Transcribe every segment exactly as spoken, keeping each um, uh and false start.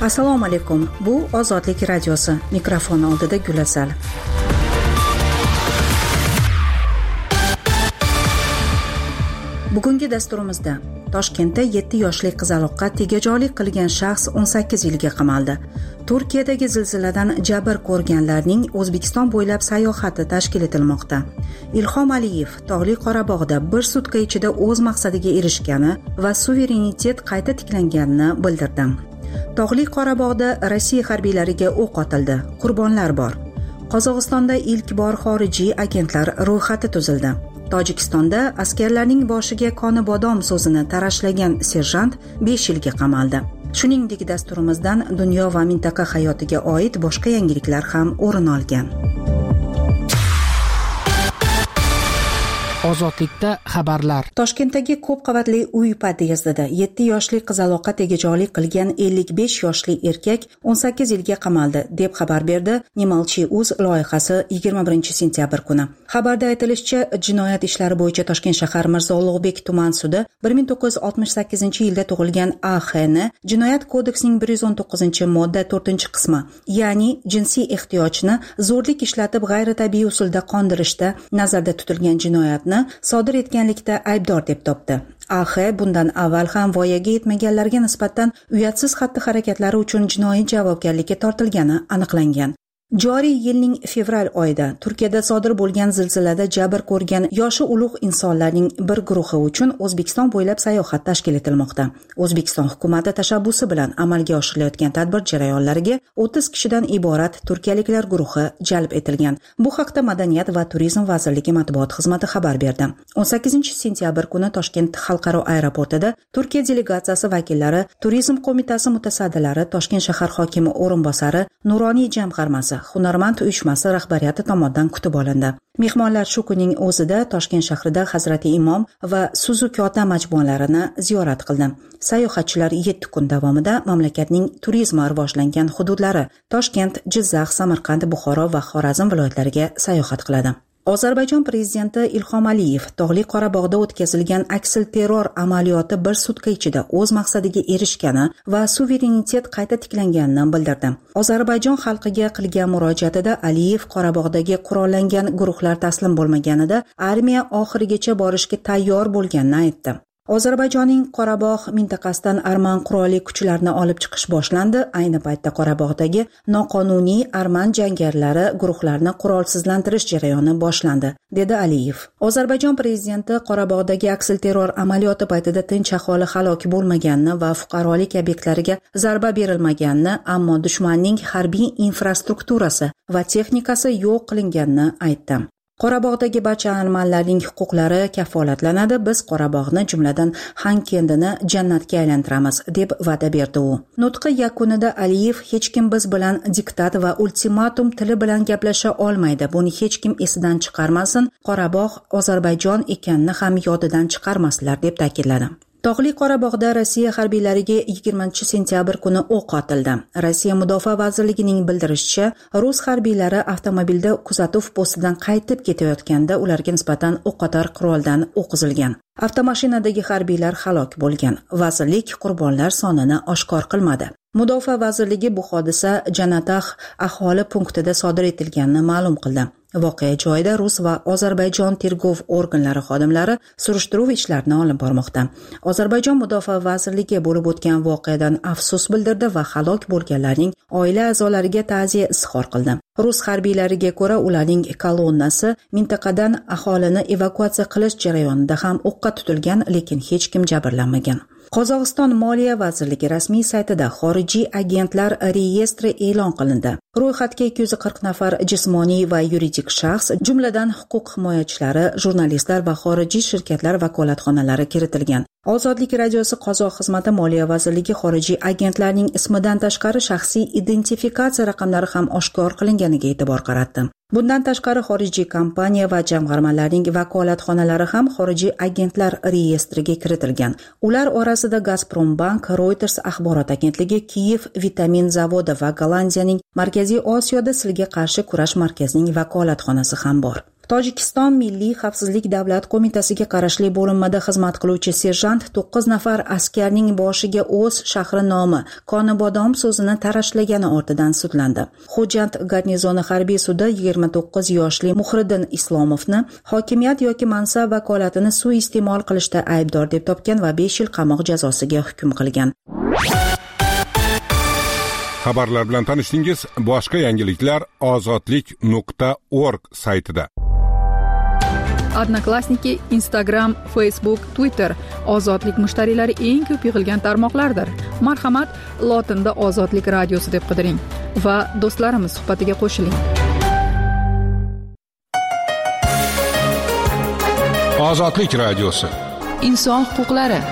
Assalomu alaykum. Bu Ozodlik radiosi. Mikrofon oldida Gulasal. Bugungi dasturimizda Toshkentda yetti yoshli qizaloqqa tegajog'lik qilgan shaxs o'n sakkiz yilga qamaldi. Turkiyadagi zilziladan jabr ko'rganlarning O'zbekiston bo'ylab sayohati tashkil etilmoqda. Ilhom Aliyev Tog'li Qorabog'da bir sutka ichida o'z maqsadiga erishgani va suverenitet qayta tiklanganini bildirdi. Tog'li Qorabog'da Rossiya harbiylariga o'q otildi. Qurbonlar bor. Qozog'istonda ilk bor xorijiy agentlar ro'yxati tuzildi. Tojikistonda askarlarning boshiga qoni bodom so'zini tarashlagan serjant besh yilga qamaldi. Shuningdek, dasturimizdan dunyo va mintaqa hayotiga oid boshqa yangiliklar ham o'rin olgan. Ozodlikda xabarlar. Toshkentdagi ko'p qavatli uy podyezdida yetti yoshli qizaloqqa tegajog'lik qilgan ellik besh yoshli erkak o'n sakkiz yilga qamaldi, deb xabar berdi Nemalchi.uz loyihasi yigirma birinchi sentyabr kuni. Xabarda aytilishicha, jinoyat ishlari bo'yicha Toshkent shahar Mirzo Ulug'bek tuman sudi bir ming to'qqiz yuz oltmish sakkizinchi yilda tug'ilgan A X ni Jinoyat kodeksining bir yuz o'n to'qqizinchi modda to'rtinchi qismi, ya'ni jinsiy ehtiyojni zo'rlik ishlatib g'ayritabiiy usulda qondirishda nazarda tutilgan jinoyatni sodir etganlikda aybdor deb topdi. A X bundan avval ham voyaga yetmaganlarga nisbatan uyatsiz xatti-harakatlari uchun jinoiy javobgarlikka tortilgani aniqlangan. Joriy yilning fevral oyida Turkiyada sodir bo'lgan zilzilada jabr ko'rgan yoshi ulug' insonlarning bir guruhi uchun O'zbekiston bo'ylab sayohat tashkil etilmoqda. O'zbekiston hukumati tashabbusi bilan amalga oshirilayotgan tadbir jarayonlariga o'ttiz kishidan iborat turkiyaliklar guruhi jalb etilgan. Bu haqda Madaniyat va turizm vazirligi matbuot xizmati xabar berdi. o'n sakkizinchi sentyabr kuni Toshkent xalqaro aeroportida Turkiya delegatsiyasi vakillari, turizm qo'mitasi mutasaddilari, Toshkent shahar hokimi o'rinbosari, Nuroniy jamg'armasi, Hunarmand uyushmasi rahbariyati tomonidan kutib olindi. Mehmonlar shu kunning o'zida Toshkent shahrida Hazrati Imom va Suzukota majmualarini ziyorat qildi. Sayohatchilar yetti kun davomida mamlakatning turizmi rivojlangan hududlari Toshkent, Jizzax, Samarqand, Buxoro va Xorazm viloyatlariga sayohat qiladi. Ozarbayjon prezidenti Ilhom Aliyev Tog'li Qorabog'da o'tkazilgan aksilterror amaliyoti bir sutka ichida o'z maqsadiga erishgani va suverenitet qayta tiklanganini bildirdi. Ozarbayjon xalqiga qilgan murojaatida Aliyev Qorabog'dagi qurollangan guruhlar taslim bo'lmaganida armiya oxirigacha borishga tayyor bo'lganini aytdi. Ozarbayjonning Qorabog' mintaqasidan arman qurolli kuchlarni olib chiqish boshlandi. Ayni paytda Qorabog'dagi noqonuniy arman jangarilari guruhlarini qurolsizlantirish jarayoni boshlandi, dedi Aliyev. Ozarbayjon prezidenti Qorabog'dagi aksilterror amaliyoti paytida tinch aholi halok bo'lmaganini va fuqarolik obyektlariga zarba berilmaganini, ammo dushmanning harbiy infrastrukturasi va texnikasi yo'q qilinganini aytdi. Qorabog'dagi barcha armanlarning huquqlari kafolatlanadi. Biz Qorabog'ni, jumladan Xankendini jannatga aylantiramiz, deb va'da berdi u. Nutqi yakunida Aliyev hech kim biz bilan diktat va ultimatum tili bilan gaplasha olmaydi. Buni hech kim esidan chiqarmasin. Qorabog' Ozarbayjon ekanini ham yodidan chiqarmaslar, deb ta'kidladi. Tog'li Qorabog'da Rossiya harbiylariga yigirmanchi sentyabr kuni o'q otildi. Rossiya Mudofaa vazirligining bildirishicha, rus harbiylari avtomobilda kuzatuv postidan qaytib ketayotganda ularga nisbatan o'qotar quroldan o'q uzilgan. Avtomashinadagi harbiylar halok bo'lgan. Vazirlik qurbonlar sonini oshkor qilmadi. Mudofaa vazirligi bu hodisa Janatax aholi punktida sodir etilganini ma'lum qildi. Voqea joyida Rus va Ozarbayjon tergov organlari xodimlari surishtiruv ishlarini olib bormoqda. Ozarbayjon Mudofaa vazirligi bo'lib o'tgan voqeadan afsus bildirdi va halok bo'lganlarning oila a'zolariga ta'ziya izhor qildi. Rus harbiylariga ko'ra, ularning kolonnasi mintaqadan aholini evakuatsiya qilish jarayonida ham o'qqa tutilgan, lekin hech kim jabrlanmagan. Qozog'iston Moliya vazirligi rasmiy saytida xorijiy agentlar reyestri e'lon qilindi. Ro'yxatga ikki yuz qirq nafar jismoniy va yuridik shaxs, jumladan huquq himoyachilari, jurnalistlar va xorijiy shirkatlar vakolatxonalari kiritilgan. Ozodlik radiosi Qozoq xizmati Moliya vazirligi xorijiy agentlarning ismidan tashqari shaxsiy identifikatsiya raqamlari ham oshkor qilinganiga e'tibor qaratdi. Bundan tashqari xorijiy kompaniya va jamg'armalarning vakolatxonalari ham xorijiy agentlar reyestriga kiritilgan. Ular orasida Gazprombank, Reuters axborot agentligi, Kiyev vitamin zavodi va Gollandiyaning Markaziy Osiyoda silga qarshi kurash markazining vakolatxonasi ham bor. Tojikiston Milliy xavfsizlik davlat qo'mitasiga qarashli bo'linmada xizmat qiluvchi serjant to'qqiz nafar askarning boshiga o'z shahri nomi Konibodom so'zini tarashlagani ortidan sudlandi. Xo'jand garnizoni harbiy sudi yigirma to'qqiz yoshli Muhriddin Islomovni hokimiyat yoki mansab vakolatini suiiste'mol qilishda aybdor deb topgan va besh yil qamoq jazosiga hukm qilgan. Xabarlar bilan tanishdingiz. Boshqa yangiliklar ozodlik nuqta org saytida. Odnoklassniki, Instagram, Facebook, Twitter ozodlik mushtariylari eng ko'p yig'ilgan tarmoqlardir. Marhamat, lotinda Ozodlik radiosi deb qidiring va do'stlarimiz suhbatiga qo'shiling. Ozodlik radiosi. Inson huquqlari.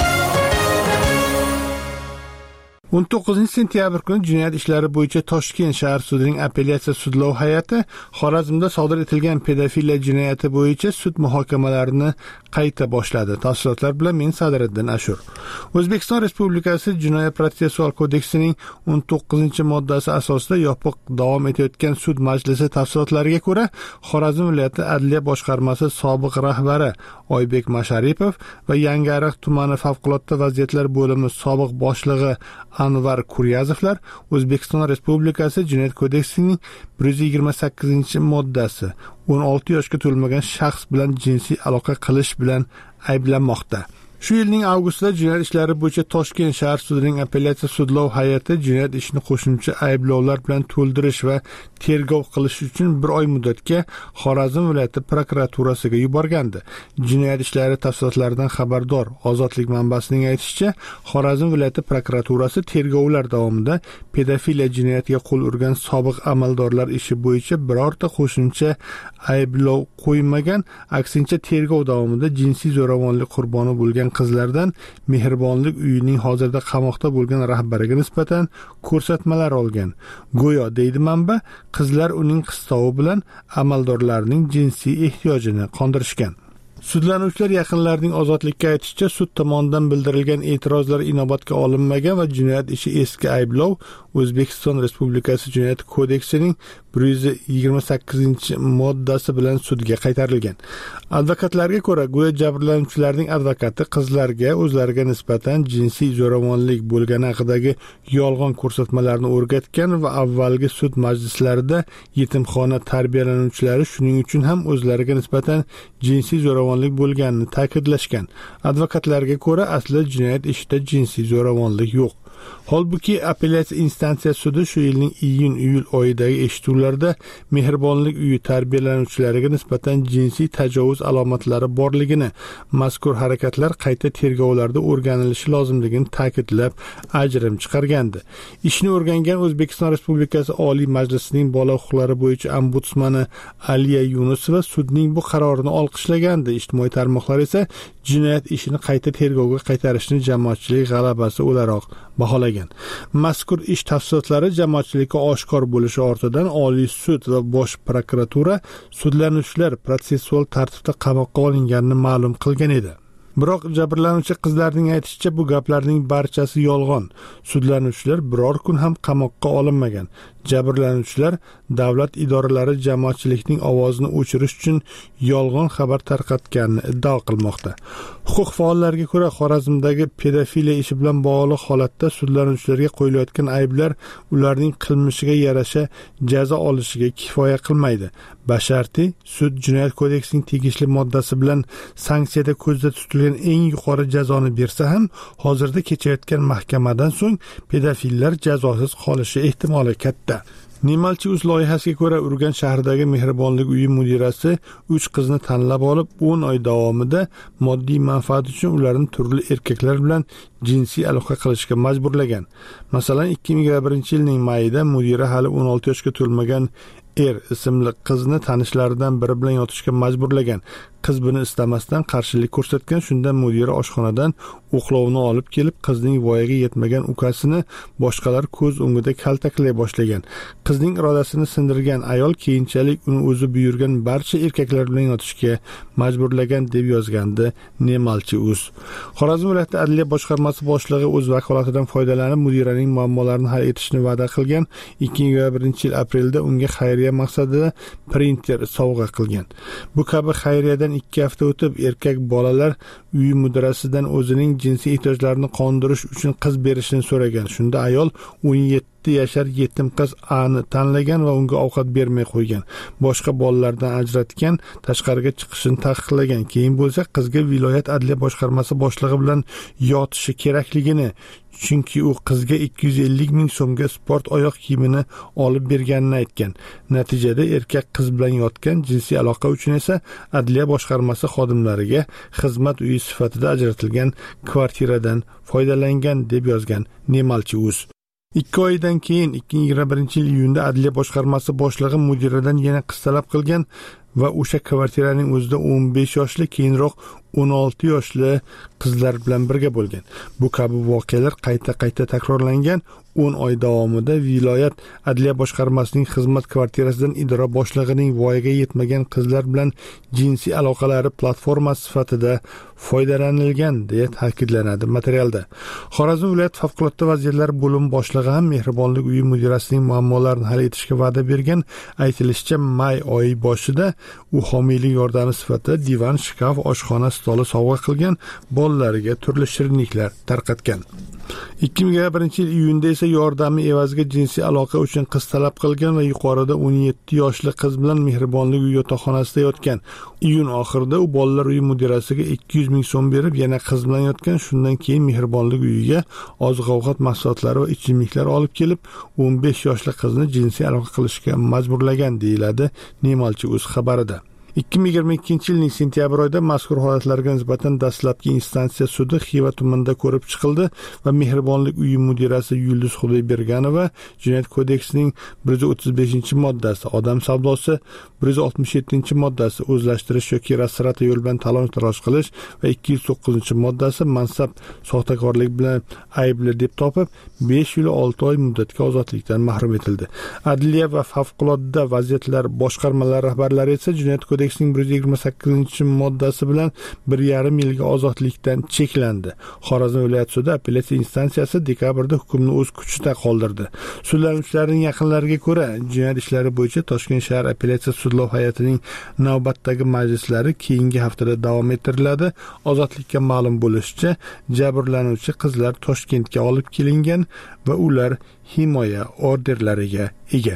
o'n to'qqizinchi sentyabr kuni jinoyat ishlari bo'yicha Toshkent shahar sudining apellyatsiya sudlov hay'ati Xorazmda sodir etilgan pedofiliya jinoyati bo'yicha sud muhokamalarini qayta boshladi. Tafsilotlar bilan men Sadriddin Ashur. O'zbekiston Respublikasi Jinoyat protsessual kodeksining o'n to'qqizinchi moddasi asosida yopiq davom etayotgan sud majlisi tafsilotlariga ko'ra, Xorazm viloyati adliya boshqarmasi sobiq rahbari Oybek Masharipov va Yangiariq tumani favqulodda vaziyatlar bo'limi sobiq boshlig'i Anvar Kuryazovlar O'zbekiston Respublikasi Jinoyat kodeksining bir yuz yigirma sakkizinchi moddasi o'n olti yoshga to'lmagan shaxs bilan jinsiy aloqa qilish bilan ayblanmoqda. Shu yilning avgustida jinoyat ishlari bo'yicha Toshkent shahar sudining apellyatsiya sudlov hay'ati jinoyat ishini qo'shimcha ayblovlar bilan to'ldirish va tergov qilish uchun bir oy muddatga Xorazm viloyati prokuraturasiga yuborgandi. Jinoyat ishlari tafsilotlaridan xabardor Ozodlik manbasining aytishicha, Xorazm viloyati prokuraturasi tergovlar davomida pedofiliya jinoyatiga qo'l urgan sobiq amaldorlar ishi bo'yicha birorta qo'shimcha ayblov qo'ymagan, aksincha tergov davomida jinsiy zo'ravonlik qurboni bo'lgan qizlardan Mehribonlik uyining hozirda qamoqda bo'lgan rahbariga nisbatan ko'rsatmalar olgan. Go'yo deydi manba, qizlar uning qistovi bilan amaldorlarning jinsiy ehtiyojini qondirishgan. Sudlanuvchilar yaqinlarining ozodlikka aytishicha, sud tomonidan bildirilgan e'tirozlar inobatga olinmagan va jinoyat ishi eski ayblov O'zbekiston Respublikasi Jinoyat kodeksining bir yuz yigirma sakkizinchi moddasi bilan sudga qaytarilgan. Advokatlarga ko'ra, go'yo jabrlanuvchilarning advokati qizlarga o'zlariga nisbatan jinsiy zo'ravonlik bo'lgani haqidagi yolg'on ko'rsatmalarni o'rgatgan va avvalgi sud majlislarida yetimxona tarbiyalanuvchilari shuning uchun ham o'zlariga nisbatan jinsiy zo'ravonlik bo'lganini ta'kidlashgan. Advokatlarga ko'ra, aslida jinoyat ishida jinsiy zo'ravonlik yo'q. Holbuki apellyatsiya instansiya sudi shu yilning iyun-iyul oyidagi eshituvlarda Mehribonlik uyi tarbiyalanuvchilariga nisbatan jinsiy tajovuz alomatlari borligini, mazkur harakatlar qayta tergovlarda o'rganilishi lozimligini ta'kidlab ajrim chiqargandi. Ishni o'rgangan O'zbekiston Respublikasi Oliy Majlisining bola huquqlari bo'yicha ombudsmani Aliya Yunusova sudning bu qarorini olqishlagandi. Ijtimoiy tarmoqlar esa jinoyat ishini qayta tergovga qaytarishni jamoatchilik g'alabasi o'laroq baholagan. Mazkur ish tafsilotlari jamoatchilikka oshkor bo'lishi ortidan Oliy sud va bosh prokuratura sudlanuvchilar protsessual tartibda qamoqqa olinganini ma'lum qilgan edi. Biroq jabrlanuvchi qizlarning aytishicha, bu gaplarning barchasi yolg'on. Sudlanuvchilar biror kun ham qamoqqa olinmagan. Jabrlanuvchilar davlat idoralari jamoatchilikning ovozini o'chirish uchun yolg'on xabar tarqatganini iddao qilmoqda. Huquq faollariga ko'ra, Xorazmdagi pedofiliya ishi bilan bog'liq holatda sudlanuvchilarga qo'yilayotgan ayblar ularning qilmishiga yarasha jazo olishiga kifoya qilmaydi. Basharti sud jinoyat kodeksining tegishli moddasi bilan sanksiyada ko'zda tutilgan eng yuqori jazoni bersa ham, hozirda kechayotgan mahkamadan so'ng pedofillar jazosiz qolishi ehtimoli katta. Nemalchi.uz loyihasiga ko'ra, Urganch shahridagi Mehribonlik uyi mudirasi uch qizni tanlab olib, o'n oy davomida moddiy manfaat uchun ularni turli erkaklar bilan jinsiy aloqa qilishga majburlagan. Masalan, ikki ming yigirma birinchi yilning mayida mudira hali o'n olti yoshga to'lmagan Er ismli qizni tanishlaridan biri bilan yotishga majburlagan. qiz buni istamasdan qarshilik ko'rsatgan. Shunda mudira oshxonadan o'qlovni olib kelib, qizning voyaga yetmagan ukasini boshqalar ko'z o'ngida kaltaklay boshlagan. Qizning irodasini sindirgan ayol keyinchalik uni o'zi buyurgan barcha erkaklar bilan yotishga majburlagan deb yozgandi Nemalchi.uz. Xorazm viloyati adliya boshqarmasi boshlig'i o'z vakolatidan foydalanib mudiraning muammolarini hal etishni va'da qilgan. ikki ming yigirma birinchi yil aprelda unga xayriya maqsadida printer sovg'a qilgan. Bu kabi xayriyadan ikki hafta o'tib erkak bolalar uyi mudirasidan o'zining jinsiy ehtiyojlarini qondirish uchun qiz berishini so'ragan. Shunda ayol o'n yetti yashar yetim qiz Ani tanlagan va unga ovqat bermay qo'ygan. Boshqa bolalardan ajratgan, tashqariga chiqishini taqiqlagan. Keyin bo'lsa qizga viloyat adliya boshqarmasi boshlig'i bilan yotishi kerakligini, chunki u qizga ikki yuz ellik ming so'mga sport oyoq kiyimini olib berganini aytgan. Natijada erkak qiz bilan yotgan, jinsiy aloqa uchun esa adliya boshqarmasi xodimlariga xizmat uyi sifatida ajratilgan kvartiradan foydalangan deb yozgan Nemalchi.uz. ikki oydan keyin ikki ming yigirma birinchi yil iyunda adliya boshqarmasi boshlig'i mudiradan yana qiz talab qilgan va o'sha kvartiraning o'zida o'n besh yoshli, keyinroq o'n olti yoshli qizlar bilan birga bo'lgan. Bu kabi voqealar qayta-qayta takrorlangan. o'n oy davomida viloyat adliya boshqarmasining xizmat kvartirasidan idora boshlig'ining voyaga yetmagan qizlar bilan jinsiy aloqalari platformasi sifatida foydalanilgan deya ta'kidlanadi materialda. Xorazm viloyat favqulodda vaziyatlar bo'limi boshlig'i ham mehribonlik uyi mudirasining muammolarini hal etishga va'da bergan. Aytilishicha, may oyi boshida u homiylik yordami sifatida divan, shkaf, oshxona stoli sovg'a qilgan, bolalariga turli shirinliklar tarqatgan. ikki ming yigirma birinchi yil iyunda esa yordami evaziga jinsiy aloqa uchun qiz talab qilgan va yuqorida o'n yetti yoshli qiz bilan mehribonlik uyi yotoqxonasida yotgan. Iyun oxirida u bolalar uyi mudirasiga ikki yuz ming so'm berib yana qiz bilan yotgan. Shundan keyin mehribonlik uyiga oziq-ovqat mahsulotlari va ichimliklar olib kelib, o'n besh yoshli qizni jinsiy aloqa qilishga majburlagan deyiladi Nemalchi.uz xabarida. ikki ming yigirma ikkinchi yilning sentyabr oyida mazkur holatlarga nisbatan dastlabki instansiya sudi Xiva tumanida ko'rib chiqildi va mehribonlik uyi mudirasi Yulduz Xudoyberganova Jinoyat kodeksining bir yuz o'ttiz beshinchi moddasi, odam savdosi bir yuz oltmish yettinchi moddasi, o'zlashtirish yoki rasrata yo'l bilan talon-taroj qilish va ikki yuz to'qqizinchi moddasi mansab soxtakorlik bilan aybli deb topib, besh yil olti oy muddatga ozodlikdan mahrum etildi. Adliya va favqulodda vaziyatlar boshqarmalari rahbarlari esa Jinoyat kodeksining bir yuz yigirma sakkizinchi moddasi bilan bir yarim yilga ozodlikdan cheklandi. Xorazm viloyat sudi apellyatsiya instansiyasi dekabrda hukmni o'z kuchida qoldirdi. Sudlanuvchilarning yaqinlariga ko'ra, jinoyat ishlari bo'yicha Toshkent shahar apellyatsiya sudlov hay'atining navbatdagi majlislari keyingi haftada davom ettiriladi. Ozodlikka ma'lum bo'lishicha, jabrlanuvchi qizlar Toshkentga olib kelingan va ular himoya orderlariga ega.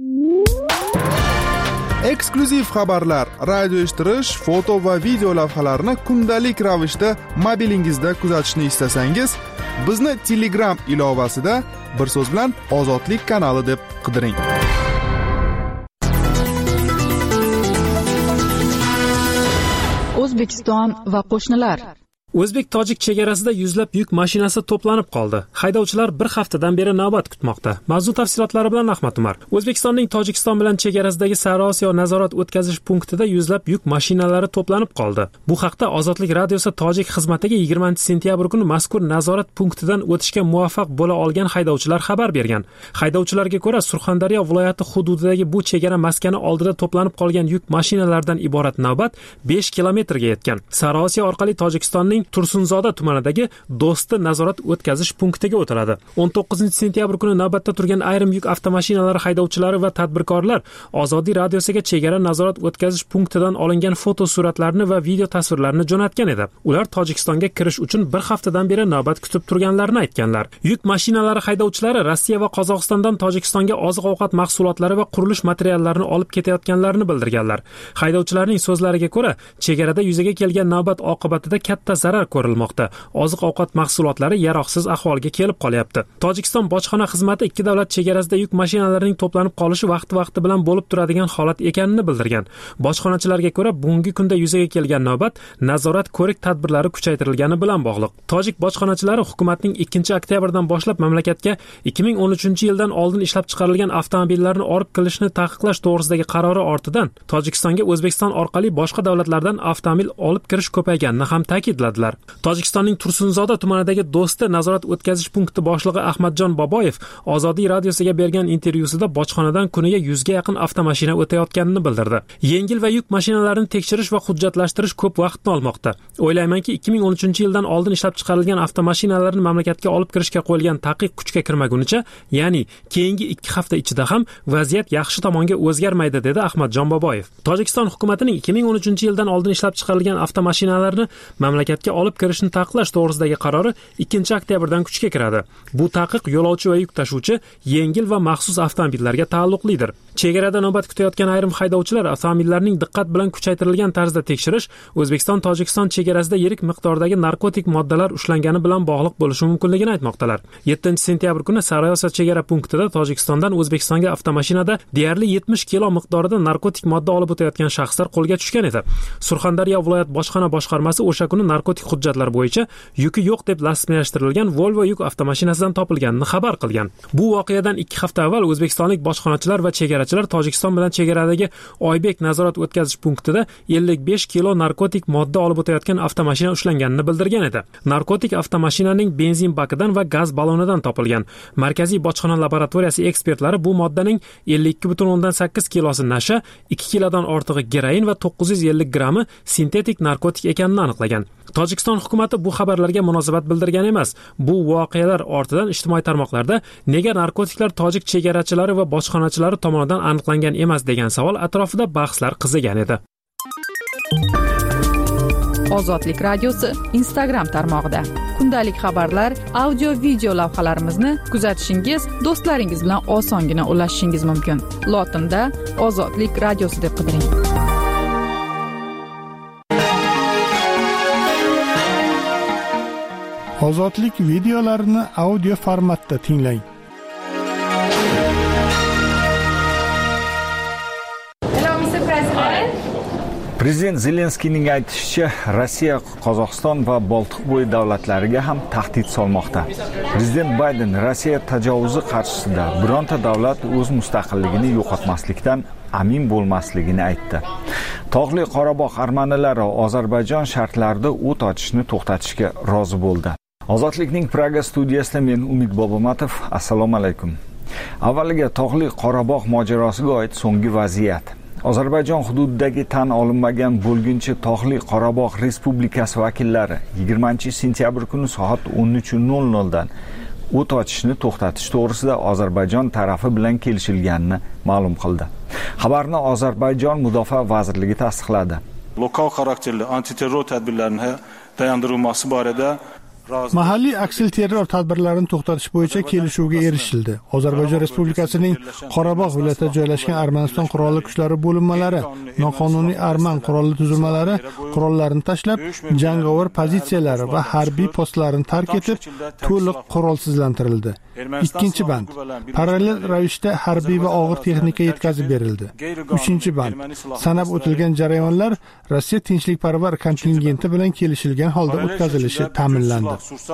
Eksklyuziv xabarlar, radio eshittirish, foto va video lavhalarni kundalik ravishda mobilingizda kuzatishni istasangiz, bizni Telegram ilovasida bir so'z bilan Ozodlik kanali deb qidiring. O'zbekiston va qo'shnilar. O'zbek-tojik chegarasida yuzlab yuk mashinasi to'planib qoldi. Haydovchilar bir haftadan beri navbat kutmoqda. Mavzu tafsilotlari bilan Ahmad Umar. O'zbekistonning Tojikiston bilan chegarasidagi Sariosiyo nazorat o'tkazish punktida yuzlab yuk mashinalari to'planib qoldi. Bu haqda Ozodlik radiosi tojik xizmatiga yigirmanchi sentyabr kuni mazkur nazorat punktidan o'tishga muvaffaq bo'la olgan haydovchilar xabar bergan. Haydovchilarga ko'ra, Surxondaryo viloyati hududidagi bu chegara maskani oldida to'planib qolgan yuk mashinalaridan iborat navbat besh kilometrga yetgan. Sariosiyo orqali Tojikistonning Tursunzoda tumanidagi Do'sti nazorat o'tkazish punktiga o'tiladi. o'n to'qqizinchi sentyabr kuni navbatda turgan ayrim yuk avtomashinalari haydovchilari va tadbirkorlar Ozodiy radiosiga chegara nazorat o'tkazish punktidan olingan foto suratlarni va video tasvirlarni jo'natgan edi. Ular Tojikistonga kirish uchun bir haftadan beri navbat kutib turganlarini aytganlar. Yuk mashinalari haydovchilari Rossiya va Qozog'istondan Tojikistonga oziq-ovqat mahsulotlari va qurilish materiallarini olib ketayotganlarini bildirganlar. Haydovchilarning so'zlariga ko'ra, chegarada yuzaga kelgan navbat oqibatida katta zarar zarar ko'rilmoqda. Oziq-ovqat mahsulotlari yaroqsiz ahvolga kelib qolyapti. Tojikiston bojxona xizmati ikki davlat chegarasida yuk mashinalarining to'planib qolishi vaqti-vaqti bilan bo'lib turadigan holat ekanini bildirgan. Bojxonachilarga ko'ra, bugungi kunda yuzaga kelgan navbat nazorat ko'rik tadbirlari kuchaytirilgani bilan bog'liq. Tojik bojxonachilari hukumatning ikkinchi oktyabrdan boshlab mamlakatga ikki ming o'n uchinchi yildan oldin ishlab chiqarilgan avtomobillarni olib kelishni taqiqlash to'g'risidagi qarori ortidan Tojikistonga O'zbekiston orqali boshqa davlatlardan avtomobil olib kirish ko'payganini ham ta'kidladilar. Tojikistonning Tursunzoda tumanidagi Do'sti nazorat o'tkazish punkti boshlig'i Ahmadjon Boboyev Ozodiy radiosiga bergan intervyusida bojxonadan kuniga yuzga yaqin avtomashina o'tayotganini bildirdi. Yengil va yuk mashinalarini tekshirish va hujjatlashtirish ko'p vaqtni olmoqda. O'ylaymanki, ikki ming o'n uchinchi yildan oldin ishlab chiqarilgan avtomashinalarni mamlakatga olib kirishga qo'yilgan taqiq kuchga kirmagunicha, ya'ni keyingi ikki hafta ichida ham vaziyat yaxshi tomonga o'zgarmaydi, dedi Ahmadjon Boboyev. Tojikiston hukumatining ikki ming o'n uchinchi yildan oldin ishlab chiqarilgan avtomashinalarni mamlakatga olib kirishni taqiqlash to'g'risidagi qarori ikkinchi oktyabrdan kuchga kiradi. Bu taqiq yo'lovchi va yuk tashuvchi yengil va maxsus avtomobillarga taalluqlidir. Chegarada navbat kutayotgan ayrim haydovchilar avtomobillarning diqqat bilan kuchaytirilgan tarzda tekshirish O'zbekiston-Tojikiston chegarasida yirik miqdordagi narkotik moddalar ushlangani bilan bog'liq bo'lishi mumkinligini aytmoqdalar. yettinchi sentyabr kuni Sarayosa chegara punktida Tojikistondan O'zbekistonga avtomashinada deyarli yetmish kilo miqdorida narkotik modda olib o'tayotgan shaxslar qo'lga tushgan edi. Surxondaryo viloyat bojxona boshqarmasi o'sha kuni narkotik hujjatlar bo'yicha yuki yo'q deb rasmiylashtirilgan Volvo yuk avtomashinasidan topilganini xabar qilgan. Bu voqeadan ikki hafta avval o'zbekistonlik bojxonachilar va chegarachilar Tojikiston bilan chegaradagi Oybek nazorat o'tkazish punktida ellik besh kilo narkotik modda olib o'tayotgan avtomashina ushlanganini bildirgan edi. Narkotik avtomashinaning benzin bakidan va gaz balonidan topilgan. Markaziy bojxona laboratoriyasi ekspertlari bu moddaning ellik ikki butun o'ndan sakkiz kilosi nasha, ikki kilodan ortig'i geroin va to'qqiz yuz ellik grammi sintetik narkotik ekanini aniqlagan. Tojikiston hukumati bu xabarlarga munosabat bildirgan emas. Bu voqealar ortidan ijtimoiy tarmoqlarda nega narkotiklar tojik chegarachilari va bojxonachilari tomonidan aniqlangan emas degan savol atrofida bahslar qizigan edi. Ozodlik radiosi Instagram tarmog'ida kundalik xabarlar, audio video lavhalarimizni kuzatishingiz, do'stlaringiz bilan osongina ulashishingiz mumkin. Lotinda Ozodlik radiosi deb qidiring. Ozodlik videolarini audio formatda tinglang. Prezident Zelenskiyning aytishicha, Rossiya, Qozog'iston va Boltiqbo'yi davlatlariga ham tahdid solmoqda. Prezident Bayden Rossiya tajovuzi qarshisida bironta davlat o'z mustaqilligini yo'qotmaslikdan amin bo'lmasligini aytdi. Tog'li Qorabog' armanilari Ozarbayjon shartlarida o't ochishni to'xtatishga rozi bo'ldi. Ozodlikning Praga studiyasida men Umid Bobomatov. Assalomu alaykum. Avvaliga Tog'li Qorabog' mojarosiga oid so'nggi vaziyat. Ozarbayjon hududidagi tan olinmagan bo'lguncha Tog'li Qorabog' Respublikasi vakillari yigirmanchi sentyabr kuni soat o'n uch nol nol dan o't ochishni to'xtatish to'g'risida Ozarbayjon tarafi bilan kelishilganini ma'lum qildi. Xabarni Ozarbayjon Mudofaa vazirligi tasdiqladi. Lokal xarakterli antiterror tadbirlarining dayandırılması borada Mahalliy aksilterror tadbirlarini to'xtatish bo'yicha kelishuvga erishildi. Ozarbayjon Respublikasining Qorabog' viloyatida joylashgan Armaniston qurolli kuchlari bo'linmalari, noqonuniy arman qurolli tuzilmalari qurollarini tashlab, jangovar pozitsiyalari va harbiy postlarni tark etib, to'liq qurolsizlantirildi. Ikkinchi band. Parallel ravishda harbiy va og'ir texnika yetkazib berildi. Uchinchi band. Sanab o'tilgan jarayonlar Rossiya tinchlikparvar kontingenti bilan kelishilgan holda o'tkazilishi ta'minlandi.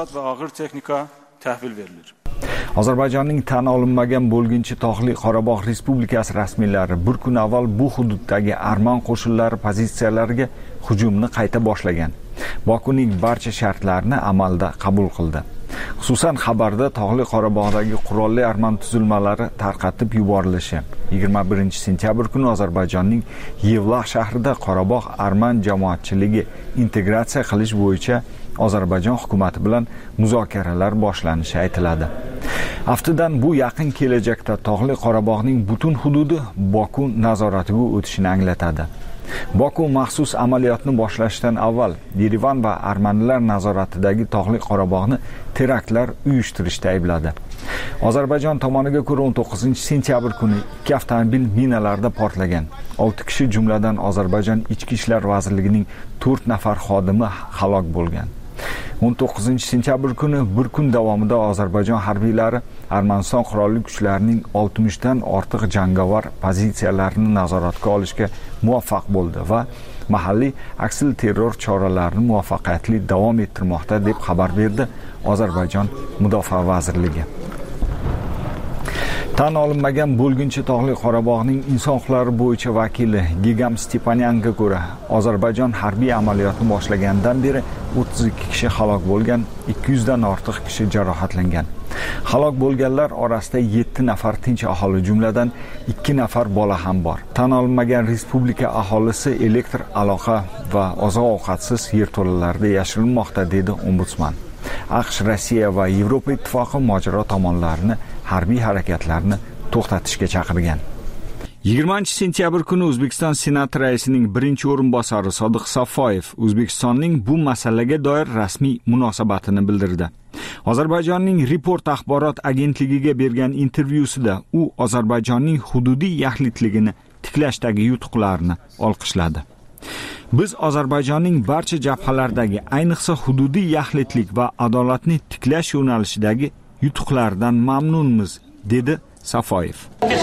Ozarbayjonning tan olinmagan bo'lguncha Tog'li Qorabog' Respublikasi rasmiylari bir kun avval bu hududdagi arman qo'shinlari pozitsiyalariga hujumni qayta boshlagan. Bokuning barcha shartlarini amalda qabul qildi. Xususan xabarda Tog'li Qorabog'dagi qurolli arman tuzilmalari tarqatib yuborilishi. yigirma birinchi sentyabr kuni Ozarbayjonning Yevlax shahrida Qorabog' arman jamoatchiligi integratsiya qilish bo'yicha Ozarbayjon hukumati bilan muzokaralar boshlanishi aytiladi. Aftidan bu yaqin kelajakda Tog'li Qorabog'ning butun hududi Boku nazoratiga o'tishini anglatadi. Boku maxsus amaliyotni boshlashdan avval Yerevan va armanlar nazoratidagi Tog'li Qorabog'ni teraktlar uyushtirishda aybladi. Ozarbayjon tomoniga ko'ra o'n to'qqizinchi sentyabr kuni ikki avtomobil minalarda portlagan. olti kishi jumladan Ozarbayjon Ichki ishlar vazirligining to'rt nafar xodimi halok bo'lgan. o'n to'qqizinchi sentyabr kuni bir kun davomida Ozarbayjon harbiylari Armaniston qurolli kuchlarining oltmishdan ortiq jangovar pozitsiyalarini nazoratga olishga muvaffaq bo'ldi va mahalliy aksil terror choralarini muvaffaqiyatli davom ettirmoqda deb xabar berdi Ozarbayjon Mudofaa vazirligi. Tan olinmagan bo'lginchi tog'li Qorabog'ning inson huquqlari bo'yicha vakili Gigam Stepanyanga ko'ra, Ozarbayjon harbiy amaliyotni boshlagandan beri o'ttiz ikki kishi halok bo'lgan, ikki yuz dan ortiq kishi jarohatlangan. Halok bo'lganlar orasida yetti nafar tinch aholi, jumladan ikki nafar bola ham bor. Tan olinmagan respublika aholisi elektr aloqa va oziq-ovqatsiz yerto'lalarda yashirinmoqda, dedi ombudsman. AQSh, Rossiya va Yevropa ittifoqi mojaro tomonlarini harbiy harakatlarni to'xtatishga chaqirgan. yigirmanchi sentyabr kuni O'zbekiston Senati raisining birinchi o'rinbosari Sodiq Safoyev O'zbekistonning bu masalaga doir rasmiy munosabatini bildirdi. Ozarbayjonning Report axborot agentligiga bergan intervyusida u Ozarbayjonning hududiy yaxlitligini tiklashdagi yutuqlarini olqishladi. Biz Ozarbayjonning barcha jabhalardagi, ayniqsa hududiy yaxlitlik va adolatni tiklash yo'nalishidagi yutuqlardan mamnunmiz, dedi Safoyev.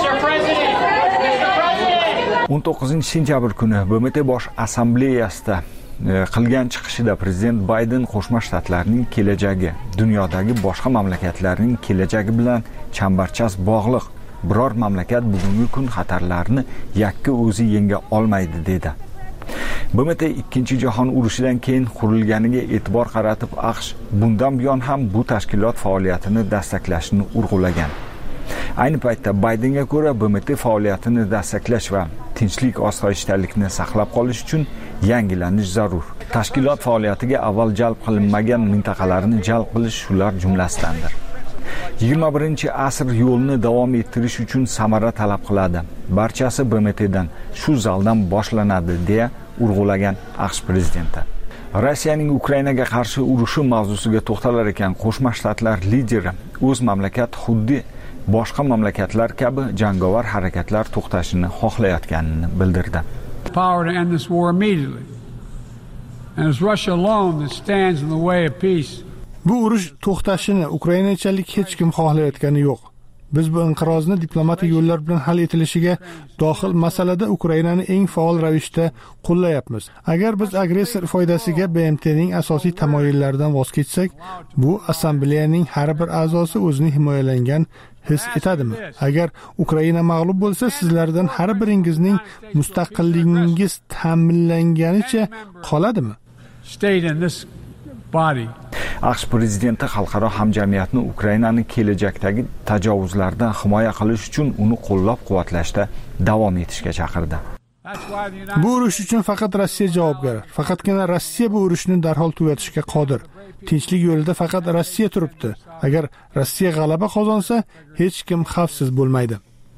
o'n to'qqizinchi sentyabr kuni B M T bosh assambleyasida qilgan chiqishida prezident Bayden Qo'shma Shtatlarning kelajagi dunyodagi boshqa mamlakatlarning kelajagi bilan chambarchas bog'liq. Biror mamlakat bugungi kun xatarlarni yakka o'zi yenga olmaydi, dedi. B M T ikkinchi jahon urushidan keyin qurilganiga e'tibor qaratib, AQSh bundan buyon ham bu tashkilot faoliyatini dastaklashni urg'ulagan. Ayni paytda Baydenga ko'ra B M T faoliyatini dastaklash va tinchlik, osoyishtalikni saqlab qolish uchun yangilanish zarur. Tashkilot faoliyatiga avval jalb qilinmagan mintaqalarni jalb qilish shular jumlasidandir. yigirma birinchi asr yo'lni davom ettirish uchun samara talab qiladi. Barchasi B M T'dan, shu zaldan boshlanadi, deya urg'ulagan AQSh prezidenti. Rossiyaning Ukrainaga qarshi urushi mavzusiga to'xtalar ekan, Qo'shma Shtatlar lideri o'z mamlakat xuddi boshqa mamlakatlar kabi jangovar harakatlar to'xtashini xohlayotganini bildirdi. Power to end this war immediately. And it's Russia alone that stands in the way of peace. Bu urush to'xtashini Ukrainachalik hech kim xohlayotgani yo'q. Biz bu inqirozni diplomatik yo'llar bilan hal etilishiga dohil masalada Ukrainani eng faol ravishda qo'llayapmiz. Agar biz agressor foydasiga B M T'ning asosiy tamoyillaridan voz kechsak, bu assambleyaning har bir a'zosi o'zini himoyalangan his etadimi? Agar Ukraina mag'lub bo'lsa, sizlardan har biringizning mustaqilligingiz ta'minlanganicha qoladimi? State in this body. AQSh prezidenti xalqaro hamjamiyatni Ukrainani kelajakdagi tajovuzlardan himoya qilish uchun uni qo'llab-quvvatlashda davom etishga chaqirdi. Bu urush uchun faqat Rossiya javobgar. Faqatgina Rossiya bu urushni darhol tugatishga qodir. Tinchlik yo'lida faqat Rossiya turibdi. Agar Rossiya g'alaba qozonsa, hech kim xavfsiz bo'lmaydi.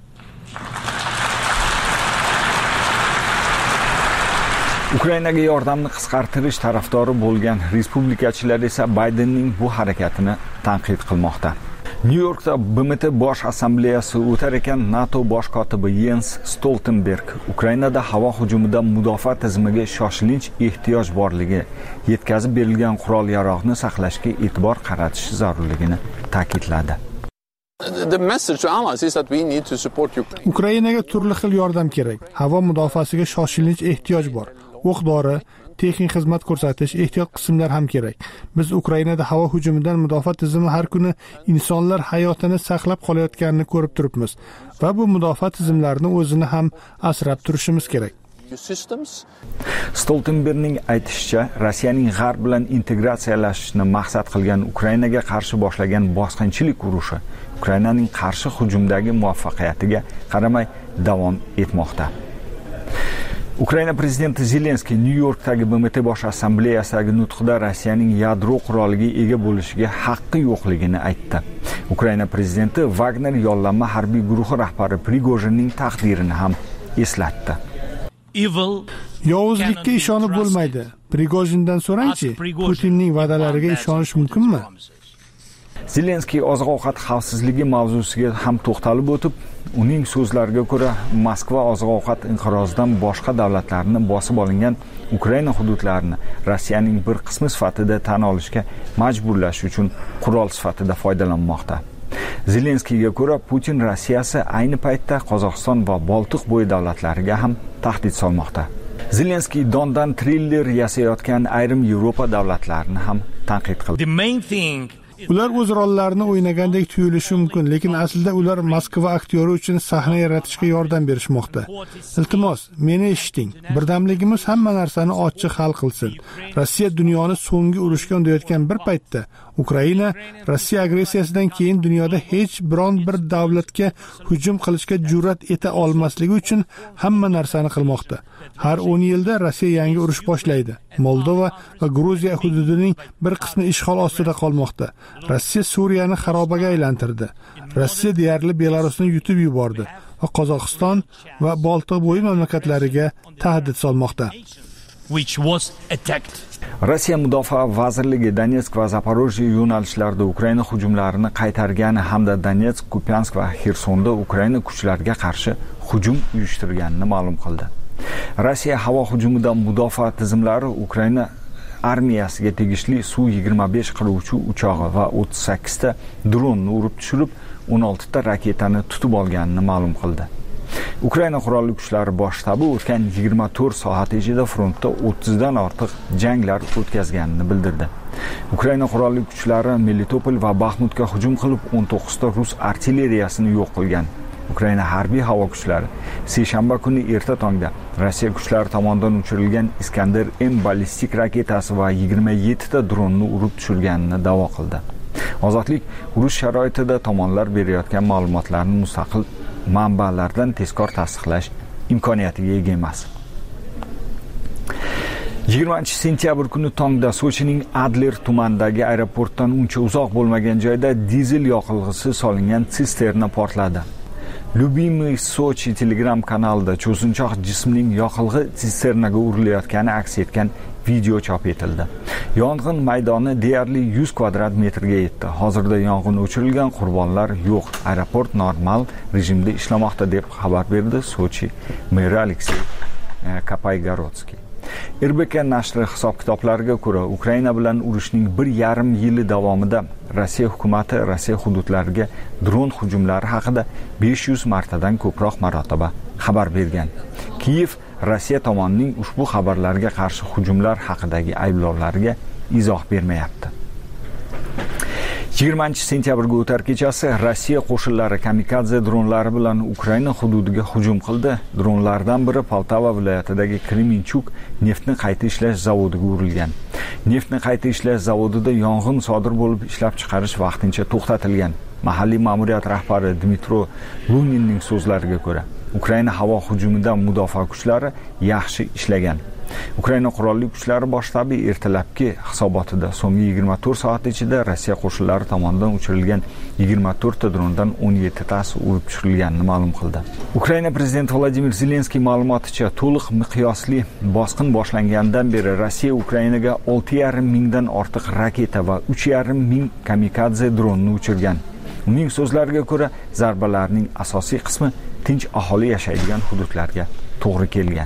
Ukrainaga yordamni qisqartirish tarafdori bo'lgan respublikachilar esa Baydenning bu harakatini tanqid qilmoqda. Nyu-Yorkda B M T bosh assambleyasi o'tar ekan, NATO bosh kotibi Jens Stoltenberg Ukrainada havo hujumidan mudofaa tizimiga shoshilinch ehtiyoj borligi, yetkazib berilgan qurol-yarog'ni saqlashga e'tibor qaratish zarurligini ta'kidladi. The message to allies is that we need to support Ukraine. Ukrainaga turli xil yordam kerak. Havo mudofaasiga shoshilinch ehtiyoj bor. O'q-dori, texnik xizmat ko'rsatish, ehtiyot qismlar ham kerak. Biz Ukrainada havo hujumidan mudofaa tizimi har kuni insonlar hayotini saqlab qolayotganini ko'rib turibmiz va bu mudofaa tizimlarini o'zini ham asrab turishimiz kerak. Stoltenbergning aytishicha, Rossiyaning g'arb bilan integratsiyalashishni maqsad qilgan Ukrainaga qarshi boshlagan bosqinchilik urushi Ukrainaning qarshi hujumdagi muvaffaqiyatiga qaramay davom etmoqda. Ukraina prezidenti Zelenskiy Nyu-Yorkdagi B M T bosh assambleyasidagi nutqida Rossiyaning yadro quroliga ega bo'lishiga haqqi yo'qligini aytdi. Ukraina prezidenti Wagner yollanma harbiy guruhi rahbari Prigojinning taqdirini ham eslatdi. Yovuzlikka ishonib bo'lmaydi. Prigojindan so'rangchi, Putinning va'dalariga ishonish mumkinmi? Zelenskiy oziq-ovqat xavfsizligi mavzusiga ham to'xtalib o'tib, uning so'zlariga ko'ra Moskva oziq-ovqat inqirozidan boshqa davlatlarni bosib olingan Ukraina hududlarini Rossiyaning bir qismi sifatida tan olishga majburlash uchun qurol sifatida foydalanmoqda. Zelenskiyga ko'ra Putin Rossiyasi ayni paytda Qozog'iston va Boltiq bo'yi davlatlariga ham tahdid solmoqda. Zelenskiy Dondan triller yasayotgan ayrim Yevropa davlatlarini ham tanqid qildi. Ular o'z rollarini o'ynagandek tuyulishi mumkin, lekin aslida ular Moskva aktyori uchun sahna yaratishga yordam berishmoqda. Iltimos, meni eshiting. Birdamligimiz hamma narsani ochiq hal qilsin. Rossiya dunyoni so'nggi urushga undayotgan bir paytda Ukraina Rossiya agressiyasidan keyin dunyoda hech biron bir davlatga hujum qilishga jur'at eta olmasligi uchun hamma narsani qilmoqda. Har o'n yilda Rossiya yangi urush boshlaydi. Moldova va Gruziya hududining bir qismi ishg'ol ostida qolmoqda. Rossiya Suriyani xarobaga aylantirdi. Rossiya deyarli Belarusni yutib yubordi va Qozog'iston va Boltiq bo'yi mamlakatlariga tahdid solmoqda. Rossiya Mudofaa vazirligi Donetsk va Zaporojye yo'nalishlarida Ukraina hujumlarini qaytargani hamda Donetsk, Kupyansk va Xersonda Ukraina kuchlariga qarshi hujum uyushtirganini ma'lum qildi. Rossiya havo hujumidan mudofaa tizimlari Ukraina armiyasiga tegishli Su yigirma besh qiruvchi uchog'i va o'ttiz sakkiz ta dronni urib tushirib, o'n olti ta raketani tutib olganini ma'lum qildi. Ukraina qurolli kuchlari bosh shtabi o'tgan yigirma to'rt soat ichida frontda o'ttiz dan ortiq janglar o'tkazganini bildirdi. Ukraina qurolli kuchlari Melitopol va Baxmutga hujum qilib, o'n to'qqiz ta rus artilleriyasini yo'q qilgan. Ukraina harbiy havo kuchlari seshanba kuni erta tongda Rossiya kuchlari tomonidan uchirilgan Iskander M ballistik raketasi va yigirma yetti ta dronni urib tushirganini da'vo qildi. Ozodlik urush sharoitida tomonlar berayotgan ma'lumotlarni mustaqil manbalardan tezkor tasdiqlash imkoniyatiga ega emas. yigirmanchi sentyabr kuni tongda Sochining Adler tumanidagi aeroportdan uncha uzoq bo'lmagan joyda dizel yoqilg'isi solingan sisterna portladi. Lyubimый Sochi Telegram kanalida cho'sinchoq jismning yoqilg'i sisternaga urilayotgani aks etgan video chop etildi. Yong'in maydoni deyarli yuz kvadrat metrga yetdi. Hozirda yong'in o'chirilgan, qurbonlar yo'q. Aeroport normal rejimda ishlamoqda deb xabar berdi Sochi meri Aleksey Kapaygorodskiy. R B K nashri hisob-kitoblariga ko'ra, Ukraina bilan urushning bir yarim yili davomida Rossiya hukumati Rossiya hududlariga dron hujumlari haqida besh yuz martadan ko'proq marotaba xabar bergan. Kiyev Rossiya tomonining ushbu xabarlarga qarshi hujumlar haqidagi ayblovlariga izoh bermayapti. yigirmanchi sentyabrga o'tar kechasi Rossiya qo'shinlari kamikadze dronlari bilan Ukraina hududiga hujum qildi. Dronlardan biri Poltava viloyatidagi Kremenchuk neftni qayta ishlash zavodiga urilgan. Neftni qayta ishlash zavodida yong'in sodir bo'lib, ishlab chiqarish vaqtincha to'xtatilgan. Mahalliy ma'muriyat rahbari Dmitro Luninning so'zlariga ko'ra, Ukraina havo hujumidan mudofaa kuchlari yaxshi ishlagan. Ukraina qurolli kuchlari bosh shtabi ertalabki hisobotida so'nggi yigirma to'rt soat ichida Rossiya qo'shinlari tomonidan uchirilgan yigirma to'rt ta drondan o'n yetti tasi urib tushirilganini ma'lum qildi. Ukraina prezidenti Vladimir Zelenskiy ma'lumoticha, to'liq miqyosli bosqin boshlangandan beri Rossiya Ukrainaga olti yarim mingdan ortiq raketa va uch yarim ming kamikadze dronni uchirgan. Uning so'zlariga ko'ra, zarbalarning asosiy qismi tinch aholi yashaydigan hududlarga to'g'ri kelgan.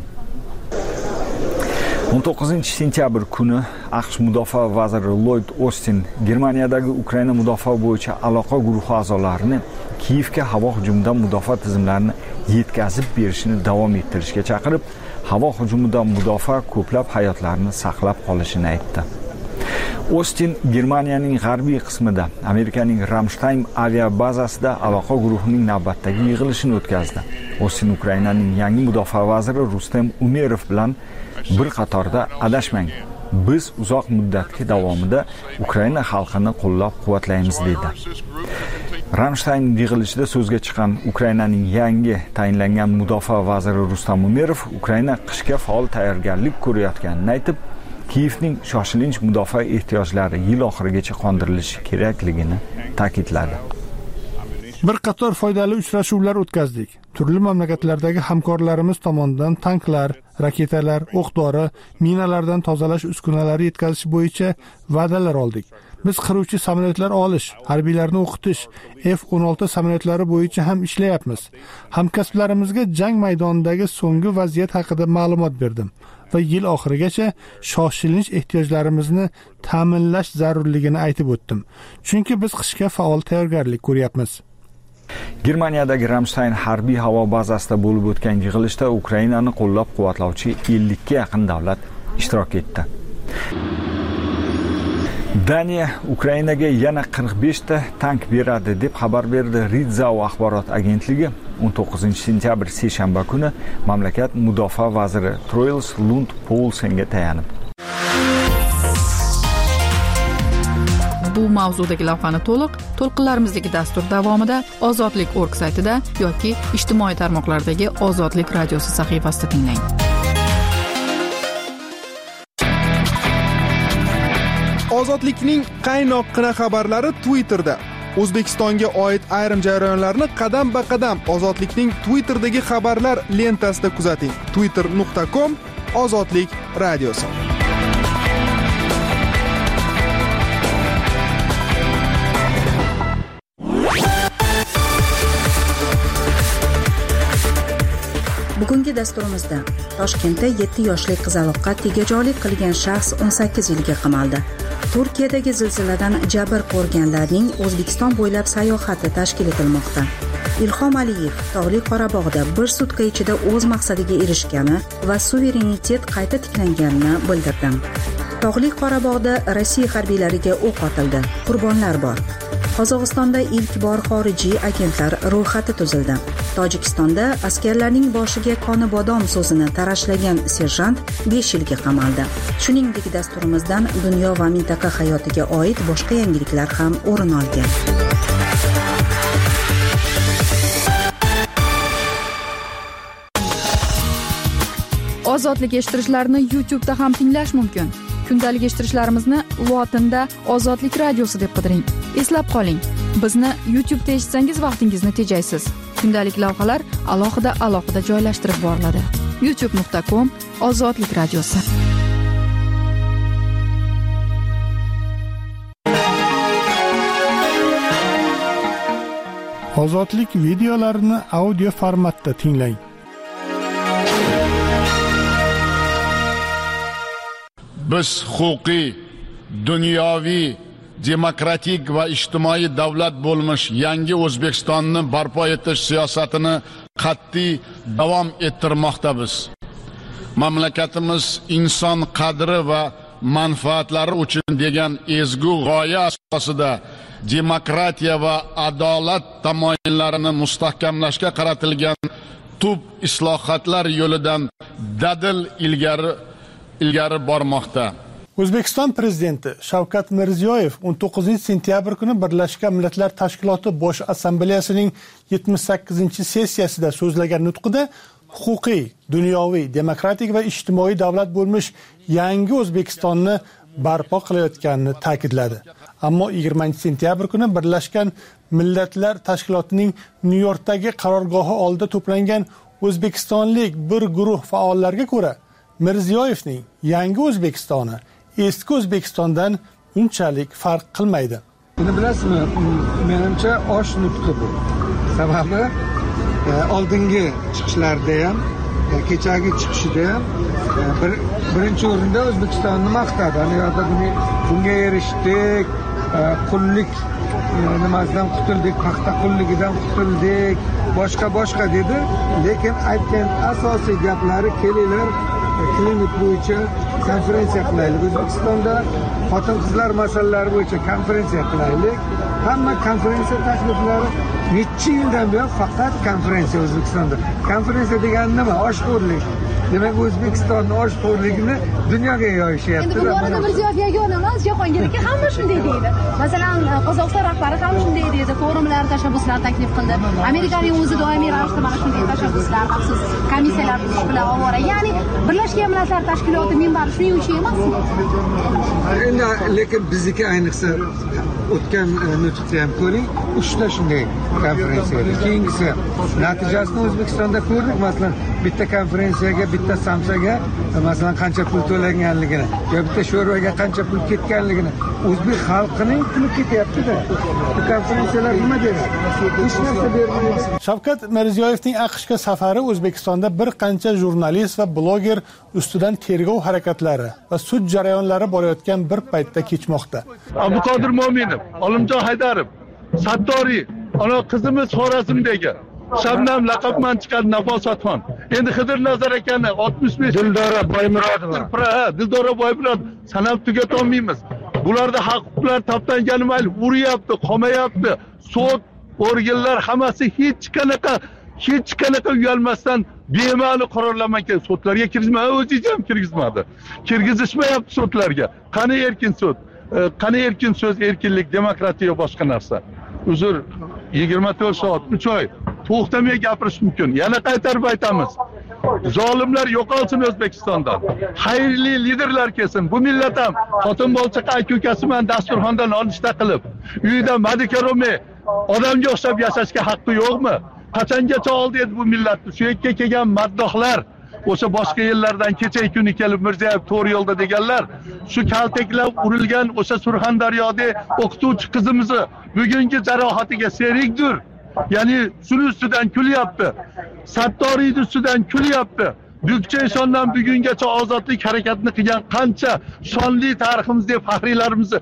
o'n to'qqizinchi sentyabr kuni AQSh mudofaa vaziri Lloyd Austin Germaniyadagi Ukraina mudofaa bo'yicha aloqa guruhi a'zolarini Kiyevga havo hujumidan mudofaa tizimlarini yetkazib berishni davom ettirishga chaqirib, havo hujumidan mudofaa ko'plab hayotlarni saqlab qolishini aytdi. Austin Germaniyaning g'arbiy qismida Amerikaning Ramstein aviabazasida aloqa guruhining navbatdagi yig'ilishini o'tkazdi. Austin Ukrainaning yangi mudofaa vaziri Rustem Umerov bilan bir qatorda adashmang, biz uzoq muddatga davomida Ukraina xalqini qo'llab-quvvatlaymiz dedi. Ramstein yig'ilishida so'zga chiqqan Ukrainaning yangi tayinlangan mudofaa vaziri Rustam Umerov Ukraina qishga faol tayyorgarlik ko'rayotganini aytib, Kiyevning shoshilinch mudofaa ehtiyojlari yil oxirigacha qondirilishi kerakligini ta'kidladi. Bir qator foydali uchrashuvlar o'tkazdik. Turli mamlakatlardagi hamkorlarimiz tomonidan tanklar, raketalar, o'q-dori, minalardan tozalash uskunalari yetkazish bo'yicha va'dalar oldik. Biz qiruvchi samolyotlar olish, harbiylarni o'qitish, F o'n olti samolyotlari bo'yicha ham ishlayapmiz. Hamkasblarimizga jang maydonidagi so'nggi vaziyat haqida ma'lumot berdim va yil oxirigacha shoshilinch ehtiyojlarimizni ta'minlash zarurligini aytib o'tdim. Chunki biz qishga faol tayyorgarlik ko'ryapmiz. Germaniyadagi Ramstein harbiy havo bazasida bo'lib o'tgan yig'ilishda Ukrainani qo'llab-quvvatlovchi ellik ga yaqin davlat ishtirok etdi. Daniya Ukrainaga yana qirq besh ta tank beradi deb xabar berdi. Ritzau axborot agentligi o'n to'qqizinchi sentyabr seshanba kuni mamlakat mudofaa vaziri Troils Lund Poulsenga tayanib. Bu mavzudagi lavhani to'liq to'lqinlarimizdagi dastur davomida Ozodlik nokta org saytida yoki ijtimoiy tarmoqlardagi Ozodlik radiosi sahifasida tinglang. Ozodlikning qaynoqqina xabarlari Twitterda. O'zbekistonga oid ayrim jarayonlarni qadam-ba-qadam Ozodlikning Twitterdagi xabarlar lentasida kuzating. twitter nuqta com Ozodlik radiosi. Bugungi dasturimizda Toshkentda yetti yoshli qizaloqqa tegajog'lik qilgan shaxs o'n sakkiz yilga qamaldi. Turkiyadagi zilziladan jabr ko'rganlarning O'zbekiston bo'ylab sayohati tashkil etilmoqda. Ilhom Aliyev Tog'li Qorabog'da bir sutka ichida o'z maqsadiga erishgani va suverenitet qayta tiklanganini bildirdi. Tog'li Qorabog'da Rossiya harbiylariga o'q otildi. Qurbonlar bor. Qozog'istonda ilk bor xorijiy agentlar ro'yxati tuzildi. Tojikistonda askarlarning boshiga qoni bodom so'zini tarashlagan serjant besh yilga qamaldi. Shuningdek, dasturimizdan dunyo va mintaqa hayotiga oid boshqa yangiliklar ham o'rin olgan. Ozodlik eshittirishlarni YouTube da ham tinglash mumkin. Kundalik eshittirishlarimizni lotinda Ozodlik radiosi deb qidiring. Eslab qoling, bizni YouTube da eshitsangiz vaqtingizni tejaysiz. Kundalik lavhalar alohida-alohida joylashtirib boriladi. youtube nuqta com Ozodlik radiosi. Ozodlik videolarini audio formatda tinglang. Biz huquqiy, dunyoviy, demokratik va ijtimoiy davlat bo'lmish yangi O'zbekistonni barpo etish siyosatini qat'iy davom ettirmoqdamiz. Mamlakatimiz inson qadri va manfaatlari uchun degan ezgu g'oya asosida demokratiya va adolat tamoyillarini mustahkamlashga qaratilgan tub islohotlar yo'lidan dadil ilgari ilgari bormoqda. O'zbekiston prezidenti Shavkat Mirziyoyev o'n to'qqizinchi sentyabr kuni Birlashgan Millatlar Tashkiloti Bosh Assambleyasining yetmish sakkizinchi sessiyasida so'zlagan nutqida huquqiy, dunyoviy, demokratik va ijtimoiy davlat bo'lmish yangi O'zbekistonni barpo qilayotganini ta'kidladi. Ammo yigirmanchi sentyabr kuni Birlashgan Millatlar Tashkilotining Nyu-Yorkdagi qarorgohi oldida to'plangan o'zbekistonlik bir guruh faollarga ko'ra, Mirziyoyevning yangi O'zbekistoni eski O'zbekistondan unchalik farq qilmaydi. Buni bilasizmi? Menimcha osh nutqi bu. Sababi oldingi chiqishlarda ham, kechagi chiqishida ham bir birinchi o'rinda O'zbekistonni maqtadi. Ana yo'da buni bunga erishdik, qullik nimasidan qutuldik, paxta qulligidan qutuldik, boshqa boshqa dedi. Lekin aytgan asosiy gaplari kelinglar klinik bo'yicha konferensiya qilaylik. O'zbekistonda xotin-qizlar masalalari bo'yicha konferensiya qilaylik. Hamma konferensiya takliflari necha yildan buyon faqat konferensiya O'zbekistonda. Konferensiya degani nima? Oshxo'rlik. Demak, O'zbekistonning oshxo'rligini dunyoga yoyishyapti. Endi bu Mirziyoyev yagona emas, jahongirga hamma shunday deydi. Masalan, Qozog'iston rahbari ham shunday deydi, forumlar, tashabbuslar taklif qildi. Amerikaning o'zi doimiy ravishda mana shunday tashabbuslar, maxsus komissiyalar tuzish bilan ovora. Ya'ni Birlashgan Millatlar Tashkiloti minbari shuning uchun emasmi? Endi lekin bizniki ayniqsa o'tgan nutqda ham ko'ring, uchta shunday konferensiya edi. Keyingisi natijasini O'zbekistonda ko'rdik. Masalan, bitta konferensiyaga, bitta samsaga masalan qancha pul to'langanligini, yo bitta sho'rvaga qancha pul ketganligini o'zbek xalqining puli ketyapti-da. Bu konferensiyalar nima deydi? Hech narsa bermaydi. Shavkat Mirziyoyevning AQShga safari O'zbekistonda bir qancha jurnalist va bloger ustidan tergov harakatlari va sud jarayonlari borayotgan bir paytda kechmoqda. Abduqodir Mo'minov, Olimjon Haydarov, Sattoriy, ana qizimiz Xorazmdagi Shabnam laqabman chiqqan Nafosatxon. Endi Xidir Nazar akani oltmish besh Dildora Boymurodova. Dildora Boymurod sanab tugata olmaymiz. Bularda haq-huquqlar toptangani mayli uryapti, qomayapti. Sud organlar hammasi hech qanaqa hech qanaqa uyalmasdan bema'ni qarorlamaydi. Sudlarga kirgizmadi, o'zingiz ham kirgizmadi. Kirgizishmayapti sudlarga. Qani erkin sud? Qani erkin so'z, erkinlik, demokratiya boshqa narsa. Uzr, yigirma to'rt soat, uch oy to'xtamay gapirish mumkin. Yana qaytarib aytamiz. Zolimlar yo'qolsin O'zbekistondan. Xayrli liderlar kelsin. Bu millat ham xotin bolchiq aka-ukasi bilan dasturxondan olishda qilib, uyida Madikaromi odamga o'xshab yashashga haqqi yo'qmi? Qachongacha oldi edi bu millatni? Shu yerga kelgan maddohlar, o'sha boshqa yerlardan kecha kuni kelib Mirziyoyev to'g'ri yo'lda deganlar, shu kaltaklab urilgan o'sha Surxondaryoda o'qituvchi qizimizni bugungi jarohatiga serikdir. Ya'ni shuning ustidan kulyapti. Sattoriyning ustidan kulyapti. Bukchaysondan bugungacha ozodlik harakatini qilgan qancha shonli tariximizdagi faxriylarimizni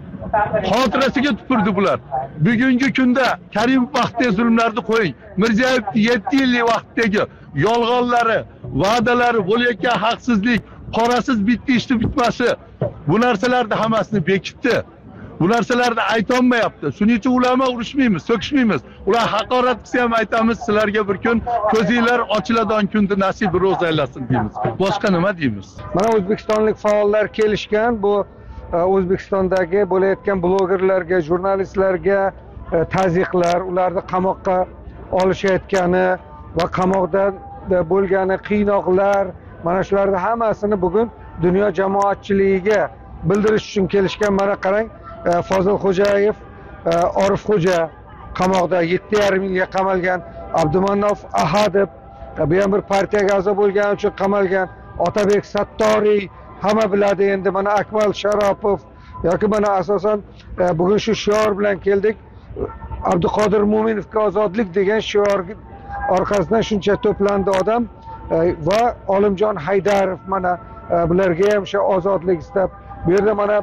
xotirasiga tupurdi bular. Bugungi kunda Karimov vaqtdagi zulmlarni qo'ying. Mirziyoyev yetti yillik vaqtdagi yolg'onlari, va'dalari, bo'layotgan haqsizlik, qorasiz bitti ishni bitmasi, bu narsalarni hammasini bekitdi. Bu narsalarni aytolmayapti. Shuning uchun ulama urushmaymiz, so'kishmaymiz. Ular haqorat qilsa ham aytamiz, sizlarga bir kun ko'zinglar ochiladigan kunni nasib ro'z aylasin deymiz. Boshqa nima deymiz? Mana o'zbekistonlik faollar kelishgan, bu O'zbekistondagi bo'layotgan blogerlarga, jurnalistlarga tazyiqlar, ularni qamoqqa olishayotgani va qamoqda bo'lgani qiynoqlar, mana shularning hammasini bugun dunyo jamoatchiligiga bildirish uchun kelishgan. Mana qarang, Fozil Xo'jayev, Orif Xo'ja qamoqda yetti yarim yilga qamalgan, Abdumannof Ahadov bu ham bir partiyaga a'zo bo'lgani uchun qamalgan, Otabek Sattoriy hamma biladi endi, mana Akmal Sharopov yoki mana asosan bugun shu shior bilan keldik. Abduqodir Mo'minovga ozodlik degan shior orqasidan shuncha to'plandi odam va Olimjon Haydarov mana bularga ham o'sha ozodlik istab, bu yerda mana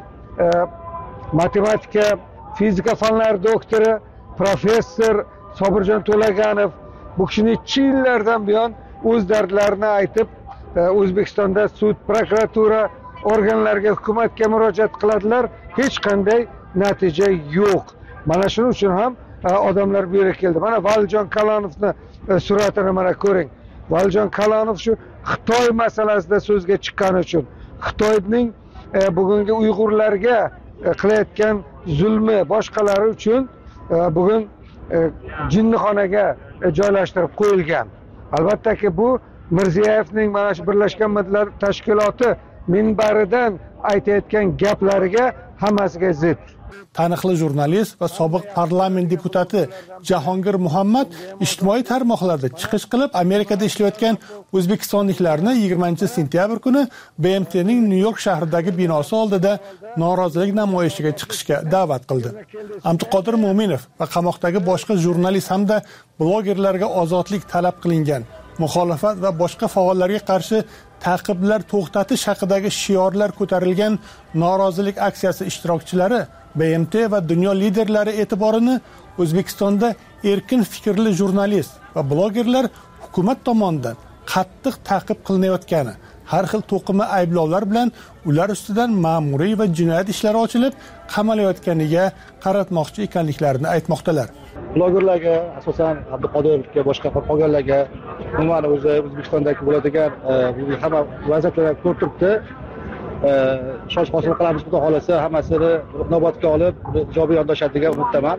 matematika, fizika fanlari doktori, professor Sobirjon To'laganov bu kishi necha yillardan buyon o'z dardlarini aytib, O'zbekistonda sud, prokuratura organlariga, hukumatga murojaat qiladilar, hech qanday natija yo'q. Mana shuning uchun ham odamlar bu yerga keldi. Mana Valijon Kalonovni suratini mana ko'ring. Valijon Kalonov shu Xitoy masalasida so'zga chiqqani uchun, Xitoyning bugungi Uyg'urlarga qilayotgan zulmi boshqalari uchun bugun jinnixonaga joylashtirib qo'yilgan. Albattaki bu Mirziyoyevning mana shu Birlashgan Millatlar Tashkiloti minbaridan aytayotgan gaplariga hammasiga zid. Taniqli jurnalist va sobiq parlament deputati Jahongir Muhammad ijtimoiy tarmoqlarda chiqish qilib, Amerikada ishlayotgan o'zbekistonliklarni yigirmanchi sentyabr kuni B M T'ning Nyu-York shahridagi binosi oldida norozilik namoyishiga chiqishga da'vat qildi. Abduqodir Mo'minov va qamoqdagi boshqa jurnalist hamda blogerlarga ozodlik talab qilingan, muxolifat va boshqa faollarga qarshi ta'qiblar to'xtatish haqidagi shiorlar ko'tarilgan norozilik aksiyasi ishtirokchilari B M T va dunyo liderlari e'tiborini O'zbekistonda erkin fikrli jurnalist va blogerlar hukumat tomonidan qattiq ta'qib qilinayotgani, har xil to'qima ayblovlar bilan ular ustidan ma'muriy va jinoyat ishlari ochilib, qamalayotganiga qaratmoqchi ekanliklarini aytmoqdalar. Blogerlarga, asosan Abduqodirga, boshqa qolganlarga, umuman o'zi O'zbekistondagi bo'ladigan hamma vaziyatlarni ko'rib turibdi. Ishonch hosil qilamiz, xudo xolasa hammasini inobatga olib ijobiy yondashadi degan umiddaman.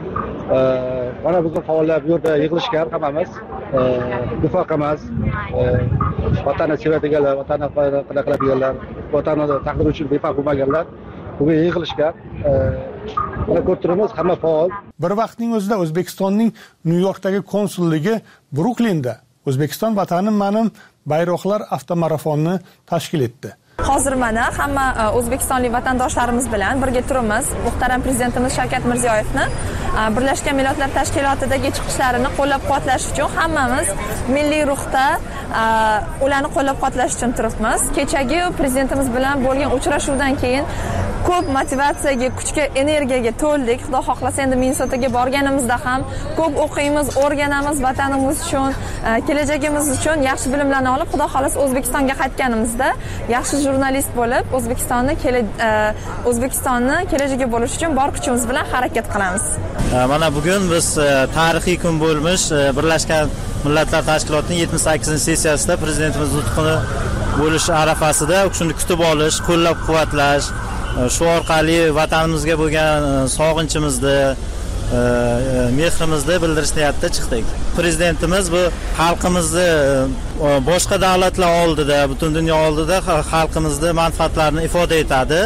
Mana bizning faollar bu yerda yig'ilishgan, hammamiz difo qilamiz, vatanni sevadiganlar, vatanni qila qiladiganlar, vatanni taqdir uchun befarq bo'lmaganlar bugun yig'ilishgan. mana ko'rib turibmiz, hamma faol. Bir vaqtning o'zida O'zbekistonning Nyu-Yorkdagi konsulligi Bruklinda O'zbekiston vatanim menim bayroqlar avtomarafonni tashkil etdi. Hozir mana hamma o'zbekistonlik vatandoshlarimiz bilan birga turibmiz. Muhtaram prezidentimiz Shavkat Mirziyoyevni Birlashgan Millatlar Tashkilotidagi chiqishlarini qo'llab-quvvatlash uchun hammamiz milliy ruhda ularni qo'llab-quvvatlash uchun turibmiz. Kechagi prezidentimiz bilan bo'lgan uchrashuvdan keyin ko'p motivatsiyaga, kuchga, energiyaga to'ldik. Xudo xohlasa endi Minnesotaga borganimizda ham ko'p o'qiymiz, o'rganamiz vatanimiz uchun, kelajagimiz uchun yaxshi bilimlarni olib, Xudo xohlasa O'zbekistonga qaytganimizda yaxshi jurnalist bo'lib, O'zbekistonni O'zbekistonni kelajagi bo'lish uchun bor kuchimiz bilan harakat qilamiz. Mana bugun biz tarixiy kun bo'lmish Birlashgan Millatlar Tashkilotining yetmish sakkizinchi sessiyasida prezidentimiz nutqini bo'lish arafasida shuni kutib olish, qo'llab-quvvatlash, shu orqali vatanimizga bo'lgan sog'inchimizni, mehrimizni bildirish niyatida chiqdik. Prezidentimiz bu xalqimizni boshqa davlatlar oldida, butun dunyo oldida xalqimizni manfaatlarini ifoda etadi.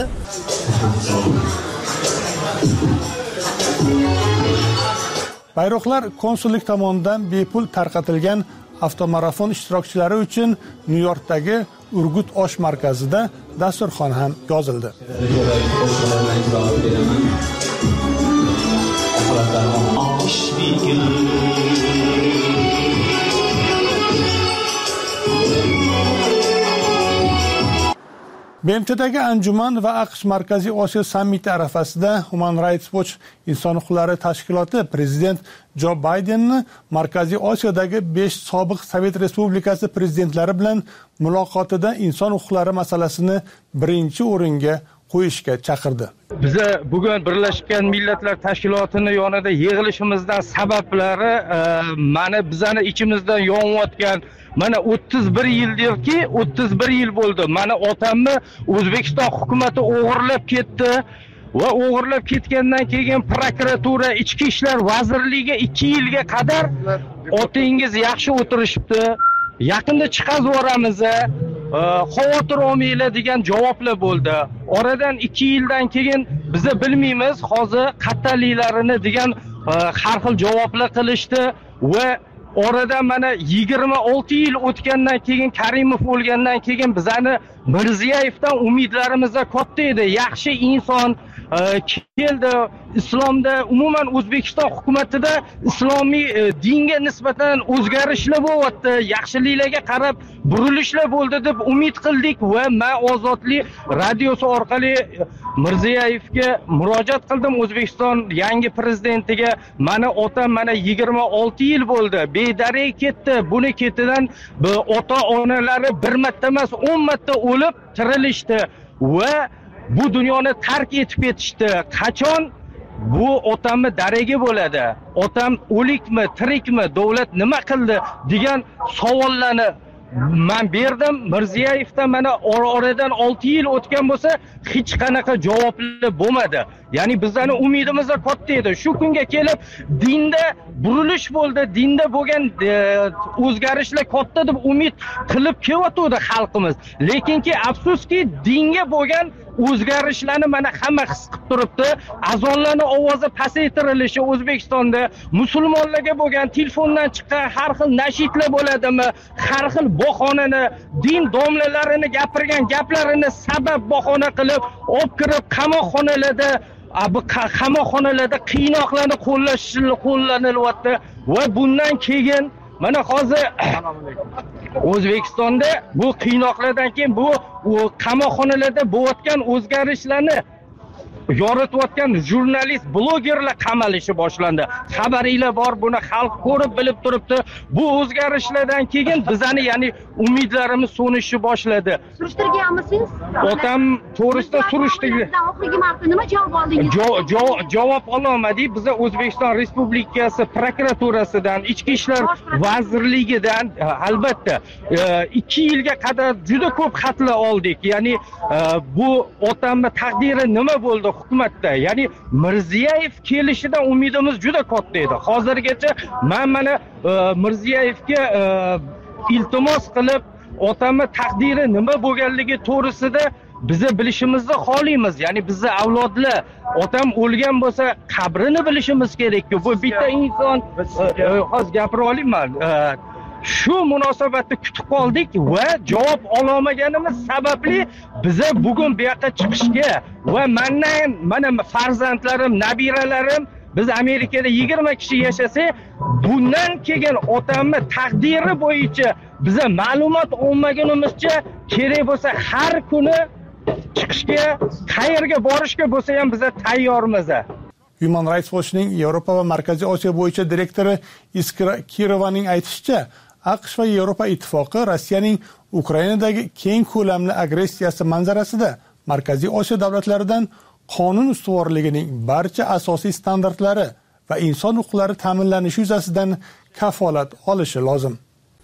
Bayroqlar konsullik tomonidan bepul tarqatilgan avtomarafon ishtirokchilari uchun Nyu-Yorkdagi Urgut osh markazida dasturxon ham yozildi. B M T'dagi anjuman va AQSh Markaziy Osiyo sammiti arafasida Human Rights Watch inson huquqlari tashkiloti prezident Jo Baydenni Markaziy Osiyodagi besh sobiq Sovet Respublikasi prezidentlari bilan muloqotida inson huquqlari masalasini birinchi o'ringa qo'yishga chaqirdi. Biz bugun Birlashgan Millatlar Tashkilotini yonida yig'ilishimizdan sabablari mana bizani ichimizdan yonayotgan mana o'ttiz bir yildirki, o'ttiz bir yil bo'ldi. Mana otamni O'zbekiston hukumatı o'g'irlab ketdi va o'g'irlab ketgandan keyin prokuratura, ichki ishlar vazirligiga ikki yilga qadar otangiz yaxshi o'tirishibdi. Yaqinda chiqaz boramiz, xavotir olmanglar degan javoblar bo'ldi. Oradan ikki yildan keyin biz bilmaymiz, hozir qattaliklarini degan har xil javoblar qilishdi va oradan mana yigirma olti yil o'tgandan keyin, Karimov o'lgandan keyin bizani Mirziyoyevdan umidlarimiz katta edi. Yaxshi inson keldi. Islomda umuman O'zbekiston hukumatida islomiy dinga nisbatan o'zgarishlar bo'lyapti, yaxshiliklarga qarab burilishlar bo'ldi deb umid qildik va men Ozodlik radiosi orqali Mirziyoyevga murojaat qildim, O'zbekiston yangi prezidentiga. Mana otam mana yigirma olti yil bo'ldi, bedarak ketdi. Buni ketidan ota-onalari bir marta emas, o'n marta o'lib tirilishdi va bu dunyoni tark etib ketishdi. Qachon bu otamni daragi bo'ladi? Otam o'likmi, tirikmi, davlat nima qildi degan savollarni men berdim. Mirziyoyevdan mana oradan olti yil o'tgan bo'lsa, hech qanaqa javoblar bo'lmadi. Ya'ni bizlarning umidimiz katta edi. Shu kunga kelib dinda burilish bo'ldi, dinda bo'lgan o'zgarishlar katta deb umid qilib kelyotdi xalqimiz. Lekinki afsuski dinga bo'lgan o'zgarishlarni mana hamma his qilib turibdi. Azonlarning ovozi pasaytirilishi O'zbekistonda, musulmonlarga bo'lgan telefondan chiqqan har xil nashidlar bo'ladimi, har xil bahonani, din domlalarini gapirgan gaplarini sabab bahona qilib olib kirib qamoqxonalarda, bu qamoqxonalarda qiynoqlarni qo'llash qo'llanilyapti va bundan keyin mana hozir O'zbekistonda bu qiynoqlardan keyin bu qamoqxonalarda bo'layotgan o'zgarishlarni yoritayotgan jurnalist, blogerlar qamalishi boshlandi. Xabaringlar bor, buni xalq ko'rib bilib turibdi. Bu o'zgarishlardan keyin bizani, ya'ni umidlarimiz so'nishni boshladi. Surishtirganmisiz? Otam to'g'risida surishtirdi. Oxirgi marta nima javob oldingiz? Javob ololmadik. Biz O'zbekiston Respublikasi prokuraturasidan, ichki ishlar vazirligidan albatta ikki yilga qadar juda ko'p xatlar oldik. Ya'ni bu otamni taqdiri nima bo'ldi hukumatda? Ya'ni Mirziyoyev kelishidan umidimiz juda katta edi. Hozirgacha men mana Mirziyoyevga iltimos qilib, otamni taqdiri nima bo'lganligi to'g'risida bizni bilishimizni xohlaymiz. Ya'ni bizni avlodlar otam o'lgan bo'lsa qabrini bilishimiz kerak-ku. Bu bitta inson hozir gapira olayman. Shu munosabatni kutib qoldik va javob ololmaganimiz sababli biza bugun bu yoqqa chiqishga va mendan mana farzandlarim, nabiralarim biz Amerikada yigirma kishi yashasa, bundan keyin otamni taqdiri bo'yicha biza ma'lumot olmagunimizcha kerak bo'lsa har kuni chiqishga, qayerga borishga bo'lsa ham biza tayyormiz. Human Rights Watch'ning Yevropa va Markaziy Osiyo bo'yicha direktori Iskra Kirovaning aytishicha, AQSh va Yevropa ittifoqi Rossiyaning Ukrainadagi keng ko'lamli agressiyasi manzarasida Markaziy Osiyo davlatlaridan qonun ustuvorligining barcha asosiy standartlari va inson huquqlari ta'minlanishi yuzasidan kafolat olishi lozim.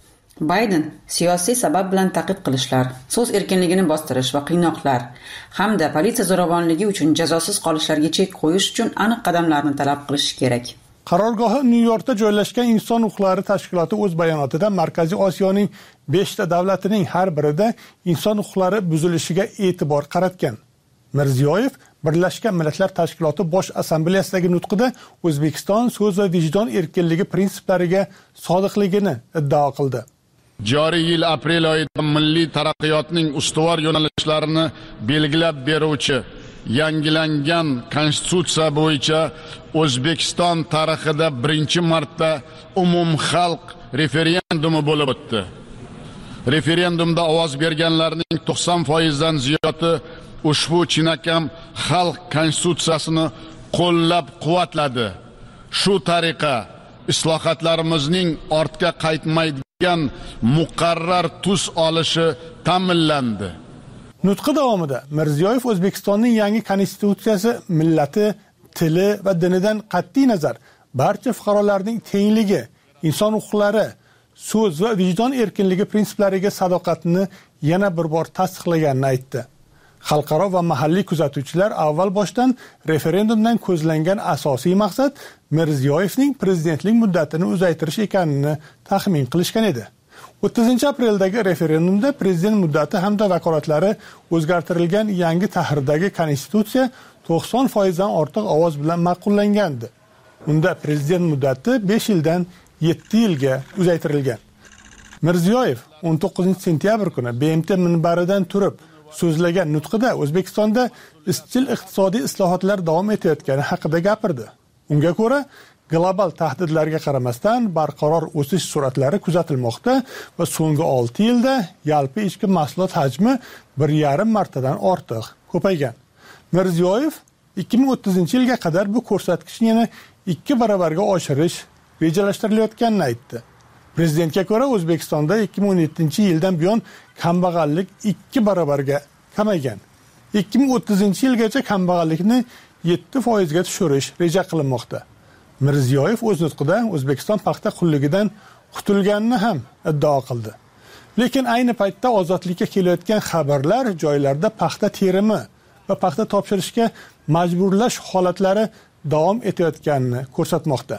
Bayden siyosiy sabab bilan taqiq qilishlar, so'z erkinligini bostirish va qiynoqlar hamda politsiya zo'ravonligi uchun jazosiz qolishlarga chek qo'yish uchun aniq qadamlarni talab qilish kerak. Qarorgohi Nyu-Yorkda joylashgan Inson huquqlari tashkiloti o'z bayonotida Markaziy Osiyoning beshta davlatining har birida inson huquqlari buzilishiga e'tibor qaratgan. Mirziyoyev Birlashgan Millatlar Tashkiloti Bosh Assambleyasidagi nutqida O'zbekiston so'z va vijdon erkinligi prinsiplariga sodiqligini iddao qildi. Joriy yil aprel oyida milliy taraqqiyotning ustuvor yo'nalishlarini belgilab beruvchi yangilangan konstitutsiya bo'yicha O'zbekiston tarixida birinchi marta umumxalq referendumi bo'lib o'tdi. Referendumda ovoz berganlarning to'qson foiz dan ziyodi ushbu chinakam xalq konstitutsiyasini qo'llab-quvvatladi. Shu tariqa islohotlarimizning ortga qaytmaydigan muqarrar tus olishi ta'minlandi. Nutqi davomida Mirziyoyev O'zbekistonning yangi konstitutsiyasi millati, tili va dinidan qat'iy nazar barcha fuqarolarning tengligi, inson huquqlari, so'z va vijdon erkinligi prinsiplariga sadoqatni yana bir bor tasdiqlaganini aytdi. Xalqaro va mahalliy kuzatuvchilar avval boshdan referendumdan ko'zlangan asosiy maqsad Mirziyoyevning prezidentlik muddatini uzaytirish ekanini taxmin qilishgan edi. o'ttizinchi apreldagi referendumda prezident muddati hamda vakolatlari o'zgartirilgan yangi tahrirdagi konstitutsiya to'qson foiz dan ortiq ovoz bilan ma'qullangandi. Unda prezident muddati besh yildan yetti yilga uzaytirilgan. Mirziyoyev o'n to'qqizinchi sentyabr kuni B M T minbaridan turib so'zlagan nutqida O'zbekistonda izchil iqtisodiy islohotlar davom etayotgani haqida gapirdi. Unga ko'ra, global tahdidlarga qaramasdan barqaror o'sish sur'atlari kuzatilmoqda va so'nggi olti yilda yalpi ichki mahsulot hajmi bir yarim martadan ortiq ko'paygan. Mirziyoyev ikki ming o'ttizinchi yilga qadar bu ko'rsatkichni yana ikki barobarga oshirish rejalashtirilayotganini aytdi. Prezidentga ko'ra, O'zbekistonda ikki ming o'n yettinchi yildan buyon kambag'allik ikki barobarga kamaygan. ikki ming o'ttizinchi yilgacha kambag'allikni yetti foizga tushirish reja qilinmoqda. Mirziyoyev o'z nutqida O'zbekiston paxta qulligidan qutulganini ham iddao qildi. Lekin ayni paytda ozodlikka kelayotgan xabarlar joylarda paxta terimi va paxta topshirishga majburlash holatlari davom etayotganini ko'rsatmoqda.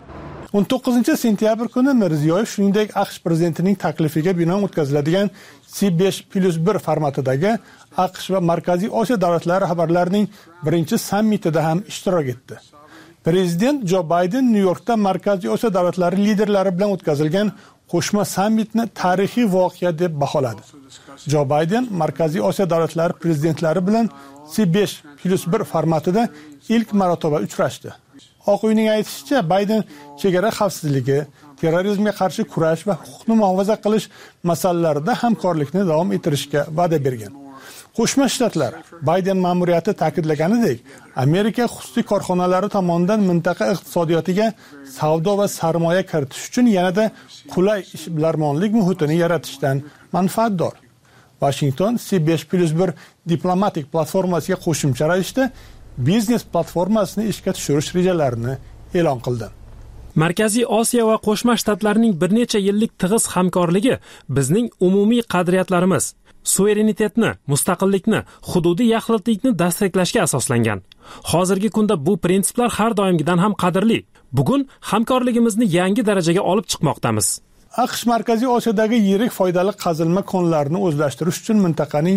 o'n to'qqizinchi sentyabr kuni Mirziyoyev shuningdek AQSh prezidentining taklifiga binoan o'tkaziladigan C besh plus bir formatidagi AQSh va Markaziy Osiyo davlatlari rahbarlarining birinchi sammitida ham ishtirok etdi. Prezident Jo Bayden Nyu-Yorkda Markaziy Osiyo davlatlari liderlari bilan o'tkazilgan qo'shma sammitni tarixiy voqea deb baholadi. Jo Bayden Markaziy Osiyo davlatlari prezidentlari bilan C besh plus bir formatida ilk marotaba uchrashdi. Oq uyning aytishicha, Bayden chegara xavfsizligi, terrorizmga qarshi kurash va huquqni muhofaza qilish masalalarida hamkorlikni davom ettirishga va'da bergan. Qo'shma Shtatlar Bayden ma'muriyati ta'kidlaganidek, Amerika xususiy korxonalari tomonidan mintaqa iqtisodiyotiga savdo va sarmoya kiritish uchun yanada qulay ishbilarmonlik muhitini yaratishdan manfaatdor. Washington C besh plus bir diplomatik platformasiga qo'shimcha ravishda biznes platformasini ishga tushirish rejalarini e'lon qildi. Markaziy Osiyo va Qo'shma Shtatlarning bir necha yillik tig'iz hamkorligi bizning umumiy qadriyatlarimiz, suverenitetni, mustaqillikni, hududiy yaxlitlikni dasturlashga asoslangan. Hozirgi kunda bu prinsiplar har doimgidan ham qadrli. Bugun hamkorligimizni yangi darajaga olib chiqmoqdamiz. AQSh Markaziy Osiyodagi yirik foydali qazilma konlarini o'zlashtirish uchun mintaqaning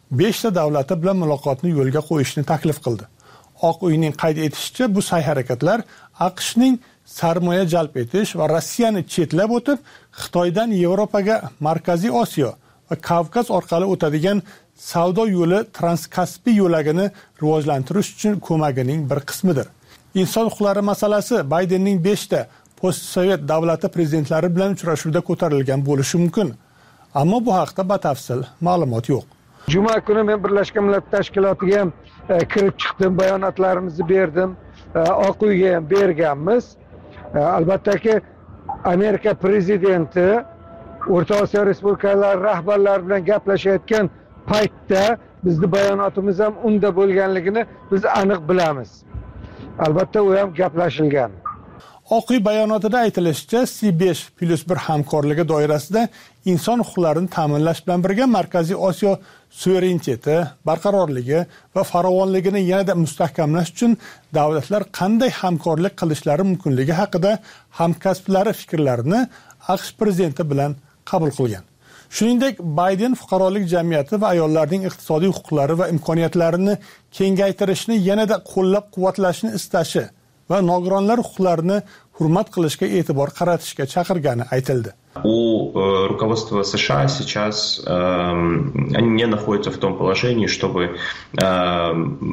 beshta davlati bilan muloqotni yo'lga qo'yishni taklif qildi. Oq uyning qayd etishicha, bu sa'y-harakatlar AQShning sarmoya jalb etish va Rossiyani chetlab o'tib, Xitoydan Yevropaga, Markaziy Osiyo va Kavkaz orqali o'tadigan savdo yo'li Transkaspiy yo'lagini rivojlantirish uchun ko'magining bir qismidir. Inson huquqlari masalasi Baydenning beshta postsovet davlati prezidentlari bilan uchrashuvda ko'tarilgan bo'lishi mumkin. Ammo bu haqda batafsil ma'lumot yo'q. Juma kuni men Birlashgan Millatlar Tashkilotiga ham e, kirib chiqdim, bayonotlarimizni berdim, e, Oq uyga ham berganmiz. E, albattaki Amerika prezidenti O'rta Osiyo respublikalari rahbarlari bilan gaplashayotgan paytda bizni bayonotimiz ham unda bo'lganligini biz aniq bilamiz. Albatta u ham gaplashilgan. Oq uy bayonotida aytilishicha, C besh plus bir hamkorligi doirasida inson huquqlarini ta'minlash bilan birga Markaziy Osiyo suvereniteti, barqarorligi va farovonligini yanada mustahkamlash uchun davlatlar qanday hamkorlik qilishlari mumkinligi haqida hamkasblari fikrlarini AQSh prezidenti bilan qabul qilgan. Shuningdek, Bayden fuqarolik jamiyati va ayollarning iqtisodiy huquqlari va imkoniyatlarini kengaytirishni yanada qo'llab-quvvatlashni istashi va nogironlar huquqlarini hurmat qilishga e'tibor qaratishga chaqirgani aytildi. У э, руководства США сейчас э, они не находятся в том положении, чтобы э,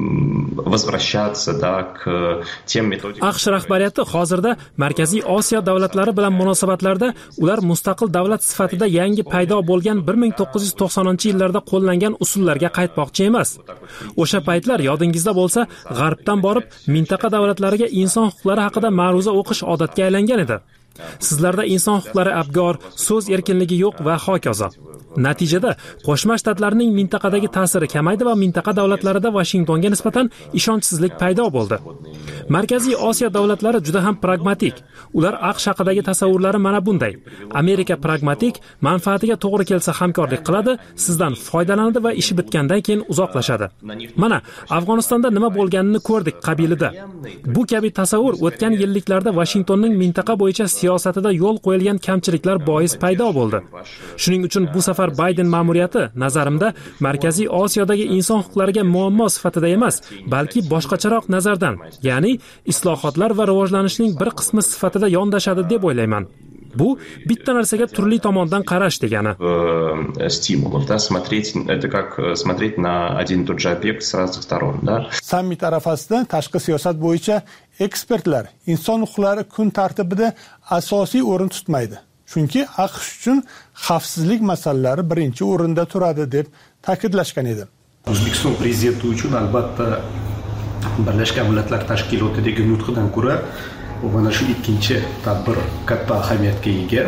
возвращаться, да, к тем методикам. AQSh rahbariyati hozirda Markaziy Osiyo davlatlari bilan munosabatlarda ular mustaqil davlat sifatida yangi paydo bo'lgan bir ming to'qqiz yuz to'qsoninchi yillarda qo'llangan usullarga qaytmoqchi emas. O'sha paytlar yodingizda bo'lsa, g'arbdan borib mintaqa davlatlariga inson huquqlari haqida ma'ruza o'qish odatga aylangan edi. Sizlarda inson huquqlari abgor, so'z erkinligi yo'q va hokazo. Natijada Qo'shma Shtatlarning mintaqadagi ta'siri kamaydi va mintaqa davlatlarida Washingtonga nisbatan ishonchsizlik paydo bo'ldi. Markaziy Osiyo davlatlari juda ham pragmatik. Ular AQSh haqidagi tasavvurlari mana bunday. Amerika pragmatik, manfaatiga to'g'ri kelsa hamkorlik qiladi, sizdan foydalanadi va ishi bitgandan keyin uzoqlashadi. Mana Afg'onistonda nima bo'lganini ko'rdik qabilida. Bu kabi tasavvur o'tgan yilliklarda Washingtonning mintaqa bo'yicha siyosatida yo'l qo'yilgan kamchiliklar bois paydo bo'ldi. Shuning uchun bu safar Bayden ma'muriyati nazarimda Markaziy Osiyodagi inson huquqlariga muammo sifatida emas, balki boshqacharoq nazardan, ya'ni islohotlar va rivojlanishning bir qismi sifatida yondashadi deb o'ylayman. Bu bitta narsaga turli tomondan qarash degani. Стимулов, да, смотреть, это как смотреть на один и тот же объект с разных сторон, да. Sammit arafasida tashqi siyosat bo'yicha ekspertlar inson huquqlari kun tartibida asosiy o'rin tutmaydi. Chunki AQSh uchun xavfsizlik masalalari birinchi o'rinda turadi deb ta'kidlashgan edi. O'zbekiston prezidenti uchun albatta Birlashgan Millatlar Tashkilotidagi nutqidan ko'ra mana shu ikkinchi tadbir katta ahamiyatga ega.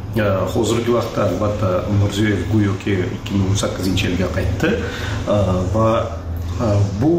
Hozirgi vaqtda albatta Mirziyoyev go'yoki ikki ming o'n sakkizinchi yilga qaytdi va bu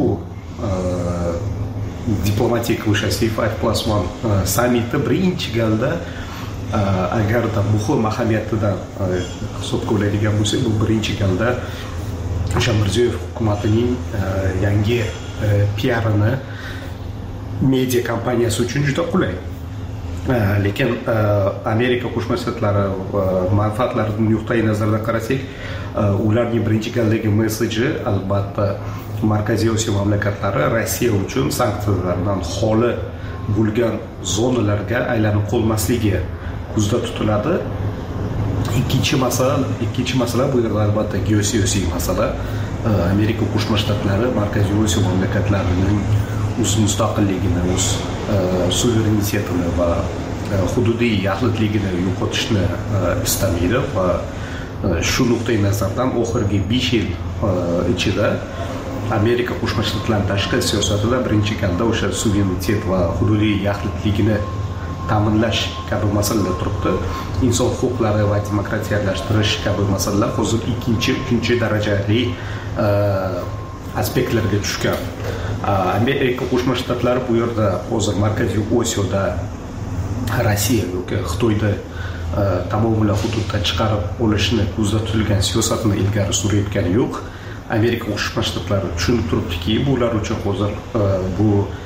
diplomatik o'sha C five plus one sammiti birinchi galda agarda muhim ahamiyatidan hisobga oladigan bo'lsak, bu birinchi galda o'sha Mirziyoyev hukumatining yangi P R-ni media kompaniyasi uchun juda qulay. Lekin Amerika Qo'shma Shtatlari manfaatlaridan nuqtai nazardan qarasak, ularning birinchi galdagi messeji albatta Markaziy Osiyo mamlakatlari Rossiya uchun sanksiyalardan xoli bo'lgan zonalarga aylanib qolmasligi ko'zda tutiladi. Ikkinchi masala, ikkinchi masala bu yerda albatta geosiyosiy masala. Amerika Qo'shma Shtatlari Markaziy Osiyo mamlakatlarining o'z mustaqilligini, o'z suverenitetini va hududiy yaxlitligini yo'qotishni istamaydi va shu nuqtai nazardan oxirgi besh yil ichida Amerika Qo'shma Shtatlari tashqi siyosatida birinchi galda o'sha suverenitet va hududiy yaxlitligini ta'minlash kabi masalalar turibdi. Inson huquqlari va demokratiyalashtirish kabi masalalar hozir ikkinchi, uchinchi darajali aspektlarga tushgan. Amerika Qo'shma Shtatlari bu yerda hozir Markaziy Osiyoda Rossiya yoki Xitoyda tamomila hududdan chiqarib olishni ko'zda tutilgan siyosatni ilgari surayotgani yo'q. Amerika Qo'shma Shtatlari tushunib turibdiki, bular uchun hozir bu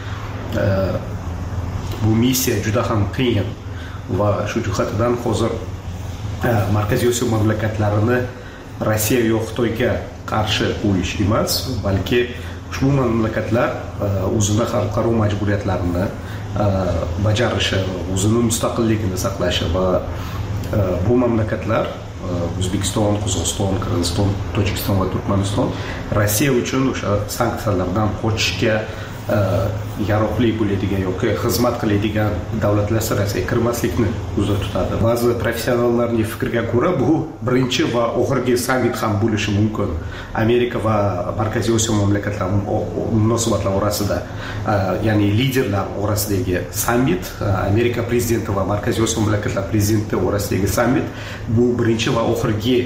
bu missiya juda ham qiyin va shu jihatdan hozir Markaziy Osiyo mamlakatlarini Rossiya yoki Xitoyga qarshi qo'yish emas, balki ushbu mamlakatlar o'zini xalqaro majburiyatlarini bajarishi, o'zini mustaqilligini saqlashi va bu mamlakatlar O'zbekiston, Qozog'iston, Qirg'iziston, Tojikiston va Turkmaniston Rossiya uchun o'sha sanksiyalardan qochishga yaroqli bo'ladigan yoki xizmat qiladigan davlatlar sirasiga kirmaslikni ko'zda tutadi. Ba'zi professionallarning fikriga ko'ra bu birinchi va oxirgi sammit ham bo'lishi mumkin. Amerika va Markaziy Osiyo mamlakatlari munosabatlari orasida, ya'ni liderlar orasidagi sammit, Amerika prezidenti va Markaziy Osiyo mamlakatlari prezidenti orasidagi sammit bu birinchi va oxirgi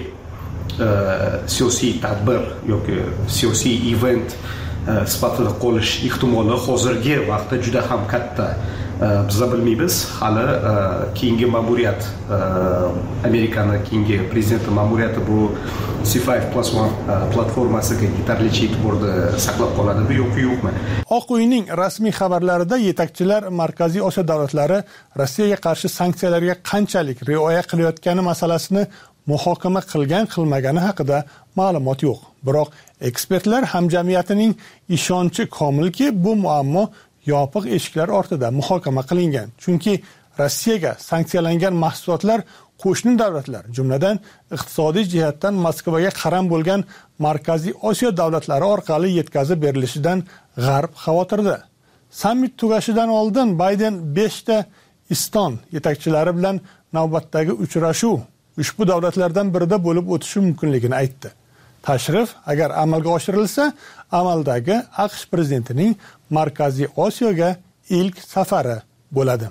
siyosiy tadbir yoki siyosiy event sifatida qolish ehtimoli hozirgi vaqtda juda ham katta. Biz bilmaymiz, hali keyingi ma'muriyat, Amerikani keyingi prezidenti ma'muriyati bu C five plus one platformasiga yetarlicha e'tiborda saqlab qoladimi yoki yo'qmi? Oq uyning rasmiy xabarlarida yetakchilar Markaziy Osiyo davlatlari Rossiyaga qarshi sanksiyalarga qanchalik rioya qilayotgani masalasini muhokama qilgan qilmagani haqida ma'lumot yo'q. Biroq ekspertlar hamjamiyatining ishonchi komilki, bu muammo yopiq eshiklar ortida muhokama qilingan. Chunki Rossiyaga sanksiyalangan mahsulotlar qo'shni davlatlar, jumladan iqtisodiy jihatdan Moskvaga qaram bo'lgan Markaziy Osiyo davlatlari orqali yetkazib berilishidan G'arb xavotirda. Sammit tugashidan oldin Bayden beshta Iston yetakchilari bilan navbatdagi uchrashuv ushbu davlatlardan birida bo'lib o'tishi mumkinligini aytdi. Tashrif agar amalga oshirilsa, amaldagi AQSh prezidentining Markaziy Osiyoga ilk safari bo'ladi.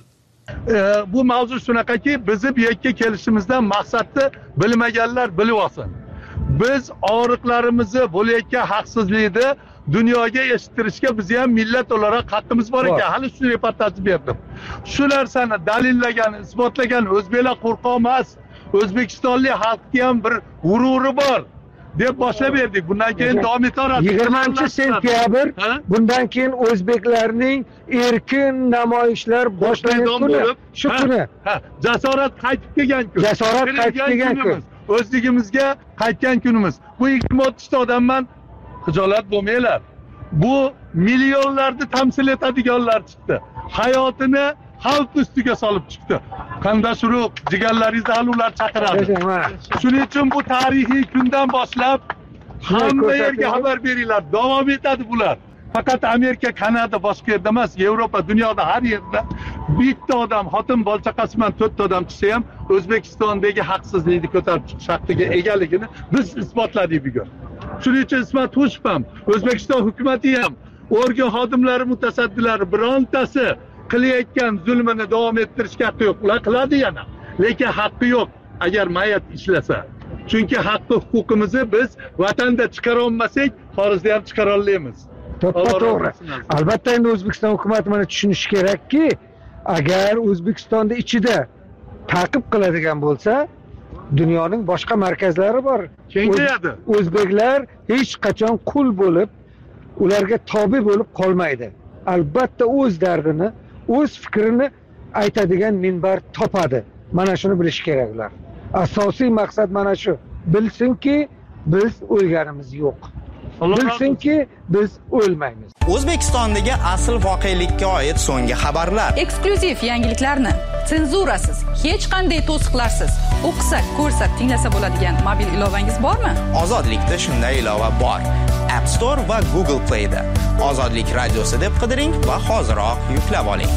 Bu mavzu shunaqaki, bizni bu yerga kelishimizdan maqsadni bilmaganlar bilib olsin. Biz og'riqlarimizni bo'layotgan haqsizlikni dunyoga eshittirishga biz ham millat olarak haqqimiz bor ekan. Hali shu reportajni berdim. Shu narsani dalillagan, isbotlagan o'zbeklar qo'rqoq emas. O'zbekistonlik xalqga ham bir g'ururi bor deb boshlab berdik. Bundan keyin davom etaveradi. yigirmanchi sentyabr bundan keyin o'zbeklarning erkin namoyishlar boshlangan kuni. Shu kuni jasorat qaytib kelgan kun. Jasorat qaytib kelgan kun. O'zligimizga qaytgan kunimiz. Bu yigirma o'ttizta odamman hijolat bo'lmanglar. Bu millionlarni tamsil etadiganlar chiqdi. Hayotini xalq ustiga solib chiqdi. Qandash urug' jigarlaringizni hali ular chaqiradi. Shuning uchun bu tarixiy kundan boshlab hamma yerga xabar beringlar. Davom etadi bular. Faqat Amerika, Kanada boshqa yerda emas, Yevropa, dunyoda har yerda bitta odam, xotin bola chaqasi bilan to'rtta odam chiqsa ham O'zbekistondagi haqsizlikni ko'tarib chiqish haqqiga egaligini biz isbotladik bugun. Shuning uchun Ismat To'shib ham, O'zbekiston hukumati ham, organ xodimlari, mutasaddilari birontasi qilayotgan zulmini davom ettirishga haqqi yo'q. Ular qiladi yana. Lekin haqqi yo'q agar mayat ishlasa. Chunki haqqi huquqimizni biz vatanda chiqara olmasak, xorijda ham chiqara olmaymiz. To'g'ri. Albatta endi O'zbekiston hukumati mana tushunishi kerakki, agar O'zbekistonda ichida ta'qib qiladigan bo'lsa, dunyoning boshqa markazlari bor. Kengayadi. O'zbeklar hech qachon qul bo'lib, ularga tobe bo'lib qolmaydi. Albatta o'z dardini, o'z fikrini aytadigan minbar topadi. Mana shuni bilish kerak ular. Asosiy maqsad mana shu. Bilsinki, biz o'lganimiz yo'q. Bilsinki, biz o'lmaymiz. O'zbekistondagi asl voqelikka oid so'nggi xabarlar. Eksklyuziv yangiliklarni senzurasiz, hech qanday to'siqlarsiz o'qisa, ko'rsa, tinglasa bo'ladigan mobil ilovangiz bormi? Ozodlikda shunday ilova bor. App Store va Google Play'da Ozodlik radiosi deb qidiring va hoziroq yuklab oling.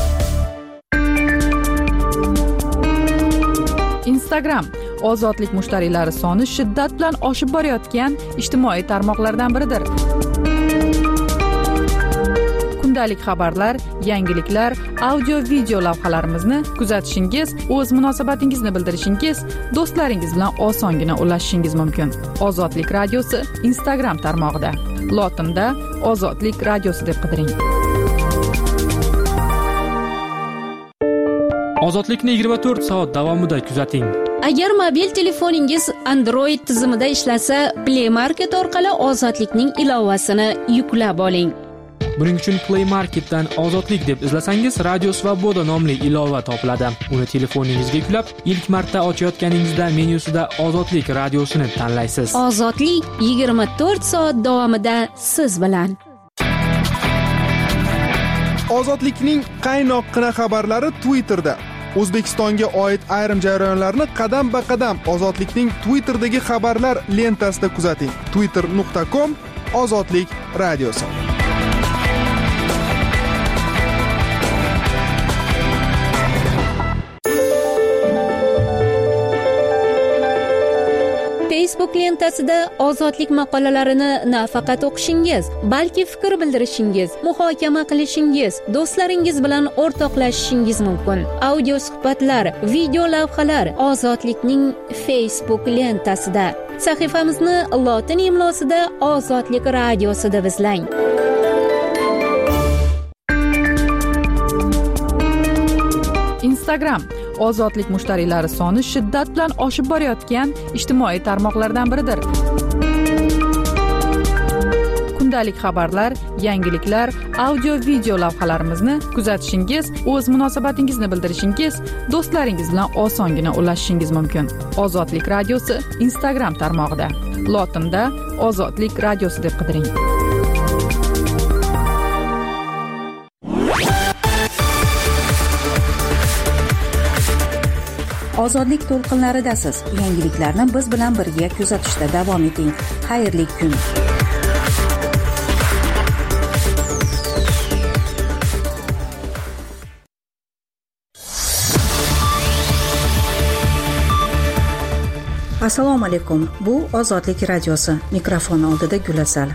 Instagram ozodlik mushtariylari soni shiddat bilan oshib borayotgan ijtimoiy tarmoqlardan biridir. Kundalik xabarlar, yangiliklar, audio video lavhalarimizni kuzatishingiz, o'z munosabatingizni bildirishingiz, do'stlaringiz bilan osongina ulashishingiz mumkin. Ozodlik radiosi Instagram tarmog'ida. Lotinda Ozodlik radiosi deb qidiring. Ozodlikni yigirma to'rt soat davomida kuzating. Agar mobil telefoningiz Android tizimida ishlasa, Play Market orqali Ozodlikning ilovasini yuklab oling. Buning uchun Play Marketdan Ozodlik deb izlasangiz, Radio Svoboda nomli ilova topiladi. Uni telefoningizga yuklab, ilk marta ochayotganingizda menyusida Ozodlik radiosini tanlaysiz. Ozodlik yigirma to'rt soat davomida siz bilan. Ozodlikning qaynoqqina xabarlari Twitterda. O'zbekistonga oid ayrim jarayonlarni qadam-ba-qadam Ozodlikning Twitter'dagi xabarlar lentasida kuzating. twitter nuqta com Ozodlik radiosi. Facebook lentasida Ozodlik maqolalarini nafaqat o'qishingiz, balki fikr bildirishingiz, muhokama qilishingiz, do'stlaringiz bilan o'rtoqlashishingiz mumkin. Audio suhbatlar, video lavhalar Ozodlikning Facebook lentasida. Sahifamizni lotin imlosida Ozodlik radiosi deb izlang. Instagram Ozodlik mushtariylari soni shiddat bilan oshib borayotgan ijtimoiy tarmoqlardan biridir. Kundalik xabarlar, yangiliklar, audio video lavhalarimizni kuzatishingiz, o'z munosabatingizni bildirishingiz, do'stlaringiz bilan osongina ulashishingiz mumkin. Ozodlik radiosi Instagram tarmog'ida. Lotinda Ozodlik radiosi deb qidiring. Ozodlik to'lqinlaridasiz. Yangiliklarni biz bilan birga kuzatishda davom eting. Xayrli kun. Assalomu alaykum. Bu Ozodlik radiosi. Mikrofon oldida Gulasal.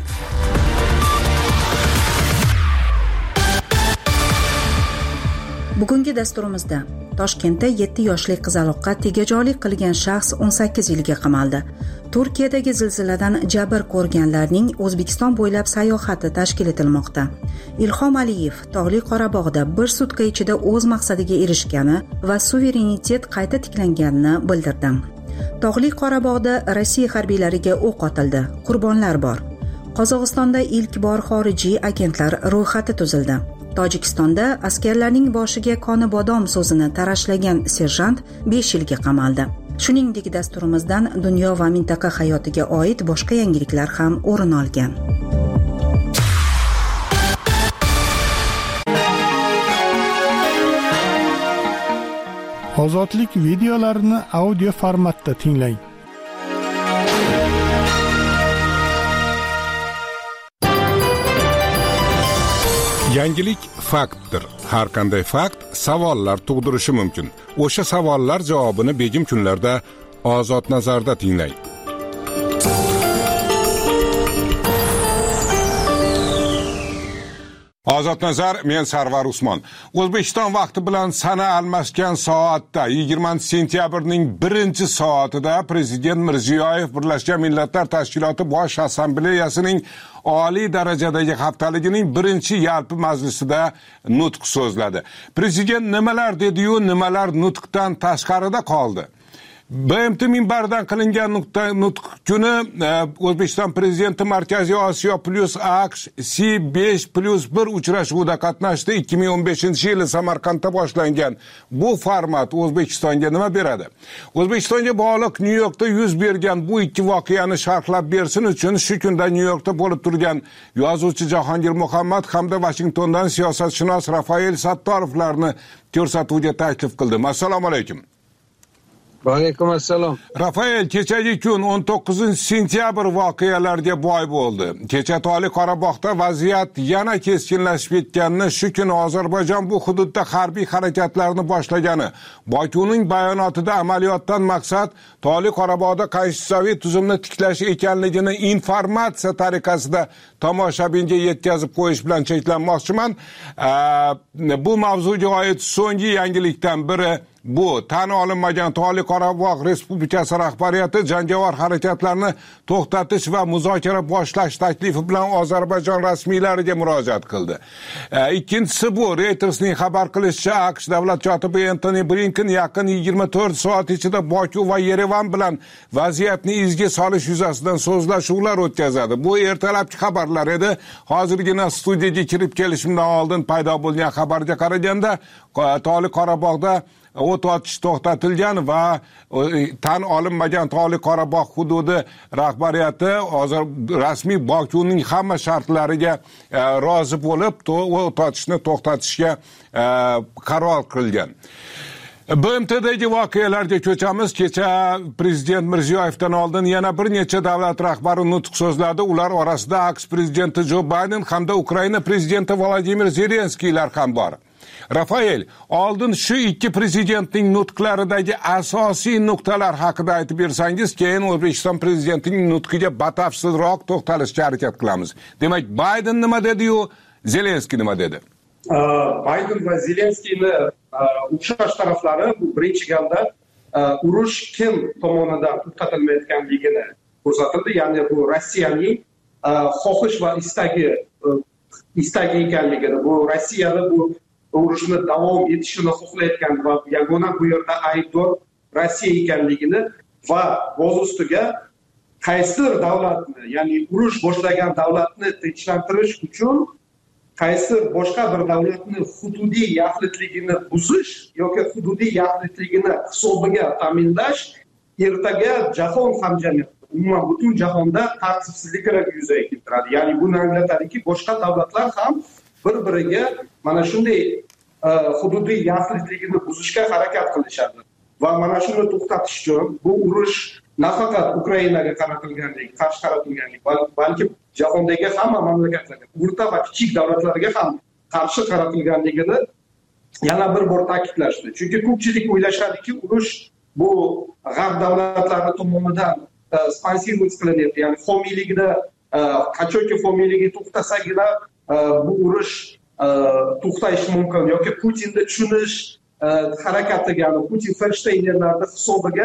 Bugungi dasturimizda Toshkentda yetti yoshli qizaloqqa tegajog'lik qilgan shaxs o'n sakkiz yilga qamaldi. Turkiyadagi zilziladan jabr ko'rganlarning O'zbekiston bo'ylab sayohati tashkil etilmoqda. Ilhom Aliyev Tog'li Qorabog'da bir sutka ichida o'z maqsadiga erishgani va suverenitet qayta tiklanganini bildirdi. Tog'li Qorabog'da Rossiya harbiylariga o'q otildi. Qurbonlar bor. Qozog'istonda ilk bor xorijiy agentlar ro'yxati tuzildi. Tojikistonda askarlarning boshiga qoni bodom so'zini tarashlagan serjant besh yilga qamaldi. Shuningdek, dasturimizdan dunyo va mintaqa hayotiga oid boshqa yangiliklar ham o'rin olgan. Ozodlik videolarini audio formatda tinglang. Yangilik faktdir. Har qanday fakt savollar tug'dirishi mumkin. O'sha savollar javobini begim kunlarda Ozod nazarda tinglang. Ozod nazar, men Sarvar Usmon. O'zbekiston vaqti bilan sana almashgan soatda yigirmanchi sentyabrning birinchi soatida Prezident Mirziyoyev Birlashgan Millatlar Tashkiloti Bosh Assambleyasining oliy darajadagi haftaligining birinchi yalpi majlisida nutq so'zladi. Prezident nimalar dedi-yu, nimalar nutqdan tashqarida qoldi. B M T minbaridan qilingan nutq kuni O'zbekiston Prezidenti Markaziy Osiyo plus AQSh C besh plus bir uchrashuvida qatnashdi. ikki ming o'n beshinchi yili Samarqandda boshlangan bu format O'zbekistonga nima beradi? O'zbekistonga bog'liq Nyu-Yorkda yuz bergan bu ikki voqeani sharhlab bersin uchun shu kunda Nyu-Yorkda bo'lib turgan yozuvchi Jahongir Muhammad hamda Vashingtondan siyosatshunos Rafael Sattorovlarni ko'rsatuvga taklif qildim. Assalomu alaykum. Va alaykum assalom. Rafael, kechagi kun o'n to'qqizinchi sentyabr voqealarga boy bo'ldi. Kecha Tog'li Qorabog'da vaziyat yana keskinlashib ketganini, shu kuni Ozarbayjon bu hududda harbiy harakatlarni boshlagani, Bokuning bayonotida amaliyotdan maqsad Tog'li Qorabog'da konstitutsiyaviy tuzumni tiklash ekanligini informatsiya tariqasida tomoshabinga yetkazib qo'yish bilan cheklanmoqchiman. Bu mavzuga oid so'nggi yangilikdan biri bu tan olinmagan Tog'li Qorabog' Respublikasi rahbariyati jangovar harakatlarni to'xtatish va muzokara boshlash taklifi bilan Ozarbayjon rasmiylariga murojaat qildi. Ikkinchisi bu Reuters'ning xabar qilishicha AQSh davlat kotibi Antony Blinken yaqin yigirma to'rt soat ichida Boku va Yerevan bilan vaziyatni izga solish yuzasidan so'zlashuvlar o'tkazadi. Bu ertalabki xabarlar edi. Hozirgina studiyaga kirib kelishimdan oldin paydo bo'lgan xabarga qaraganda Tog'li Qorabog'da o't ochish to'xtatilgan va tan olinmagan Tog'li Qorabog' hududi rahbariyati hozir rasmiy Bokuning hamma shartlariga rozi bo'lib, o't ochishni to'xtatishga qaror qilgan. B M T'dagi voqealarga ko'chamiz. Kecha prezident Mirziyoyevdan oldin yana bir necha davlat rahbari nutq so'zladi. Ular orasida AQSh prezidenti Jo Bayden hamda Ukraina prezidenti Vladimir Zelenskiylar ham bor. Rafael, oldin shu ikki prezidentning nutqlaridagi asosiy nuqtalar haqida aytib bersangiz, keyin O'zbekiston prezidentining nutqiga batafsilroq to'xtalishga harakat qilamiz. Demak, Bayden nima dedi-yu, Zelenskiy nima dedi? Bayden va Zelenskiyni o'xshash taraflari bu birinchi galda urush kim tomonidan to'xtatilmayotganligini ko'rsatildi. Ya'ni bu Rossiyaning xohish va istagi istagi ekanligini, bu Rossiyada bu urushni davom etishini xohlayotgan va yagona bu yerda aybdor Rossiya ekanligini va boz ustiga qaysidir davlatni, ya'ni urush boshlagan davlatni tinchlantirish uchun qaysidir boshqa bir davlatni hududiy yaxlitligini buzish yoki hududiy yaxlitligini hisobiga ta'minlash ertaga jahon hamjamiyati, umuman butun jahonda tartibsizliklar yuzaga keltiradi. Ya'ni buni anglatadiki, boshqa davlatlar ham bir-biriga mana shunday hududiy yaxlitligini buzishga harakat qilishadi. Va mana shuni to'xtatish uchun bu urush nafaqat Ukrainaga qaratilganligi, qarshi qaratilganligi, balki jahondagi hamma mamlakatlarga, o'rta va kichik davlatlarga ham qarshi qaratilganligini yana bir bor ta'kidlashdi. Chunki ko'pchilik o'ylashadiki, urush bu g'arb davlatlari tomonidan sponsorlik qilinyapti. Ya'ni homiylikda qachonki homiyligi to'xtasagina bu urush to'xtashi mumkin yoki Putinni tushunish harakatiga, Putin Feldsteinerlarning hisobiga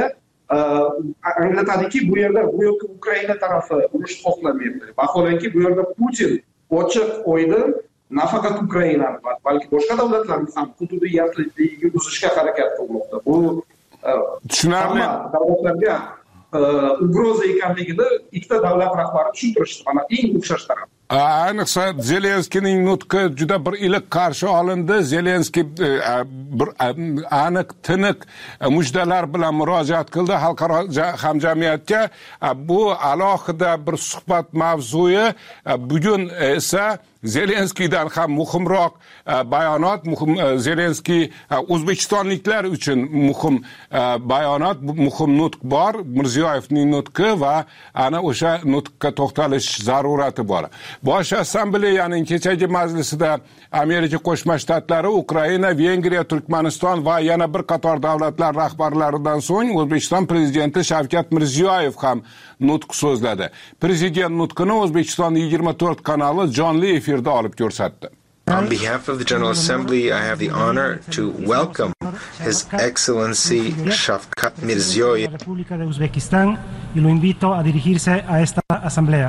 anglatadiki, bu yerda bu yoki Ukraina tarafi urush xohlamayapti. Vaholanki bu yerda Putin ochiq oydin nafaqat Ukrainani, balki boshqa davlatlarni ham hududiy yaxlitligiga buzishga harakat qilmoqda. Bu tushunarli davlatlarga ugroza ekanligini ikkita davlat rahbari tushuntirishdi. Mana eng o'xshash taraf. Ayniqsa Zelenskiyning nutqi juda bir iliq qarshi olindi. Zelenskiy bir aniq, tiniq mujdalar bilan murojaat qildi xalqaro hamjamiyatga. Bu alohida bir suhbat mavzusi. Bugun esa Zelenskiydan ham muhimroq bayonot, muhim Zelenskiy o'zbekistonliklar uchun muhim bayonot, muhim nutq bor, Mirziyoyevning nutqi va ana o'sha nutqqa to'xtalish zarurati bor. Bosh assambleyaning kechagi majlisida Amerika Qo'shma Shtatlari, Ukraina, Vengriya, Turkmaniston va yana bir qator davlatlar rahbarlaridan so'ng O'zbekiston prezidenti Shavkat Mirziyoyev ham nutq so'zladi. Prezident nutqini O'zbekiston yigirma to'rt kanali jonli efirda olib ko'rsatdi. On behalf of the General Assembly, I have the honor to welcome His Excellency Shavkat Mirziyoyev. República de Uzbekistán y lo invito a dirigirse a esta asamblea.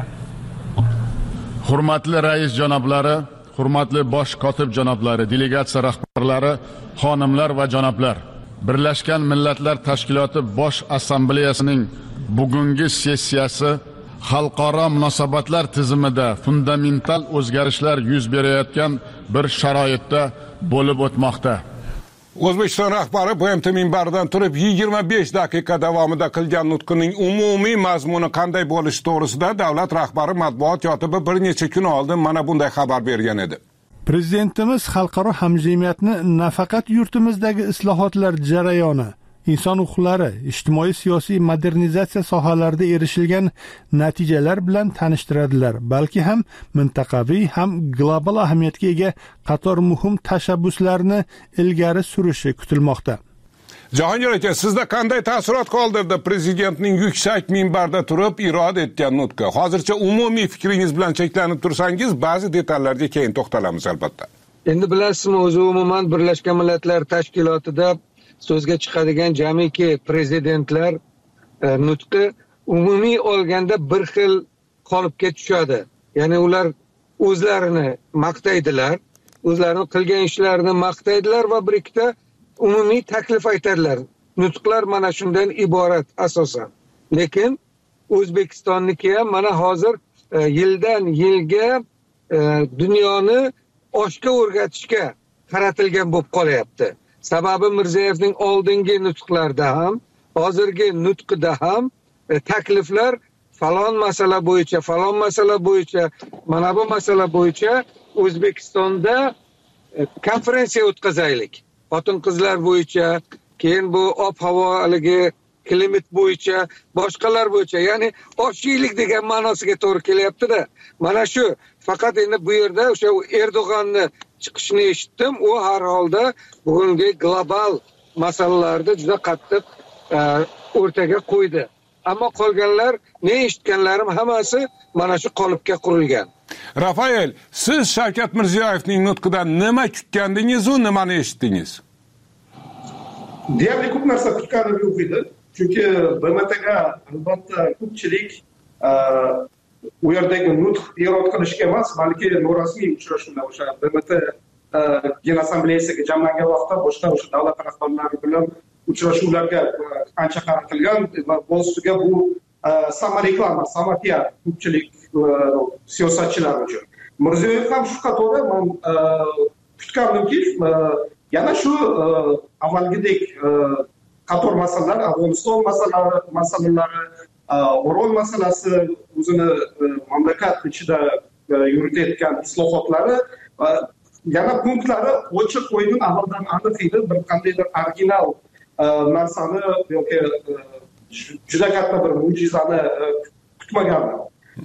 Hurmatli rais janoblari, hurmatli bosh kotib janoblari, delegatsiya rahbarlari, xonimlar va janoblar. Birlashgan Millatlar Tashkiloti bosh assambleyasining bugungi sessiyasi xalqaro munosabatlar tizimida fundamental o'zgarishlar yuz berayotgan bir sharoitda bo'lib o'tmoqda. O'zbekiston rahbari B M T minbaridan turib yigirma besh daqiqa davomida qilgan nutqining umumiy mazmuni qanday bo'lishi to'g'risida davlat rahbari matbuot kotibi bir necha kun oldin mana bunday xabar bergan edi. Prezidentimiz xalqaro hamjamiyatni nafaqat yurtimizdagi islohotlar jarayoni, inson huquqlari, ijtimoiy siyosiy modernizatsiya sohalarida erishilgan natijalar bilan tanishtiradilar, balki ham mintaqaviy ham global ahamiyatga ega qator muhim tashabbuslarni ilgari surishi kutilmoqda. Jahongir aka, sizda qanday taassurot qoldirdi prezidentning yuksak minbarda turib irod etgan nutqi? Hozircha umumiy fikringiz bilan cheklanib tursangiz, ba'zi detallarga keyin to'xtalamiz albatta. Endi bilasizmi, o'zi umuman Birlashgan Millatlar Tashkilotida so'zga chiqadigan jamiki prezidentlar e, nutqi umumiy olganda bir xil qolipga tushadi. Ya'ni ular o'zlarini maqtaydilar, o'zlarini qilgan ishlarini maqtaydilar va bir ikkita umumiy taklif aytadilar. Nutqlar mana shundan iborat asosan. Lekin O'zbekistonniki ham mana hozir e, yildan yilga e, dunyoni oshga o'rgatishga qaratilgan bo'lib qolyapti. Sababi Mirziyoyevning oldingi nutqlarida ham, hozirgi nutqida ham e, takliflar falon masala bo'yicha, falon masala bo'yicha, mana bu masala bo'yicha O'zbekistonda e, konferensiya o'tkazaylik. Xotin-qizlar bo'yicha, keyin bu ob-havo haligi klimat bo'yicha, boshqalar bo'yicha, ya'ni oshiylik degan ma'nosiga to'g'ri kelyapti-da. Mana shu faqat endi bu yerda o'sha Erdo'g'onni chiqishini eshitdim, u har holda bugungi global masalalarni juda qattiq e, o'rtaga qo'ydi. Ammo qolganlar ne eshitganlarim hammasi mana shu qolipga qurilgan. Rafael, siz Shavkat Mirziyoyevning nutqidan nima kutgandingiz va nimani eshitdingiz? Deyarli ko'p narsa kutganim yo'q edi. Chunki B M Tga albatta ko'pchilik u yerdagi nutq irod qilishga emas, balki norasmiy uchrashuvlar o'sha B M T Gen assambleyasiga jamlangan vaqtda boshqa o'sha davlat rahbarlari bilan uchrashuvlarga ancha qaratilgan va bostiga bu sama reklama, sama P R ko'pchilik siyosatchilar uchun. Mirziyoyev ham shu qatorda men kutgandimki, yana shu avvalgidek qator masalalar, Afg'oniston masalalari, masalalari, Orol masalasi, o'zini mamlakat ichida yuritayotgan islohotlari yana punktlari ochiq qo'ygan, avvaldan aniq edi, bir qandaydir original narsani yoki juda katta bir mo'jizani kutmagandim.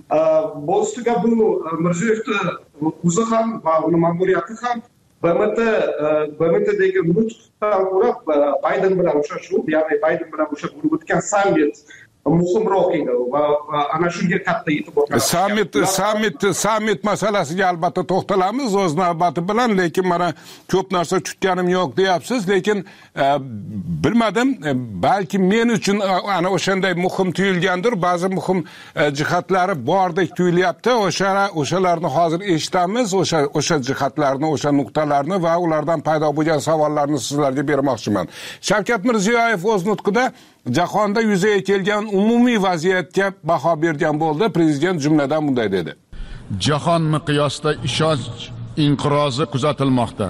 Bostiga bu Mirziyoyevni o'zi ham va uni ma'muriyati ham B M T B M Tdagi nutqdan ko'ra Bayden bilan uchrashuv, ya'ni Bayden bilan o'sha bo'lib o'tgan sammit muhimroq edi va ana shunga katta e'tibor qaratdi. Sammit sammit sammit masalasiga albatta to'xtalamiz o'z navbati bilan, lekin mana ko'p narsa kutganim yo'q deyapsiz, lekin e, bilmadim, e, balki men uchun ana o'shanday muhim tuyulgandir, ba'zi muhim e, jihatlari bordek tuyulyapti. O'sha o'shalarni hozir eshitamiz, o'sha o'sha jihatlarni, o'sha nuqtalarni va ulardan paydo bo'lgan savollarni sizlarga bermoqchiman. Shavkat Mirziyoyev o'z nutqida jahonda yuzaga kelgan umumiy vaziyatga baho bergan bo'ldi. Prezident jumladan bunday dedi: Jahon miqyosida ishonch inqirozi kuzatilmoqda.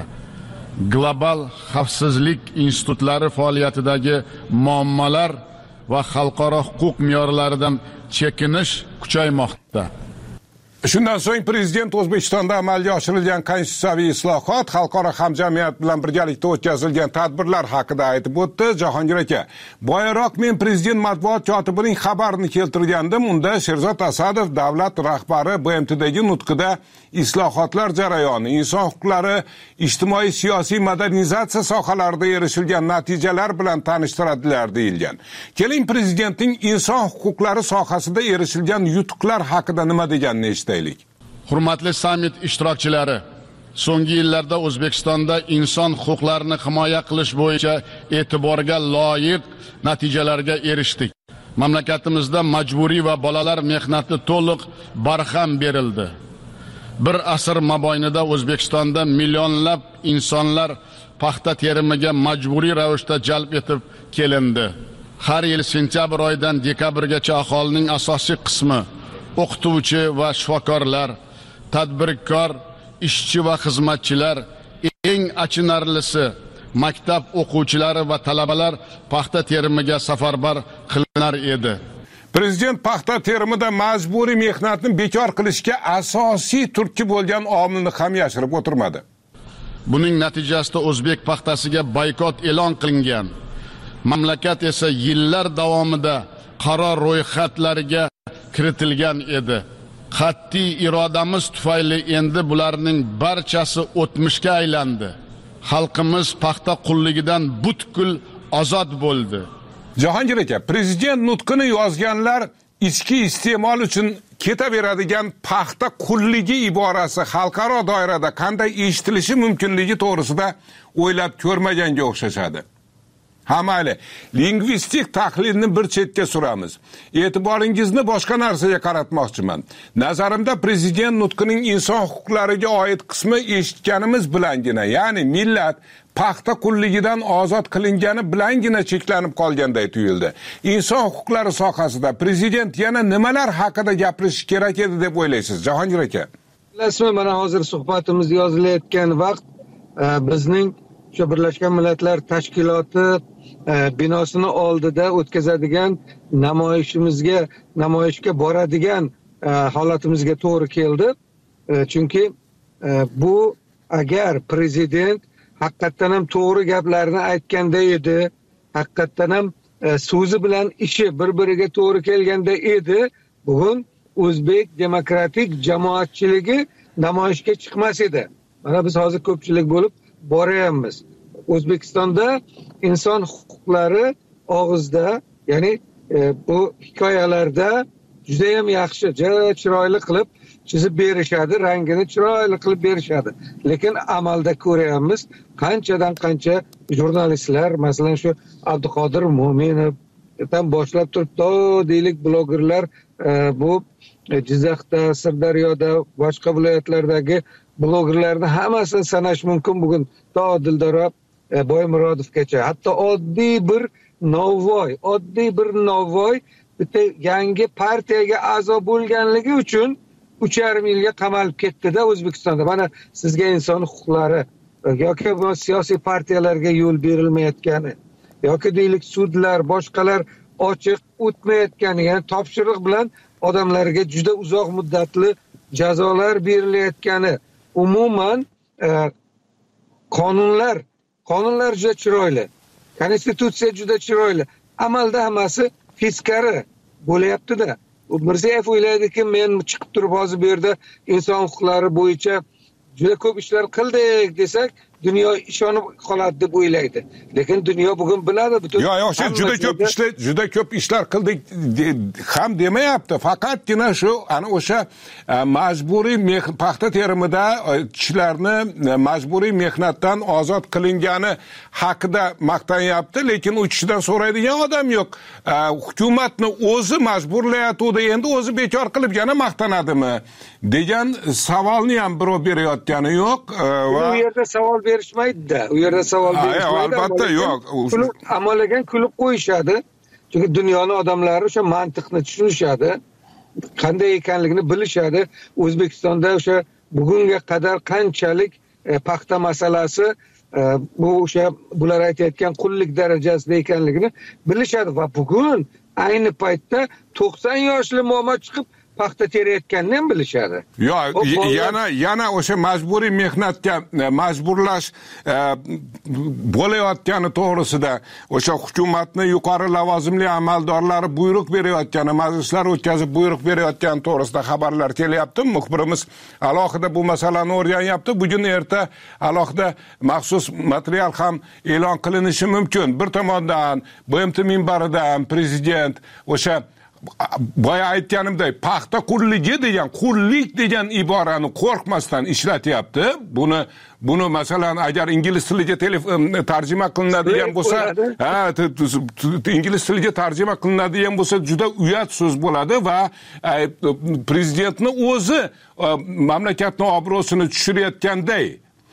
Global xavfsizlik institutlari faoliyatidagi muammolar va xalqaro huquq me'yorlaridan chekinish kuchaymoqda. Shundan so'ng prezident O'zbekistonda amalga oshirilgan konstitutsiyaviy islohot, xalqaro hamjamiyat bilan birgalikda o'tkazilgan tadbirlar haqida aytib o'tdi. Jahongir aka, boyaroq men prezident matbuot kotibining xabarini keltirgandim. Unda Sherzod Asadov davlat rahbari B M Tdagi nutqida islohotlar jarayoni, inson huquqlari, ijtimoiy siyosiy modernizatsiya sohalarida erishilgan natijalar bilan tanishtiradilar deyilgan. Keling, prezidentning inson huquqlari sohasida erishilgan yutuqlar haqida nima deganini eshitaylik. Hurmatli sammit ishtirokchilari, so'nggi yillarda O'zbekistonda inson huquqlarini himoya qilish bo'yicha e'tiborga loyiq natijalarga erishdik. Mamlakatimizda majburiy va bolalar mehnati to'liq barham berildi. Bir asr mobaynida O'zbekistonda millionlab insonlar paxta terimiga majburiy ravishda jalb etib kelindi. Har yil sentyabr oyidan dekabrgacha aholining asosiy qismi o'qituvchi va shifokorlar, tadbirkor, ishchi va xizmatchilar, eng achinarlisi maktab o'quvchilari va talabalar paxta terimiga safarbar qilinar edi. Prezident paxta terimida majburiy mehnatni bekor qilishga asosiy turtki bo'lgan omilni ham yashirib o'tirmadi. Buning natijasida o'zbek paxtasiga boykot e'lon qilingan. Mamlakat esa yillar davomida qaror ro'yxatlariga kiritilgan edi. Qat'iy irodamiz tufayli endi bularning barchasi o'tmishga aylandi. Xalqimiz paxta qulligidan butkul ozod bo'ldi. Jahongir aka, prezident nutqini yozganlar ichki iste'mol uchun ketaveradigan paxta qulligi iborasi xalqaro doirada qanday eshitilishi mumkinligi to'g'risida o'ylab ko'rmaganga o'xshashadi. Ha mayli, lingvistik tahlilni bir chetga suramiz. E'tiboringizni boshqa narsaga qaratmoqchiman. Nazarimda prezident nutqining inson huquqlariga oid qismi eshitganimiz bilangina, ya'ni millat paxta qulligidan ozod qilingani bilangina cheklanib qolganday tuyuldi. Inson huquqlari sohasida prezident yana nimalar haqida gapirishi kerak edi deb o'ylaysiz, Jahongir aka? Bilasizmi, mana hozir suhbatimiz yozilayotgan vaqt bizning shu Birlashgan Millatlar Tashkiloti binosini oldida o'tkazadigan namoyishimizga, namoyishga boradigan holatimizga to'g'ri keldi. Chunki bu agar prezident haqiqatdan ham to'g'ri gaplarni aytganda edi, haqiqatdan ham so'zi bilan ishi bir-biriga to'g'ri kelganda edi, bugun O'zbek demokratik jamoatchiligi namoyishga chiqmas edi. Mana biz hozir ko'pchilik bo'lib boryapmiz. O'zbekistonda inson huquqlari og'izda, ya'ni e, bu hikoyalarda juda ham yaxshi, juda chiroyli qilib chizib berishadi, rangini chiroyli qilib berishadi. Lekin amalda ko'ryapmiz, qanchadan qancha jurnalistlar, masalan shu Abduqodir Mo'minovdan boshlab turib to deylik blogerlar e, bu Jizzaxda, Sirdaryoda, boshqa viloyatlardagi blogerlarni hammasini sanash mumkin bugun, to Dildora e, Boymurodovgacha. Hatto oddiy bir novvoy, oddiy bir novvoy bitta yangi partiyaga a'zo bo'lganligi uchun uch yarim yilga qamalib ketdi-da O'zbekistonda. Mana sizga inson huquqlari yoki bu siyosiy partiyalarga yo'l berilmayotgani yoki deylik sudlar, boshqalar ochiq o'tmayotgani, ya'ni topshiriq bilan odamlarga juda uzoq muddatli jazolar berilayotgani, umuman e, qonunlar, qonunlar juda chiroyli, konstitutsiya juda chiroyli, amalda hammasi teskari bo'layapti-da. Mirziyoyev o'ylaydiki, men chiqib turib hozir bu yerda inson huquqlari bo'yicha juda ko'p ishlar qildik desak, dunyo ishonib qoladi deb o'ylaydi. Lekin dunyo bugun biladi butun. Yo'q, yo'q, shu juda ko'p ishlar, juda ko'p ishlar qildik ham demayapti. Faqatgina shu ana o'sha majburiy paxta terimida kishilarni majburiy mehnatdan ozod qilingani haqida maqtanyapti, lekin u kishidan so'raydigan odam yo'q. Hukumatni o'zi majburlayotdi, endi o'zi bekor qilib yana maqtanadimi degan savolni ham birov berayotgani yo'q. Va u yerda savol berishmaydi-da. U yerda savol berishmaydi. Albatta yo'q. Amalagan kulib qo'yishadi. Chunki dunyoning odamlari o'sha mantiqni tushunishadi, qanday ekanligini bilishadi. O'zbekistonda o'sha bugunga qadar qanchalik e, paxta masalasi e, bu o'sha bular aytayotgan qullik darajasida ekanligini bilishadi va bugun ayni paytda to'qson yoshli momo chiqib paxta terayotganini ham bilishadi. Yo'q, yana yana o'sha majburiy mehnatga majburlash e, bo'layotgani to'g'risida o'sha hukumatning yuqori lavozimli amaldorlari buyruq berayotgani, majlislar o'tkazib buyruq berayotgani to'g'risida xabarlar kelyapti. Muxbirimiz alohida bu masalani o'rganyapti. Bugun erta alohida maxsus material ham e'lon qilinishi mumkin. Bir tomondan B M T minbaridan prezident o'sha boya aytganimdek paxta qulligi degan, qullik degan iborani qo'rqmasdan ishlatyapti. Buni buni masalan agar ingliz tiliga tarjima qilinadigan bo'lsa, ha, ingliz tiliga tarjima qilinadigan bo'lsa juda uyat so'z bo'ladi va prezidentni o'zi mamlakatning obro'sini tushirayotganday.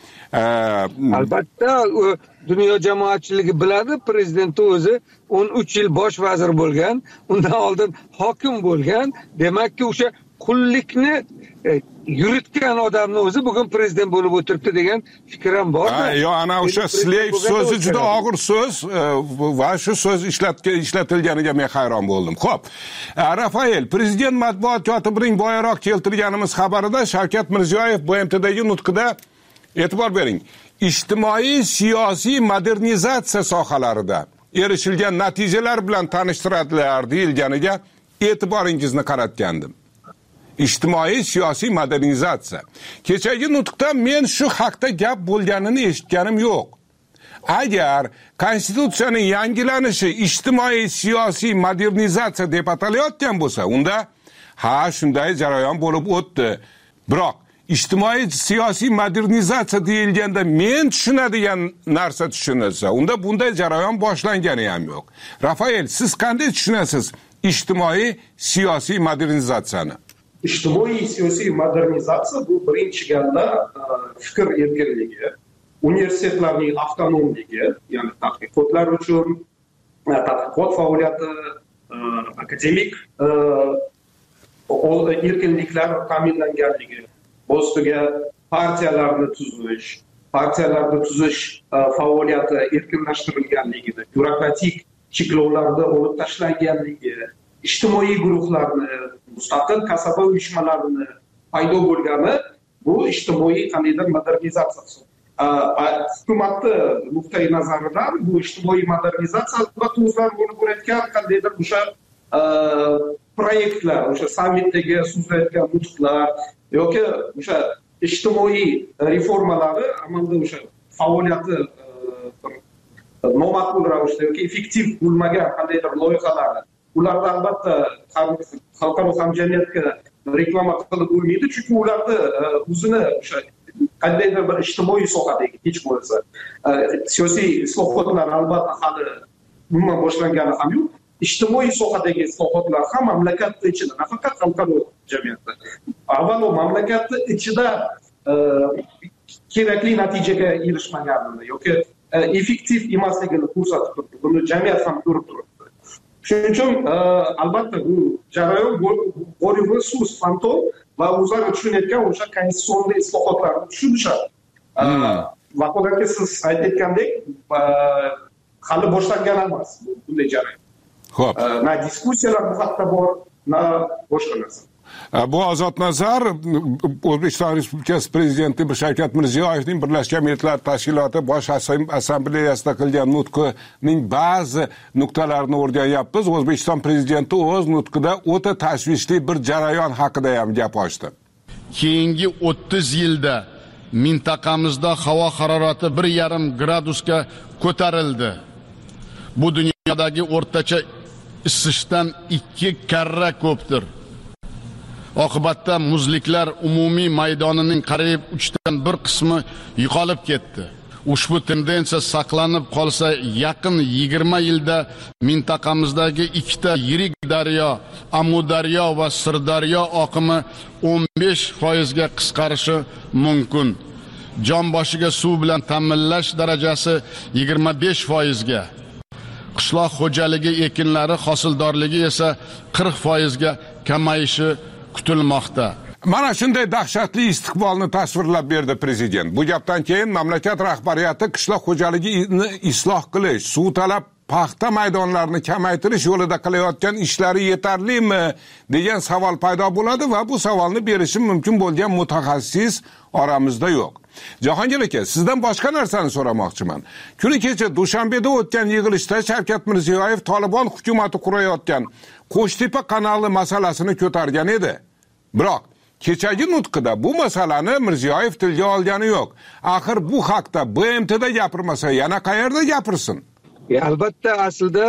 Albatta dunyo jamoatchiligi biladi, prezident o'zi o'n uch yil bosh vazir bo'lgan, undan oldin hokim bo'lgan. Demakki o'sha qullikni e, yuritgan odamni o'zi bugun prezident bo'lib o'tiribdi degan fikr ham bor. Ha, yo ana o'sha slave so'zi juda og'ir so'z va shu so'z ishlatilganiga men hayron bo'ldim. Xo'p, Rafael, prezident matbuot kotibining boyaroq keltirganimiz xabarida Shavkat Mirziyoyev B M Tdagi nutqida e'tibor bering, ijtimoiy siyosiy modernizatsiya sohalarida erishilgan natijalar bilan tanishtiradilar deyilganiga e'tiboringizni qaratgandim. Ijtimoiy siyosiy modernizatsiya. Kechagi nutqda men shu haqda gap bo'lganini eshitganim yo'q. Agar konstitutsiyaning yangilanishi ijtimoiy siyosiy modernizatsiya deb atalayotgan bo'lsa, unda ha shunday jarayon bo'lib o'tdi. Biroq ijtimoiy siyosiy modernizatsiya deyilganda men tushunadigan narsa tushunilsa, unda bunday jarayon boshlangani ham yo'q. Rafael, siz qanday tushunasiz ijtimoiy siyosiy modernizatsiyani? Ijtimoiy siyosiy modernizatsiya bu birinchi galda fikr erkinligi, universitetlarning avtonomligi, ya'ni tadqiqotlar uchun tadqiqot faoliyati, akademik erkinliklar ta'minlanganligi, ustiga partiyalarni tuzish, partiyalarni tuzish faoliyati erkinlashtirilganligi, byurokratik cheklovlarda olib tashlanganligi, ijtimoiy guruhlarni, mustaqil kasaba uyushmalarini paydo bo'lgani, bu ijtimoiy qandaydir modernizatsiya. Hukumatni nuqtai nazaridan bu ijtimoiy modernizatsiya albatta o'zlari bo'lib bo'layotgan qandaydir o'sha proyektlar, o'sha sammitdagi so'zlayotgan nutqlar yoki o'sha ijtimoiy reformalari amalda o'sha faoliyati nomaqbul ravishda yoki effektiv bo'lmagan qandaydir loyihalar, ularni albatta xalqaro hamjamiyatga reklama qilib bo'lmaydi, chunki ularni o'zini o'sha qandaydir bir ijtimoiy sohadagi hech bo'lmasa siyosiy islohotlar albatta hali umuman boshlangani ham yo'q. Ijtimoiy sohadagi islohotlar ham mamlakatni ichida, nafaqat xalqaro jamiyatda, avvalo mamlakatni ichida kerakli natijaga erishmaganini yoki effektiv emasligini ko'rsatib turibdi. Buni jamiyat ham ko'rib turibdi. Shuning uchun albatta bu jarayon borlig'i so'z fantom va o'zlari tushunayotgan o'sha konstitutsion islohotlarni tushunishadi. Vakolatga siz aytayotgandek hali boshlangan emas bunday jarayon. Xo'p. Na diskussiyalar bu haqda bor, na boshqa narsa. Bu Ozodnazar O'zbekiston Respublikasi Prezidenti Shavkat Mirziyoyevning Birlashgan Millatlar Tashkiloti Bosh Assambleyasida qilgan nutqining ba'zi nuqtalarini o'rganyapmiz. O'zbekiston Prezidenti o'z nutqida o'ta tashvishli bir jarayon haqida ham gap ochdi. Keyingi o'ttiz yilda mintaqamizda havo harorati bir yarim gradusga ko'tarildi. Bu dunyodagi o'rtacha isishdan ikki karra ko'pdir. Oqibatda muzliklar umumiy maydonining qariyb uchdan bir qismi yo'qolib ketdi. Ushbu tendensiya saqlanib qolsa, yaqin yigirma yilda mintaqamizdagi ikkita yirik daryo, Amudaryo va Sirdaryo oqimi o'n besh foizga qisqarishi mumkin. Jon boshiga suv bilan ta'minlash darajasi yigirma besh foizga, qishloq xo'jaligi ekinlari hosildorligi esa qirq foizga kamayishi kutilmoqda. Mana shunday dahshatli istiqbolni tasvirlab berdi prezident. Bu gapdan keyin mamlakat rahbariyati qishloq xo'jaligini isloh qilish, suv talab paxta maydonlarini kamaytirish yo'lida qilayotgan ishlari yetarlimi degan savol paydo bo'ladi va bu savolni berishi mumkin bo'lgan mutaxassis oramizda yo'q. Jahongir aka, sizdan boshqa narsani so'ramoqchiman. Kuni kecha Dushanbeda o'tgan yig'ilishda Shavkat Mirziyoyev Tolibon hukumati qurayotgan Qo'shtepa kanali masalasini ko'targan edi. Biroq kechagi nutqida bu masalani Mirziyoyev tilga olgani yo'q. Axir bu haqda B M T'da gapirmasa, yana qayerda gapirsin? E, albatta aslida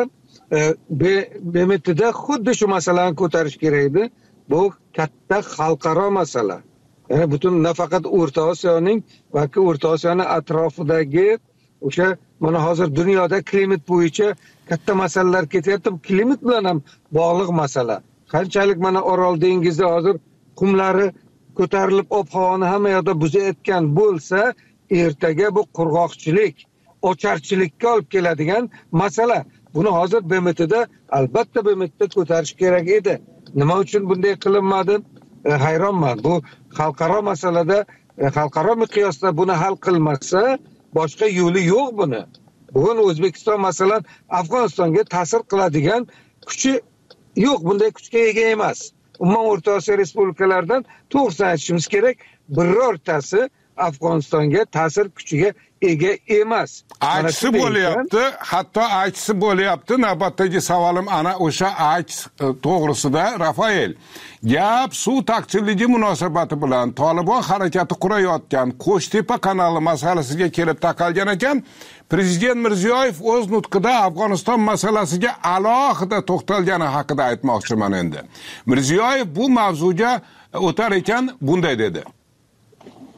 B M T'da xuddi shu masalani ko'tarish kerak edi. Bu katta xalqaro masala. Yani butun nafaqat O'rta Osiyoning, balki O'rta Osiyoning atrofidagi o'sha mana hozir dunyoda klimat bo'yicha katta masalalar ketyapti. Klimat bilan ham bog'liq masala. Qanchalik mana Orol dengizida hozir qumlari ko'tarilib ob-havoni hamma yoqda buzayotgan bo'lsa, ertaga bu qurg'oqchilik, ocharchilikka olib keladigan masala. Buni hozir B M T'da albatta B M T'da ko'tarish kerak edi. Nima uchun bunday qilinmadi? E, hayronman. Bu xalqaro masalada, e, xalqaro miqyosda buni hal qilmasa, boshqa yo'li yo'q buni. Bugun O'zbekiston masalan Afg'onistonga ta'sir qiladigan kuchi yo'q, bunday kuchga ega emas. Umuman O'rta Osiyo respublikalaridan to'g'risini aytishimiz kerak, birortasi Afg'onistonga ta'sir kuchiga ega emas. Aytisi bo'lyapti, hatto aytisi bo'lyapti. Navbatdagi savolim ana o'sha ayt to'g'risida, Rafael. Gap suv taqchilligi munosabati bilan Tolibon harakati qurayotgan Qo'shtepa kanali masalasiga kelib taqalgan ekan. Prezident Mirziyoyev o'z nutqida Afg'oniston masalasiga alohida to'xtalgani haqida aytmoqchiman endi. Mirziyoyev bu mavzuga o'tar ekan bunday dedi.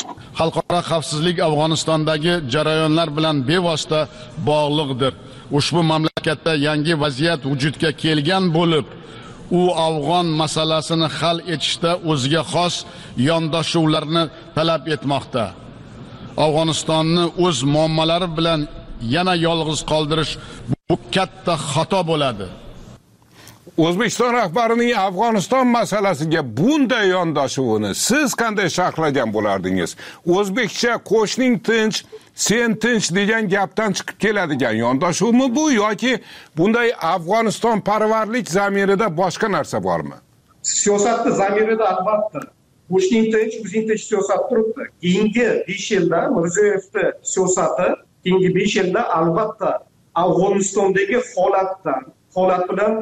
xalqaro xavfsizlik Afg'onistondagi jarayonlar bilan bevosita bog'liqdir. Ushbu mamlakatda yangi vaziyat vujudga kelgan bo'lib, u Afg'on masalasini hal etishda o'ziga xos yondashuvlarni talab etmoqda. Afg'onistonni o'z muammolari bilan yana yolg'iz qoldirish bu katta xato bo'ladi. O'zbekiston rahbarining Afg'oniston masalasiga bunday yondashuvini siz qanday sharhlagan bo'lardingiz? O'zbekcha qo'shning tinch, sen tinch degan gapdan chiqib keladigan yondashuvmi bu yoki bunday Afg'oniston parvarlik zamirida boshqa narsa bormi? Siyosatning zamirida albatta qo'shning tinch, o'zing tinch siyosat turibdi. Keyingi besh yilda Mirziyoyevning siyosati, keyingi besh yilda albatta Afg'onistondagi holatdan, holat bilan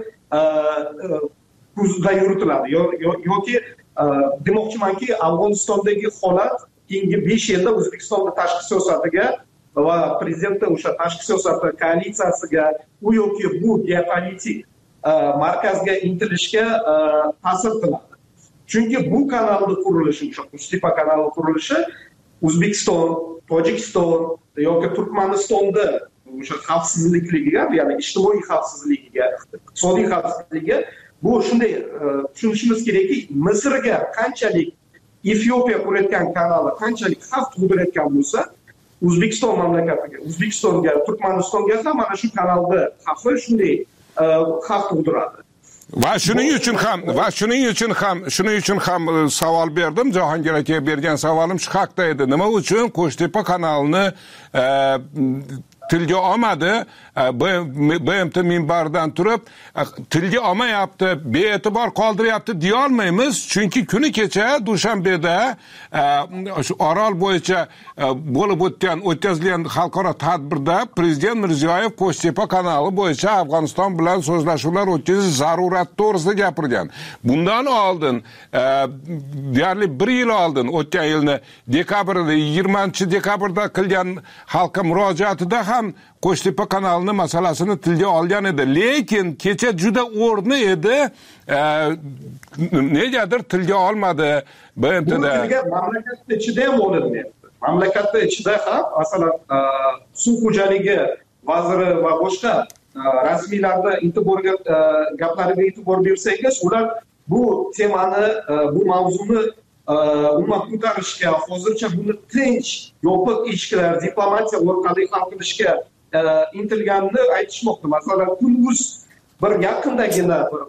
kuzda yuritiladi yoki demoqchimanki Afg'onistondagi holat keyingi besh yilda O'zbekistonning tashqi siyosatiga va prezidentning o'sha tashqi siyosati koalitsiyasiga u yoki bu geopolitik markazga intilishga ta'sir qiladi. Chunki bu kanalning qurilishi, o'sha Uchtepa kanali qurilishi O'zbekiston, Tojikiston yoki Turkmanistonda o'sha xavfsizligiga, ya'ni ijtimoiy xavfsizligiga, iqtisodiy xavfsizligiga bu shunday tushunishimiz kerakki, Misrga qanchalik Efiopiya qurayotgan kanali qanchalik xavf tug'dirayotgan bo'lsa, O'zbekiston mamlakatiga, O'zbekistonga, Turkmanistonga ham mana shu kanalda xavfi shunday xavf tug'diradi. Va shuning uchun ham va shuning uchun ham shuning uchun ham savol berdim. Jahongir akaga bergan savolim shu haqda edi. Nima uchun Qo'shtepa kanalini tilga olmadi, B M T minbaridan turib tilga olmayapti, bee'tibor qoldiryapti deya olmaymiz. Chunki kuni kecha Dushanbeda shu Orol bo'yicha bo'lib o'tgan o'tkazilgan xalqaro tadbirda prezident Mirziyoyev Qo'shtepa kanali bo'yicha Afg'oniston bilan so'zlashuvlar o'tkazish zarurati to'g'risida gapirgan. Bundan oldin deyarli bir yil oldin o'tgan yilni dekabrda yigirmanchi dekabrda qilgan xalqqa murojaatida ham Qo'shtepa kanalining masalasini tilga olgan edi. Lekin kecha juda o'rni edi. Negadir tilga olmadi B M T'da. Mamlakatning ichida ham olinmayapti. Mamlakatning ichida ham, masalan, suv xo'jaligi vaziri va boshqa rasmiylarda e'tiborga gaplariga e'tibor bersangiz, ular bu temani, bu mavzuni umuman ko'tarishga, hozircha buni tinch, yopiq eshiklar, diplomatiya orqali hal qilishga intilganini aytishmoqda. Masalan, Kunduz bir yaqindagina bir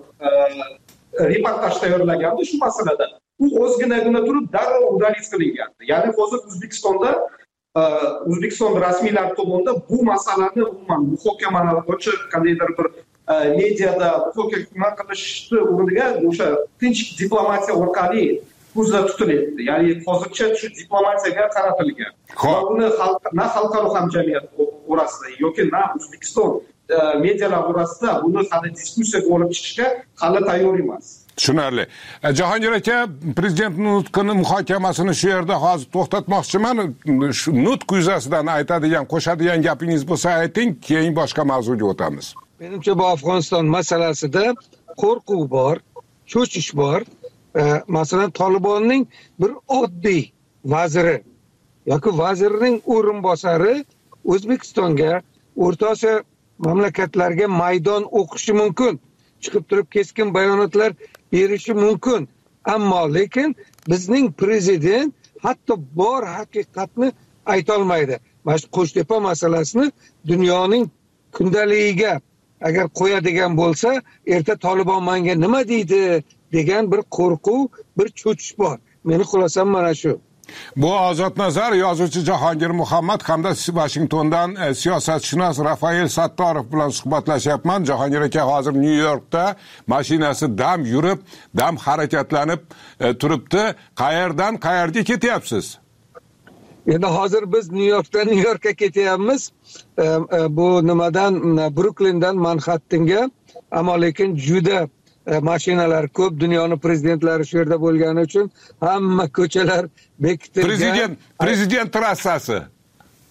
reportaj tayyorlagandi shu masalada. U o'zginagina turib darrov udalist qilingan. Ya'ni hozir O'zbekistonda O'zbekiston rasmiylari tomonidan bu masalani umuman muhokamalar ochiq qandaydir bir mediada muhokama qilishni o'rniga o'sha tinch diplomatiya orqali ko'zda tutilyapti. Ya'ni hozircha shu diplomatiyaga qaratilgan. Va buni na xalqaro hamjamiyat orasida yoki na O'zbekiston medialar orasida buni hali diskussiyaga olib chiqishga hali tayyor emas. Tushunarli. Jahongir aka, prezident nutqini muhokamasini shu yerda hozir to'xtatmoqchiman. Shu nutq yuzasidan aytadigan, qo'shadigan gapingiz bo'lsa ayting, keyin boshqa mavzuga o'tamiz. Menimcha bu Afg'oniston masalasida qo'rquv bor, cho'chish bor. Masalan, Talibanning bir oddiy vaziri yoki vazirning o'rinbosari O'zbekistonga, O'rta Osiyo mamlakatlarga maydon o'qishi mumkin, chiqib turib keskin bayonotlar berishi mumkin. Ammo lekin bizning prezident hatto bor haqiqatni ayta olmaydi. Mana shu Qo'shtepa masalasini dunyoning kundaligiga agar qo'yadigan bo'lsa, erta Taliban menga nima deydi degan bir qo'rquv, bir cho'chish bor. Meni xulosam mana shu. Bu Ozod Nazar, yozuvchi Jahongir Muhammad hamda Washingtondan siyosatshunos Rafael Sattorov bilan suhbatlashyapman. Jahongir aka hozir Nyu-Yorkda mashinasi dam yurib, dam harakatlanib turibdi. Qayerdan qayerga ketyapsiz? Endi hozir biz Nyu-Yorkdan Nyu-Yorkka ketyapmiz. Bu nimadan Bruklindan Manhattanga, ammo lekin juda mashinalar ko'p, dunyoning prezidentlari shu yerda bo'lgani uchun hamma ko'chalar bekitilgan. Prezident prezident trassasi.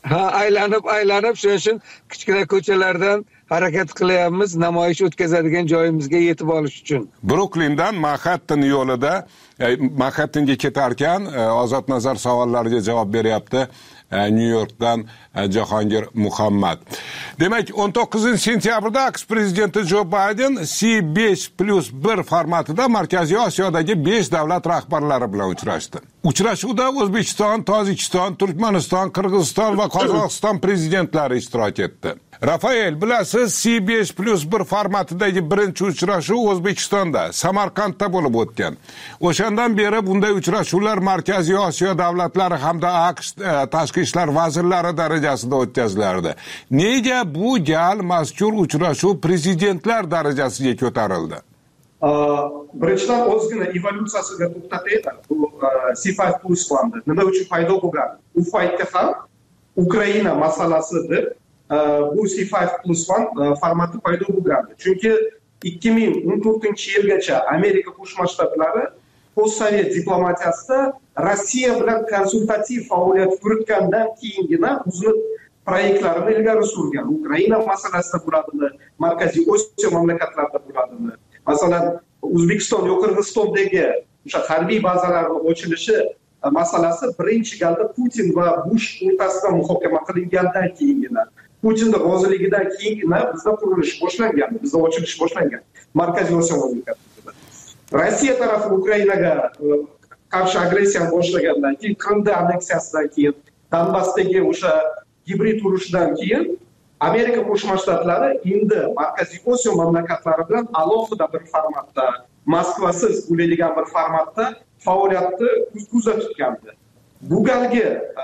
ha aylanib aylanib shuning uchun kichkina ko'chalardan harakat qilyapmiz namoyish o'tkazadigan joyimizga yetib olish uchun. Bruklindan Manhattan yo'lida Manhattanga ketarkan Ozod Nazar savollariga javob beryapti. New Yorkdan Jahongir Muhammad. Demak, o'n to'qqizinchi sentyabrda AQSh prezidenti Jo Bayden C besh plus bir formatida Markaziy Osiyodagi besh davlat rahbarlari bilan uchrashdi. Uchrashuvda O'zbekiston, Tojikiston, Turkmaniston, Qirg'iziston va Qozog'iston prezidentlari ishtirok etdi. Rafael, bilasiz, C besh plus bir formatidagi birinchi uchrashuv O'zbekistonda, Samarqandda bo'lib o'tgan. O'shandan beri bunday uchrashuvlar Markaziy Osiyo davlatlari hamda AQSh tashqi ishlar vazirlari darajasida o'tkazilardi. Nega bu gal mazkur uchrashuv prezidentlar darajasiga ko'tarildi? Birinchidan o'zgina evolyutsiyasiga to'xtataylik. Bu C besh plus fondi nima uchun paydo bo'lgan? U paytda ham Ukraina masalasidir. Bu C besh plus fond formati paydo bo'lgan. Chunki ikki ming o'n to'rtinchi yilgacha Amerika Qo'shma Shtatlari postsovet diplomatiyasida Rossiya bilan konsultativ faoliyat yuritgandan keyingina o'zini proyektlarini ilgari surgan. Ukraina masalasida bo'ladimi, Markaziy Osiyo mamlakatlarida bo'ladimi? Masalan, O'zbekiston yoki Qirg'izistondagi o'sha harbiy bazalarning ochilishi masalasi birinchi galda Putin va Bush o'rtasida muhokama qilingandan keyingina, Putinning roziligidan keyingina bizda qurilish boshlangan, bizda ochilish boshlangan. Markaziy Osiyo mamlakatlarida. Rossiya tarafi Ukrainaga qarshi agressiya boshlagandan keyin, Qrimda anneksiyasidan keyin, Donbassdagi o'sha gibrid urushdan keyin Amerika Qo'shma Shtatlari endi Markaziy Osiyo mamlakatlari bilan alohida bir formatda, Moskvasiz bo'ladigan bir formatda faoliyatni kuzatgandi. Bu galgi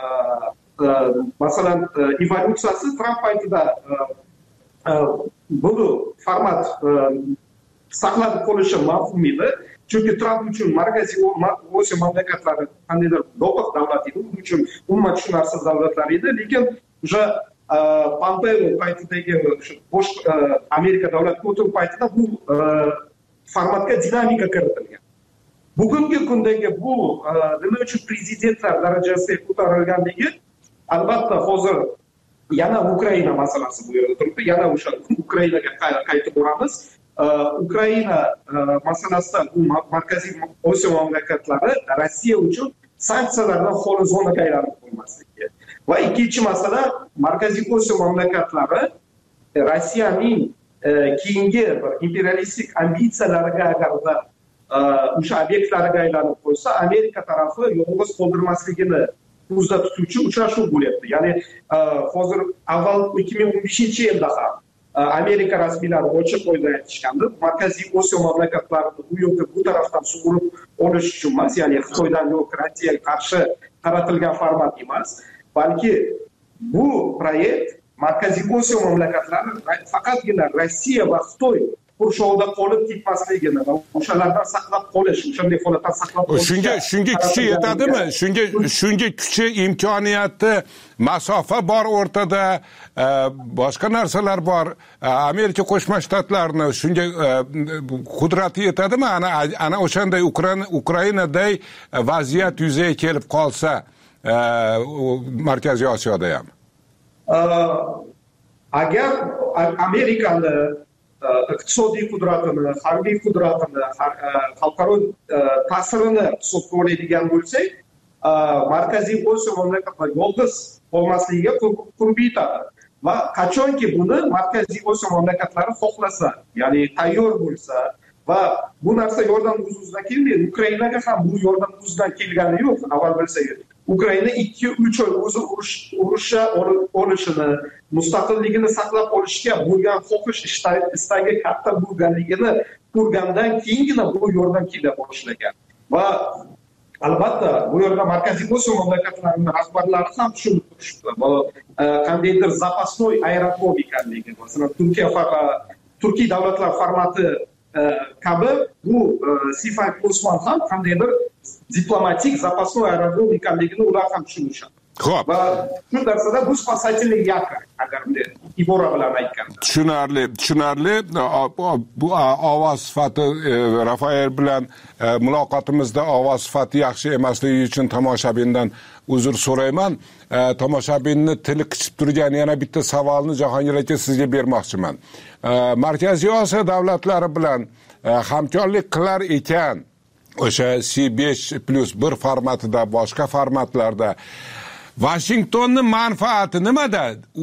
masalan evolyutsiyasi Tramp paytida bu format saqlab qolishi ma'qul edi. Chunki Tramp uchun Markaziy Osiyo mamlakatlari qandaydir do'q davlat edi, u uchun umuman tushunarsiz davlatlar edi, lekin o'sha Pompeo paytidagi bosh Amerika davlat kotibi paytida bu formatga dinamika kiritilgan. Bugungi kundagi bu nima uchun prezidentlar darajasiga ko'tarilganligi albatta hozir yana Ukraina masalasi bu yerda turibdi. Yana o'sha Ukrainaga qaytib boramiz. Ukraina masalasida bu Markaziy Osiyo mamlakatlari Rossiya uchun sanksiyalardan xoli zonaga aylanib bo'lmasligi. Va ikkinchi masala, Markaziy Osiyo mamlakatlari Rossiyaning keyingi bir imperialistik ambitsiyalariga agarda o'sha obyektlariga aylanib qo'ysa, Amerika tarafi yolg'iz qoldirmasligini ko'zda tutuvchi uchrashuv bo'lyapti. Ya'ni hozir avval ikki ming o'n beshinchi yilda ham Amerika rasmiylari ochiq qo'yda aytishgandi, Markaziy Osiyo mamlakatlarini bu yo'lda bu tarafdan sug'urib olish uchun emas, ya'ni Xitoydan yo'q Rossiyaga qarshi qaratilgan format emas, balki bu proyekt Markaziy Osiyo mamlakatlari faqatgina Rossiya va Xitoy qurshovida qolib ketmasligini va o'shalardan saqlab qolish, o'shanday holatdan saqlab qolish. Shunga shunga kuchi yetadimi? Shunga shunga kuchi, imkoniyati, masofa bor o'rtada, boshqa narsalar bor. Amerika Qo'shma Shtatlarini shunga qudrati yetadimi? Ana ana o'shanday Ukraina Ukrainaday vaziyat yuzaga kelib qolsa, Markaziy Osiyoda ham. Agar Amerikani iqtisodiy qudratini, harbiy qudratini, xalqaro ta'sirini hisobga oladigan bo'lsak, Markaziy Osiyo mamlakatlari yolg'iz qolmasligiga qurbi yetadi. Va qachonki buni Markaziy Osiyo mamlakatlari xohlasa, ya'ni tayyor bo'lsa va bu narsa yordam o'zidan kelmaydi. Ukrainaga ham bu yordam o'zidan kelgani yo'q, avval bilsak. Ukraina ikki uch oy o'zi urusha olishini, mustaqilligini saqlab qolishga bo'lgan xohish, istagi katta bo'lganligini ko'rgandan keyingina bu yordam kela boshlagan. Va albatta bu yerda Markaziy Osiyo mamlakatlarining rahbarlari ham tushunib turishdi. Bu qandaydir zapasnoy aerodrom ekanligi, masalan, Turkiya faqat Turkiy davlatlar formati kabi bu C besh plus ham qandaydir diplomatik zapasnoy aerodrom ekanligini ular ham tushunishadi. Xo'p. Va shu narsada bu spasательный yakor, agar bunday ibora bilan aytganda. Tushunarli, tushunarli. Bu ovoz sifati Rafael bilan muloqotimizda ovoz sifati yaxshi emasligi uchun tomoshabindan uzr so'rayman. Tomoshabinni tili qichib turgan yana bitta savolni Jahongir aka sizga bermoqchiman. Markaziy Osiyo davlatlari bilan hamkorlik qilar ekan, o'sha C besh plus bir formatida, boshqa formatlarda Washingtonning manfaati nimada?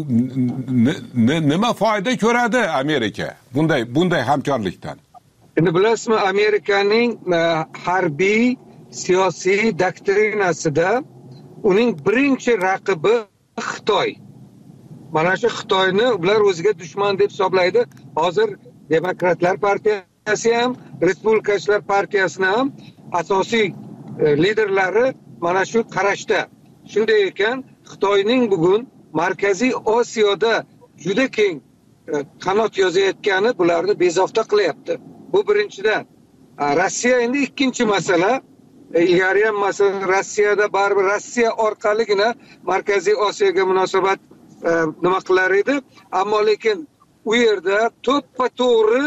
Nima foyda ko'radi Amerika bunday bunday hamkorlikdan? Endi bilasizmi, Amerikaning harbiy siyosiy doktrinasida uning birinchi raqibi Xitoy. Mana shu Xitoyni ular o'ziga dushman deb hisoblaydi. Hozir Demokratlar partiyasi ham, Respublikachilar partiyasini ham asosiy liderlari mana shu qarashda. Shunday ekan, Xitoyning bugun Markaziy Osiyoda juda keng qanot yozayotgani bularni bezovta qilyapti. Bu birinchidan. Rossiya endi ikkinchi masala. Ilgari ham masalan Rossiyada baribir Rossiya orqaligina Markaziy Osiyoga munosabat nima qilar edi, ammo lekin u yerda to'ppa to'g'ri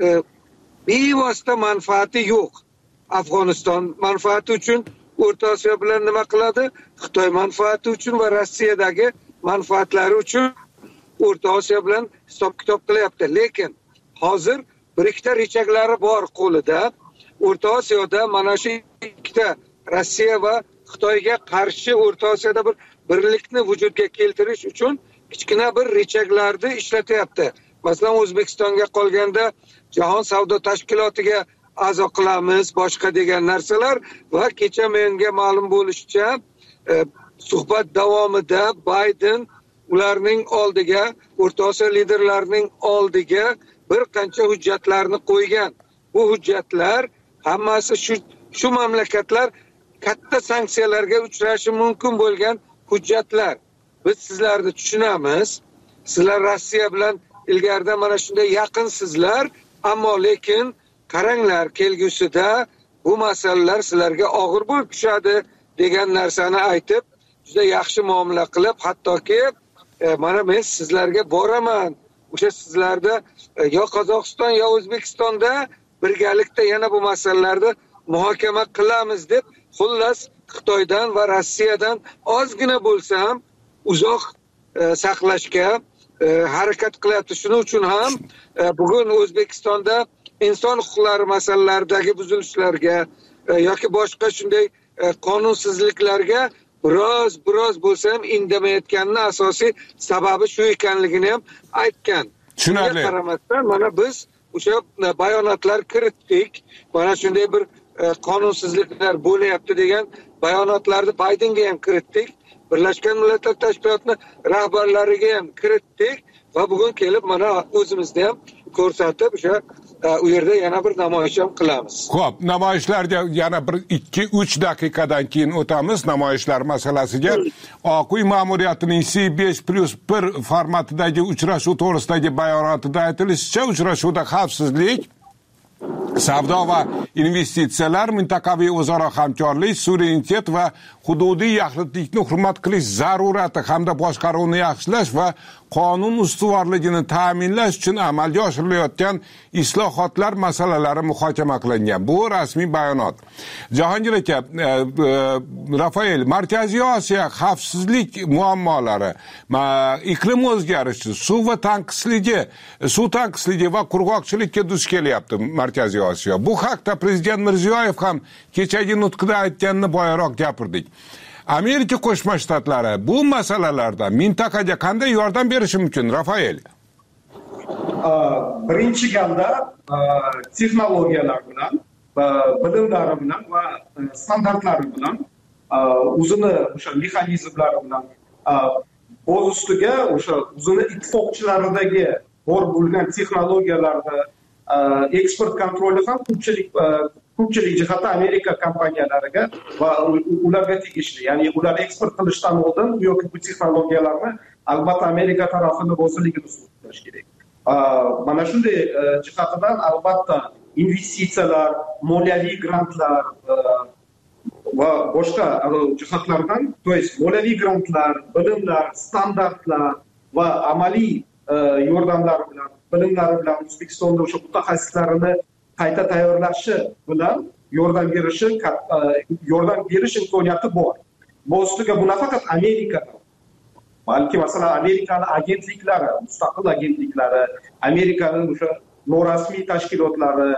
bevosita manfaati yo'q. Afg'oniston manfaati uchun O'rta Osiyo bilan nima qiladi? Xitoy manfaati uchun va Rossiyadagi manfaatlari uchun O'rta Osiyo bilan hisob-kitob qilyapti. Lekin hozir bir ikkita rechaklari bor qo'lida. O'rta Osiyoda mana shu ikkita Rossiya va Xitoyga qarshi O'rta Osiyoda bir birlikni vujudga keltirish uchun kichkina bir rechaklarni ishlatyapti. Masalan, O'zbekistonga qolganda Jahon savdo tashkilotiga a'zo qilamiz, boshqa degan narsalar va kecha menga ma'lum bo'lishicha, e, suhbat davomida Bayden ularning oldiga, O'rta Osiyo liderlarining oldiga bir qancha hujjatlarni qo'ygan. Bu hujjatlar hammasi shu shu mamlakatlar katta sanksiyalarga uchrashi mumkin bo'lgan hujjatlar. Biz sizlarni tushunamiz. Sizlar Rossiya bilan ilgarida mana shunday yaqinsizlar, ammo lekin qaranglar, kelgusida bu masalalar sizlarga og'ir bo'lib tushadi degan narsani aytib, juda yaxshi muomala qilib, hattoki e, mana men sizlarga boraman. O'sha sizlarda e, yo Qozog'iston yo O'zbekistonda birgalikda yana bu masalalarni muhokama qilamiz deb, xullas Xitoydan va Rossiyadan ozgina bo'lsa ham uzoq e, saqlashga e, harakat qilyapti. Shuning uchun ham e, bugun O'zbekistonda inson huquqlari masalalaridagi buzilishlarga e, yoki boshqa shunday e, qonunsizliklarga biroz biroz bo'lsa ham indamayotganning asosiy sababi shu ekanligini ham aytgan. Tushunarli. Qaramasdan mana biz o'sha bayonotlar kiritdik. Mana shunday bir e, qonunsizliklar bo'lyapti degan bayonotlarni Baydenga ham kiritdik. Birlashgan Millatlar Tashkilotining rahbarlariga ham kiritdik va bugun kelib mana o'zimizni ham ko'rsatib o'sha u yerda yana bir namoyish ham qilamiz. Xo'p, namoyishlarga yana bir ikki uch daqiqadan keyin o'tamiz namoyishlar masalasiga. Oq uy ma'muriyatining C besh plus bir formatidagi uchrashuv to'g'risidagi bayonotida aytilishicha, uchrashuvda xavfsizlik, savdo va investitsiyalar, mintaqaviy o'zaro hamkorlik, suverenitet va hududiy yaxlitlikni hurmat qilish zarurati hamda boshqaruvni yaxshilash va qonun ustuvorligini ta'minlash uchun amalga oshirilayotgan islohotlar masalalari muhokama qilingan. Bu rasmiy bayonot. Jahongir aka, e, e, Rafael, Markaziy Osiyo xavfsizlik muammolari, iqlim o'zgarishi, suv va tanqisligi, suv tanqisligi va qurg'oqchilikka duch kelyapti Markaziy Osiyo. Bu haqda Prezident Mirziyoyev ham kechagi nutqida aytganini boyaroq gapirdik. Amerika Qo'shma Shtatlari bu masalalarda mintaqaga qanday yordam berishi mumkin, Rafael? Birinchi galda texnologiyalar bilan, bilimlari bilan va standartlari bilan, o'zini o'sha mexanizmlari bilan o'z ustiga o'sha o'zini ittifoqchilaridagi bor bo'lgan texnologiyalarni eksport kontroli ham ko'pchilik ko'pchilik jihatda Amerika kompaniyalariga va ularga tegishli. Ya'ni ular eksport qilishdan oldin bu yoki bu texnologiyalarni albatta Amerika tarafini roziligini so'rash kerak. Mana shunday jihatidan albatta investitsiyalar, moliyaviy grantlar, va boshqa jihatlardan, to есть moliyaviy grantlar, bilimlar, standartlar va amaliy yordamlar bilan, bilimlari bilan O'zbekistonda o'sha mutaxassislarini qayta tayyorlashi bilan yordam berishi, yordam berish imkoniyati bor. Bu ustiga bu nafaqat Amerikada, balki masalan Amerikani agentliklari, mustaqil agentliklari, Amerikaning o'sha norasmiy tashkilotlari,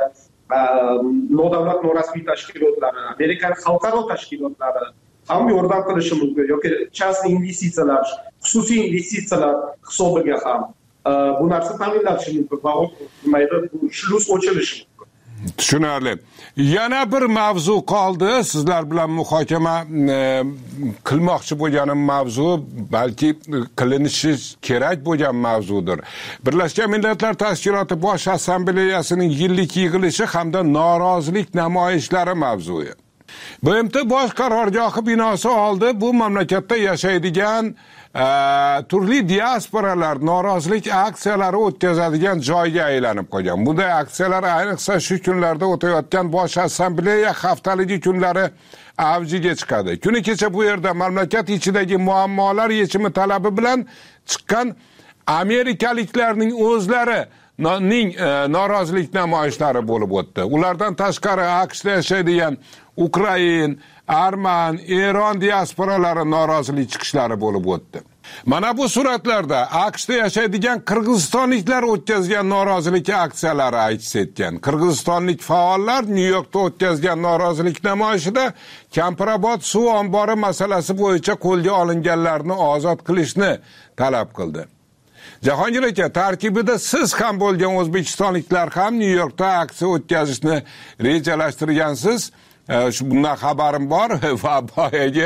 nodavlat norasmiy tashkilotlari, Amerikaning xalqaro tashkilotlari ham yordam qilishi mumkin yoki частный investitsiyalar, xususiy investitsiyalar hisobiga ham bu narsa ta'minlanishi mumkin va mayda bu shluz ochilishi mumkin. Tushunarli. Yana bir mavzu qoldi. Sizlar bilan muhokama e, qilmoqchi bo'lganim mavzu, balki qilinishi kerak bo'lgan mavzudir. Birlashgan Millatlar Tashkiloti Bosh Assambleyasining yillik yig'ilishi hamda norozilik namoyishlari mavzusi. B M T bosh qarorgohi binosi oldi bu mamlakatda yashaydigan e, turli diasporalar norozilik aksiyalari o'tkazadigan joyga aylanib qolgan. Bunday aksiyalar ayniqsa shu kunlarda o'tayotgan Bosh Assambleya haftaligi kunlari avjiga chiqadi. Kuni kecha bu yerda mamlakat ichidagi muammolar yechimi talabi bilan chiqqan amerikaliklarning o'zlari ning e, norozilik namoyishlari bo'lib o'tdi. Ulardan tashqari AQShda yashaydigan Ukrain, Arman, Eron diasporalari norozilik chiqishlari bo'lib o'tdi. Mana bu suratlarda AQShda yashaydigan qirg'izistonliklar o'tkazgan norozilik aksiyalari aks etgan. Qirg'izistonlik faollar Nyu-Yorkda o'tkazgan norozilik namoyishida Kampirobod suv ombori masalasi bo'yicha qo'lga olinganlarni ozod qilishni talab qildi. Jahongir aka, tarkibida siz ham bo'lgan o'zbekistonliklar ham Nyu-Yorkda aksiya o'tkazishni rejalashtirgansiz. Shu bundan xabarim bor va boyagi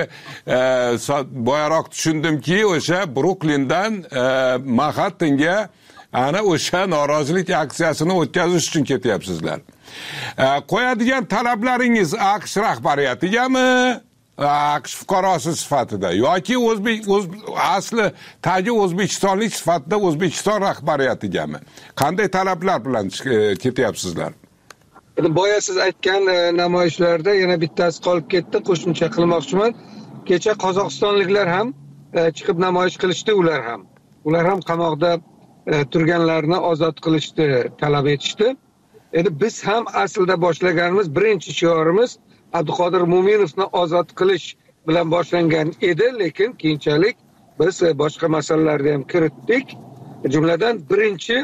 boyaroq tushundimki, o'sha Bruklindan Manhattenga ana o'sha norozilik aksiyasini o'tkazish uchun ketyapsizlar. Qo'yadigan talablaringiz AQSh rahbariyatigami? AQSh fuqarosi sifatida yoki o'zbek o'z asli tagi o'zbekistonlik sifatida O'zbekiston rahbariyatigami? Qanday talablar bilan ketyapsizlar? Boya siz aytgan namoyishlarda yana bittasi qolib ketdi, qo'shimcha qilmoqchiman. Kecha qozog'istonliklar ham chiqib namoyish qilishdi, ular ham. Ular ham qamoqda turganlarni ozod qilishni talab etishdi. Endi biz ham aslida boshlaganimiz birinchi shiorimiz Abduqodir Mo'minovni ozod qilish bilan boshlangan edi, lekin keyinchalik biz boshqa masalalarga ham kiritdik. Jumladan birinchi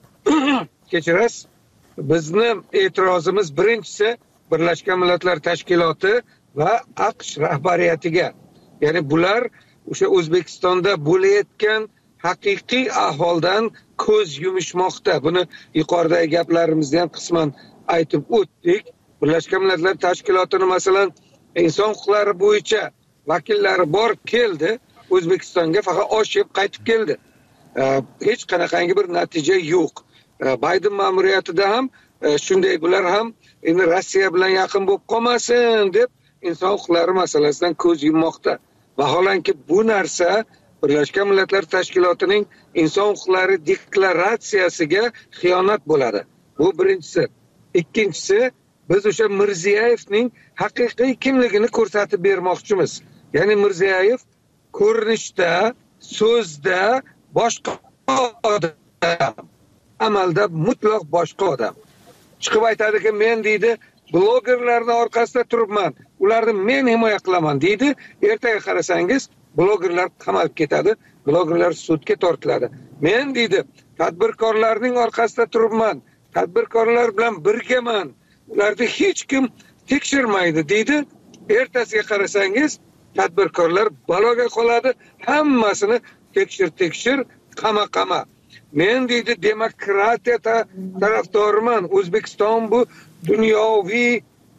kechirasiz, bizni e'tirozimiz birinchisi Birlashgan Millatlar Tashkiloti va AQSh rahbariyatiga. Ya'ni bular o'sha O'zbekistonda bo'layotgan haqiqiy ahvoldan ko'z yumishmoqda. Buni yuqoridagi gaplarimizda ham qisman aytib o'tdik. Birlashgan Millatlar Tashkilotini masalan inson huquqlari bo'yicha vakillari borib keldi, O'zbekistonga faqat osh yeb qaytib keldi. Hech qanaqangi bir natija yo'q. Bayden ma'muriyatida ham shunday, bular ham endi Rossiya bilan yaqin bo'lib qolmasin deb inson huquqlari masalasidan ko'z yummoqda. Vaholanki bu narsa Birlashgan Millatlar Tashkilotining inson huquqlari deklaratsiyasiga xiyonat bo'ladi. Bu birinchisi. Ikkinchisi, biz o'sha Mirziyoyevning haqiqiy kimligini ko'rsatib bermoqchimiz. Ya'ni Mirziyoyev ko'rinishda, so'zda boshqa odam, amalda mutlaq boshqa odam. Chiqib aytadiki, men deydi, blogerlarning orqasida turibman, ularni men himoya qilaman deydi. Ertaga qarasangiz, blogerlar qamalib ketadi, blogerlar sudga tortiladi. Men deydi, tadbirkorlarning orqasida turibman, tadbirkorlar bilan birgaman, ularni hech kim tekshirmaydi deydi. Ertasiga qarasangiz, tadbirkorlar baloga qoladi, hammasini tekshir tekshir, qama qama. Men deydi, demokratiya tarafdoriman. O'zbekiston bu dunyoviy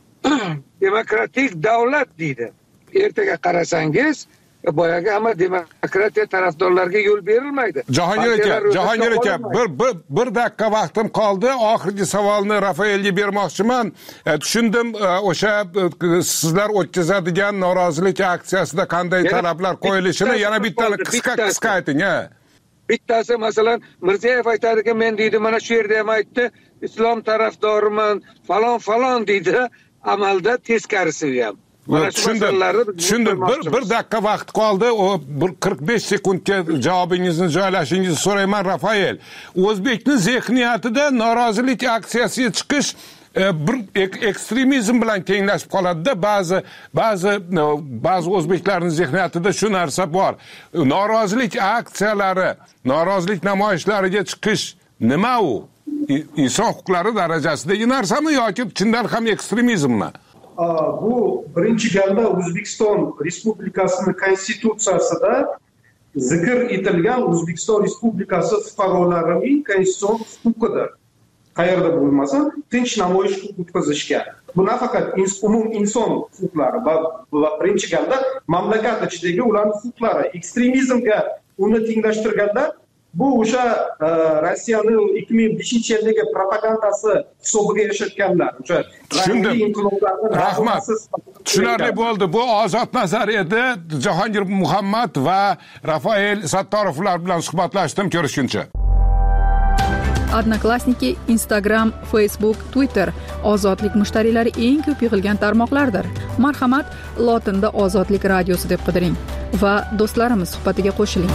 demokratik davlat deydi. Ertaga qarasangiz, boyagi hamma demokratiya tarafdorlariga yo'l berilmaydi. Jahongir aka, Jahongir aka, bir bir bir daqiqa vaqtim qoldi. Oxirgi savolni Rafaelga bermoqchiman. E, tushundim, o'sha sizlar o'tkazadigan norozilik aksiyasida qanday talablar qo'yilishini yana bittani qisqa qisqa ayting, ha. Bittasi masalan Mirziyoyev aytadiki, men deydi, mana shu yerda ham aytdi, islom tarafdoriman, falon falon deydi, amalda teskarisi ham. tushundim tushundim bir bir daqiqa vaqt qoldi, o qirq besh sekundga javobingizni joylashingizni so'rayman. Rafael, o'zbekning zehniyatida norozilik aksiyasiga chiqish bir ekstremizm bilan tenglashib qoladi-da. Ba'zi ba'zi ba'zi o'zbeklarning zehniyatida shu narsa bor. Norozilik aksiyalari, norozilik namoyishlariga chiqish nima u? Inson huquqlari darajasidagi narsami yoki chindan ham ekstremizmmi? Bu birinchi galda O'zbekiston Respublikasining konstitutsiyasida zikr etilgan O'zbekiston Respublikasi fuqarolarining konstitutsion huquqidir. Qayerda bo'lmasa tinch namoyish o'tkazishga. Bu nafaqat umum inson huquqlari va birinchi galda mamlakat ichidagi ularning huquqlari. Ekstremizmga uni tenglashtirganda bu o'sha Rossiyaning ikki ming beshinchi yildagi propagandasi hisobiga yashatganlar. O'sha tushundim. Rahmat. Tushunarli bo'ldi. Bu Ozod nazariyada Jahongir Muhammad va Rafael Sattorovlar bilan suhbatlashdim. Ko'rishguncha. Odnoklassniki, Instagram, Facebook, Twitter ozodlik mushtariylari eng ko'p yig'ilgan tarmoqlardir. Marhamat, lotinda Ozodlik radiosi deb qidiring va do'stlarimiz suhbatiga qo'shiling.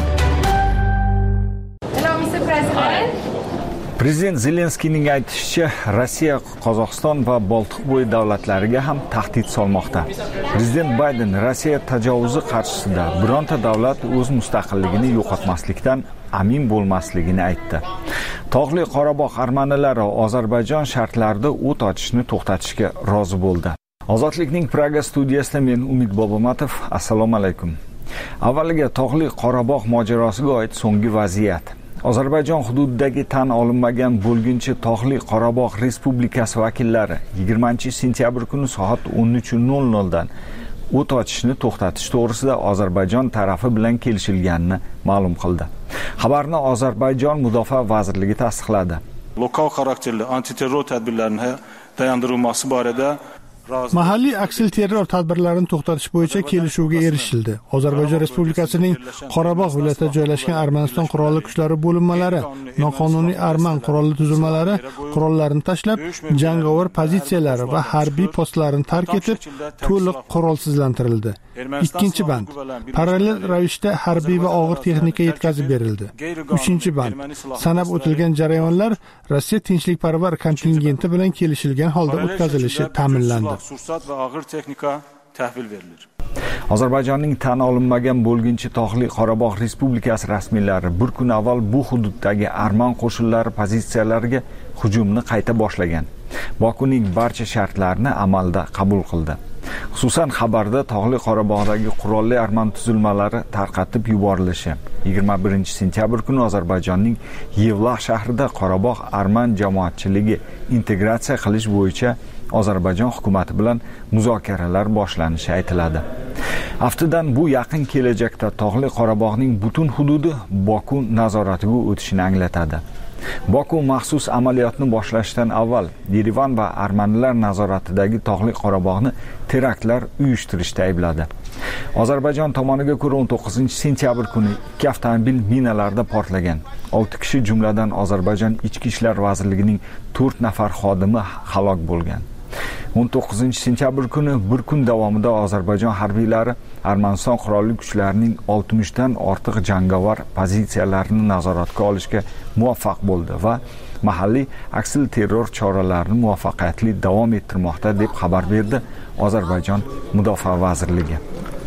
Hello, Mister President. Prezident Zelenskiyning aytishicha, Rossiya, Qozog'iston va Boltiqbo'yi davlatlariga ham tahdid solmoqda. Prezident Bayden Rossiya tajovuzi qarshisida bironta davlat o'z mustaqilligini yo'qotmaslikdan amin bo'lmasligini aytdi. Tog'li Qorabog' armanilari Ozarbayjon shartlarida o't ochishni to'xtatishga rozi bo'ldi. Ozodlikning Praga studiyasida men Umid Bobomatov. Assalomu alaykum. Avvaliga Tog'li Qorabog' mojarosiga oid so'nggi vaziyat. Ozarbayjon hududidagi tan olinmagan bo'lgunchi Tog'li Qorabog' Respublikasi vakillari yigirmanchi sentyabr kuni soat o'n uch nol nol dan o't ochishni to'xtatish to'g'risida Ozarbayjon tarafi bilan kelishilganini ma'lum qildi. Xabarni Ozarbayjon Mudofaa vazirligi tasdiqladi. Lokal xarakterli antiterror tadbirlarini dayandırılması borada Mahalliy aksilterror tadbirlarini to'xtatish bo'yicha kelishuvga erishildi. Ozarbayjon Respublikasining Qorabog' viloyatida joylashgan Armaniston qurolli kuchlari bo'linmalari, noqonuniy arman qurolli tuzilmalari qurollarini tashlab, jangovar pozitsiyalari va harbiy postlarni tark etib, to'liq qurolsizlantirildi. Ikkinchi band. Parallel ravishda harbiy va og'ir texnika yetkazib berildi. Uchinchi band. Sanab o'tilgan jarayonlar Rossiya tinchlikparvar kontingenti bilan kelishilgan holda o'tkazilishi ta'minlandi. Sursat va og'ir texnika tahvil berilir. Ozarbayjonning tan olinmagan bo'lgunchi Tog'li Qorabog' Respublikasi rasmiylari bir kun avval bu hududdagi arman qo'shinlari pozitsiyalariga hujumni qayta boshlagan. Bokuning barcha shartlarini amalda qabul qildi. Xususan xabarda Tog'li Qorabog'dagi qurolli arman tuzilmalari tarqatib yuborilishi. yigirma birinchi sentyabr kuni Ozarbayjonning Yevlax shahrida Qorabog' arman jamoatchiligi integratsiya qilish bo'yicha Ozarbayjon hukumati bilan muzokaralar boshlanishi aytiladi. Aftidan bu yaqin kelajakda Tog'li Qorabog'ning butun hududi Boku nazoratiga o'tishini anglatadi. Boku maxsus amaliyotni boshlashdan avval Yerevan va armanlar nazoratidagi Tog'li Qorabog'ni teraktlar uyushtirishda aybladi. Ozarbayjon tomoniga ko'ra o'n to'qqizinchi sentyabr kuni ikki avtomobil minalarda portlagan. olti kishi jumladan Ozarbayjon Ichki ishlar vazirligining to'rt nafar xodimi halok bo'lgan. o'n to'qqizinchi sentyabr kuni bir kun davomida Ozarbayjon harbiylari Armaniston qurolli kuchlarining oltmish dan ortiq jangovar pozitsiyalarini nazoratga olishga muvaffaq bo'ldi va mahalliy aksil terror choralarini muvaffaqiyatli davom ettirmoqda deb xabar berdi Ozarbayjon Mudofaa vazirligi.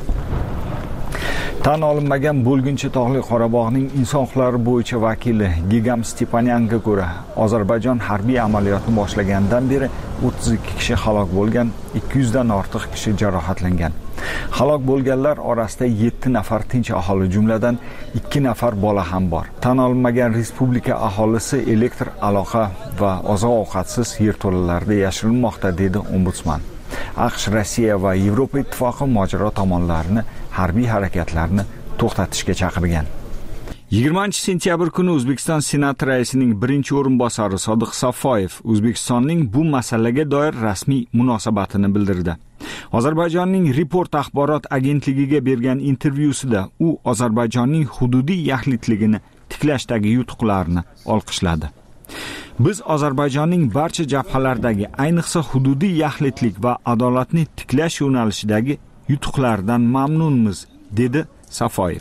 Tan olinmagan bo'lgunchi Tog'li Qorabog'ning inson huquqlari bo'yicha vakili Gigam Stepanyanga ko'ra, Ozarbayjon harbiy amaliyotni boshlagandan beri o'ttiz ikki kishi halok bo'lgan, ikki yuz dan ortiq kishi jarohatlangan. Halok bo'lganlar orasida yetti nafar tinch aholi, jumladan ikki nafar bola ham bor. Tan olinmagan respublika aholisi elektr aloqa va oziq-ovqatsiz yerto'lalarda yashirinmoqda, dedi ombudsman. AQSh, Rossiya va Yevropa ittifoqi mojaro tomonlarini harbiy harakatlarni to'xtatishga chaqirgan. yigirmanchi sentyabr kuni O'zbekiston Senati raisining birinchi o'rinbosari Sodiq Safoyev O'zbekistonning bu masalaga doir rasmiy munosabatini bildirdi. Ozarbayjonning Report axborot agentligiga bergan intervyusida u Ozarbayjonning hududiy yaxlitligini tiklashdagi yutuqlarini olqishladi. Biz Ozarbayjonning barcha jabhalardagi, ayniqsa hududiy yaxlitlik va adolatni tiklash yo'nalishidagi yutuqlardan mamnunmiz, dedi Safoyev.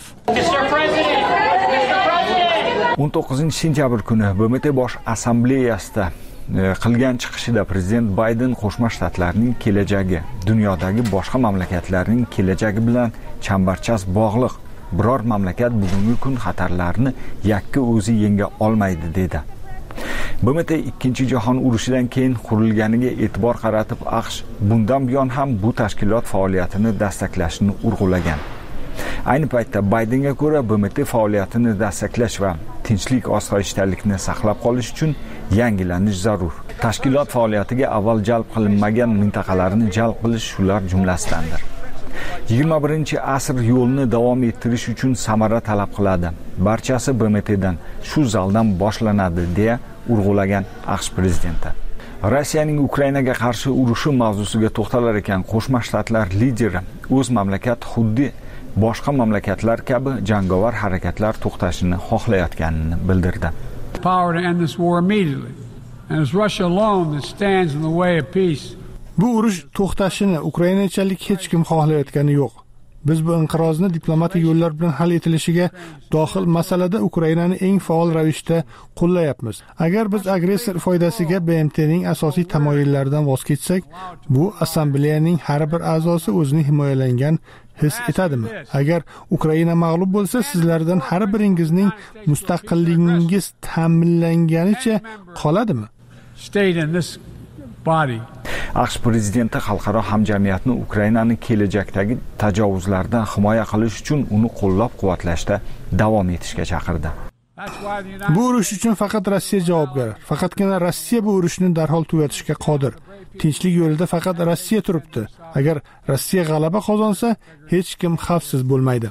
o'n to'qqizinchi sentyabr kuni B M T bosh assambleyasida qilgan chiqishida prezident Bayden Qo'shma Shtatlarning kelajagi dunyodagi boshqa mamlakatlarning kelajagi bilan chambarchas bog'liq. Biror mamlakat bugungi kun xatarlarni yakka o'zi yenga olmaydi, dedi. B M T ikkinchi jahon urushidan keyin qurilganiga e'tibor qaratib, AQSh bundan buyon ham bu tashkilot faoliyatini dastaklashni urg'ulagan. Ayni paytda Baydenga ko'ra B M T faoliyatini dastaklash va tinchlik osoyishtalikni saqlab qolish uchun yangilanish zarur. Tashkilot faoliyatiga avval jalb qilinmagan mintaqalarni jalb qilish shular jumlasidandir. yigirma birinchi asr yo'lni davom ettirish uchun samara talab qiladi. Barchasi B M T'dan shu zaldan boshlanadi, deya urg'ulagan AQSh prezidenti. Rossiyaning Ukrainaga qarshi urushi mavzusiga to'xtalar ekan, Qo'shma Shtatlar lideri o'z mamlakat xuddi boshqa mamlakatlar kabi jangovar harakatlar to'xtashini xohlayotganini bildirdi. Power to end this war immediately. And it's Russia alone that stands in the way of peace. Bu urush to'xtashini Ukrainachalik hech kim xohlayotgani yo'q. Biz bu inqirozni diplomatik yo'llar bilan hal etilishiga dohil masalada Ukrainani eng faol ravishda qo'llayapmiz. Agar biz agressor foydasiga B M T'ning asosiy tamoyillaridan voz kechsak, bu assambleyaning har bir a'zosi o'zini himoyalangan his etadimi? Agar Ukraina mag'lub bo'lsa, sizlardan har biringizning mustaqilligingiz ta'minlanganicha qoladimi? State in this body. AQSh prezidenti xalqaro hamjamiyatni Ukrainaning kelajakdagi tajovuzlardan himoya qilish uchun uni qo'llab-quvvatlashda davom etishga chaqirdi. Bu urush uchun faqat Rossiya javobgar. Faqatgina Rossiya bu urushni darhol tugatishga qodir. Tinchlik yo'lida faqat Rossiya turibdi. Agar Rossiya g'alaba qozonsa, hech kim xavfsiz bo'lmaydi.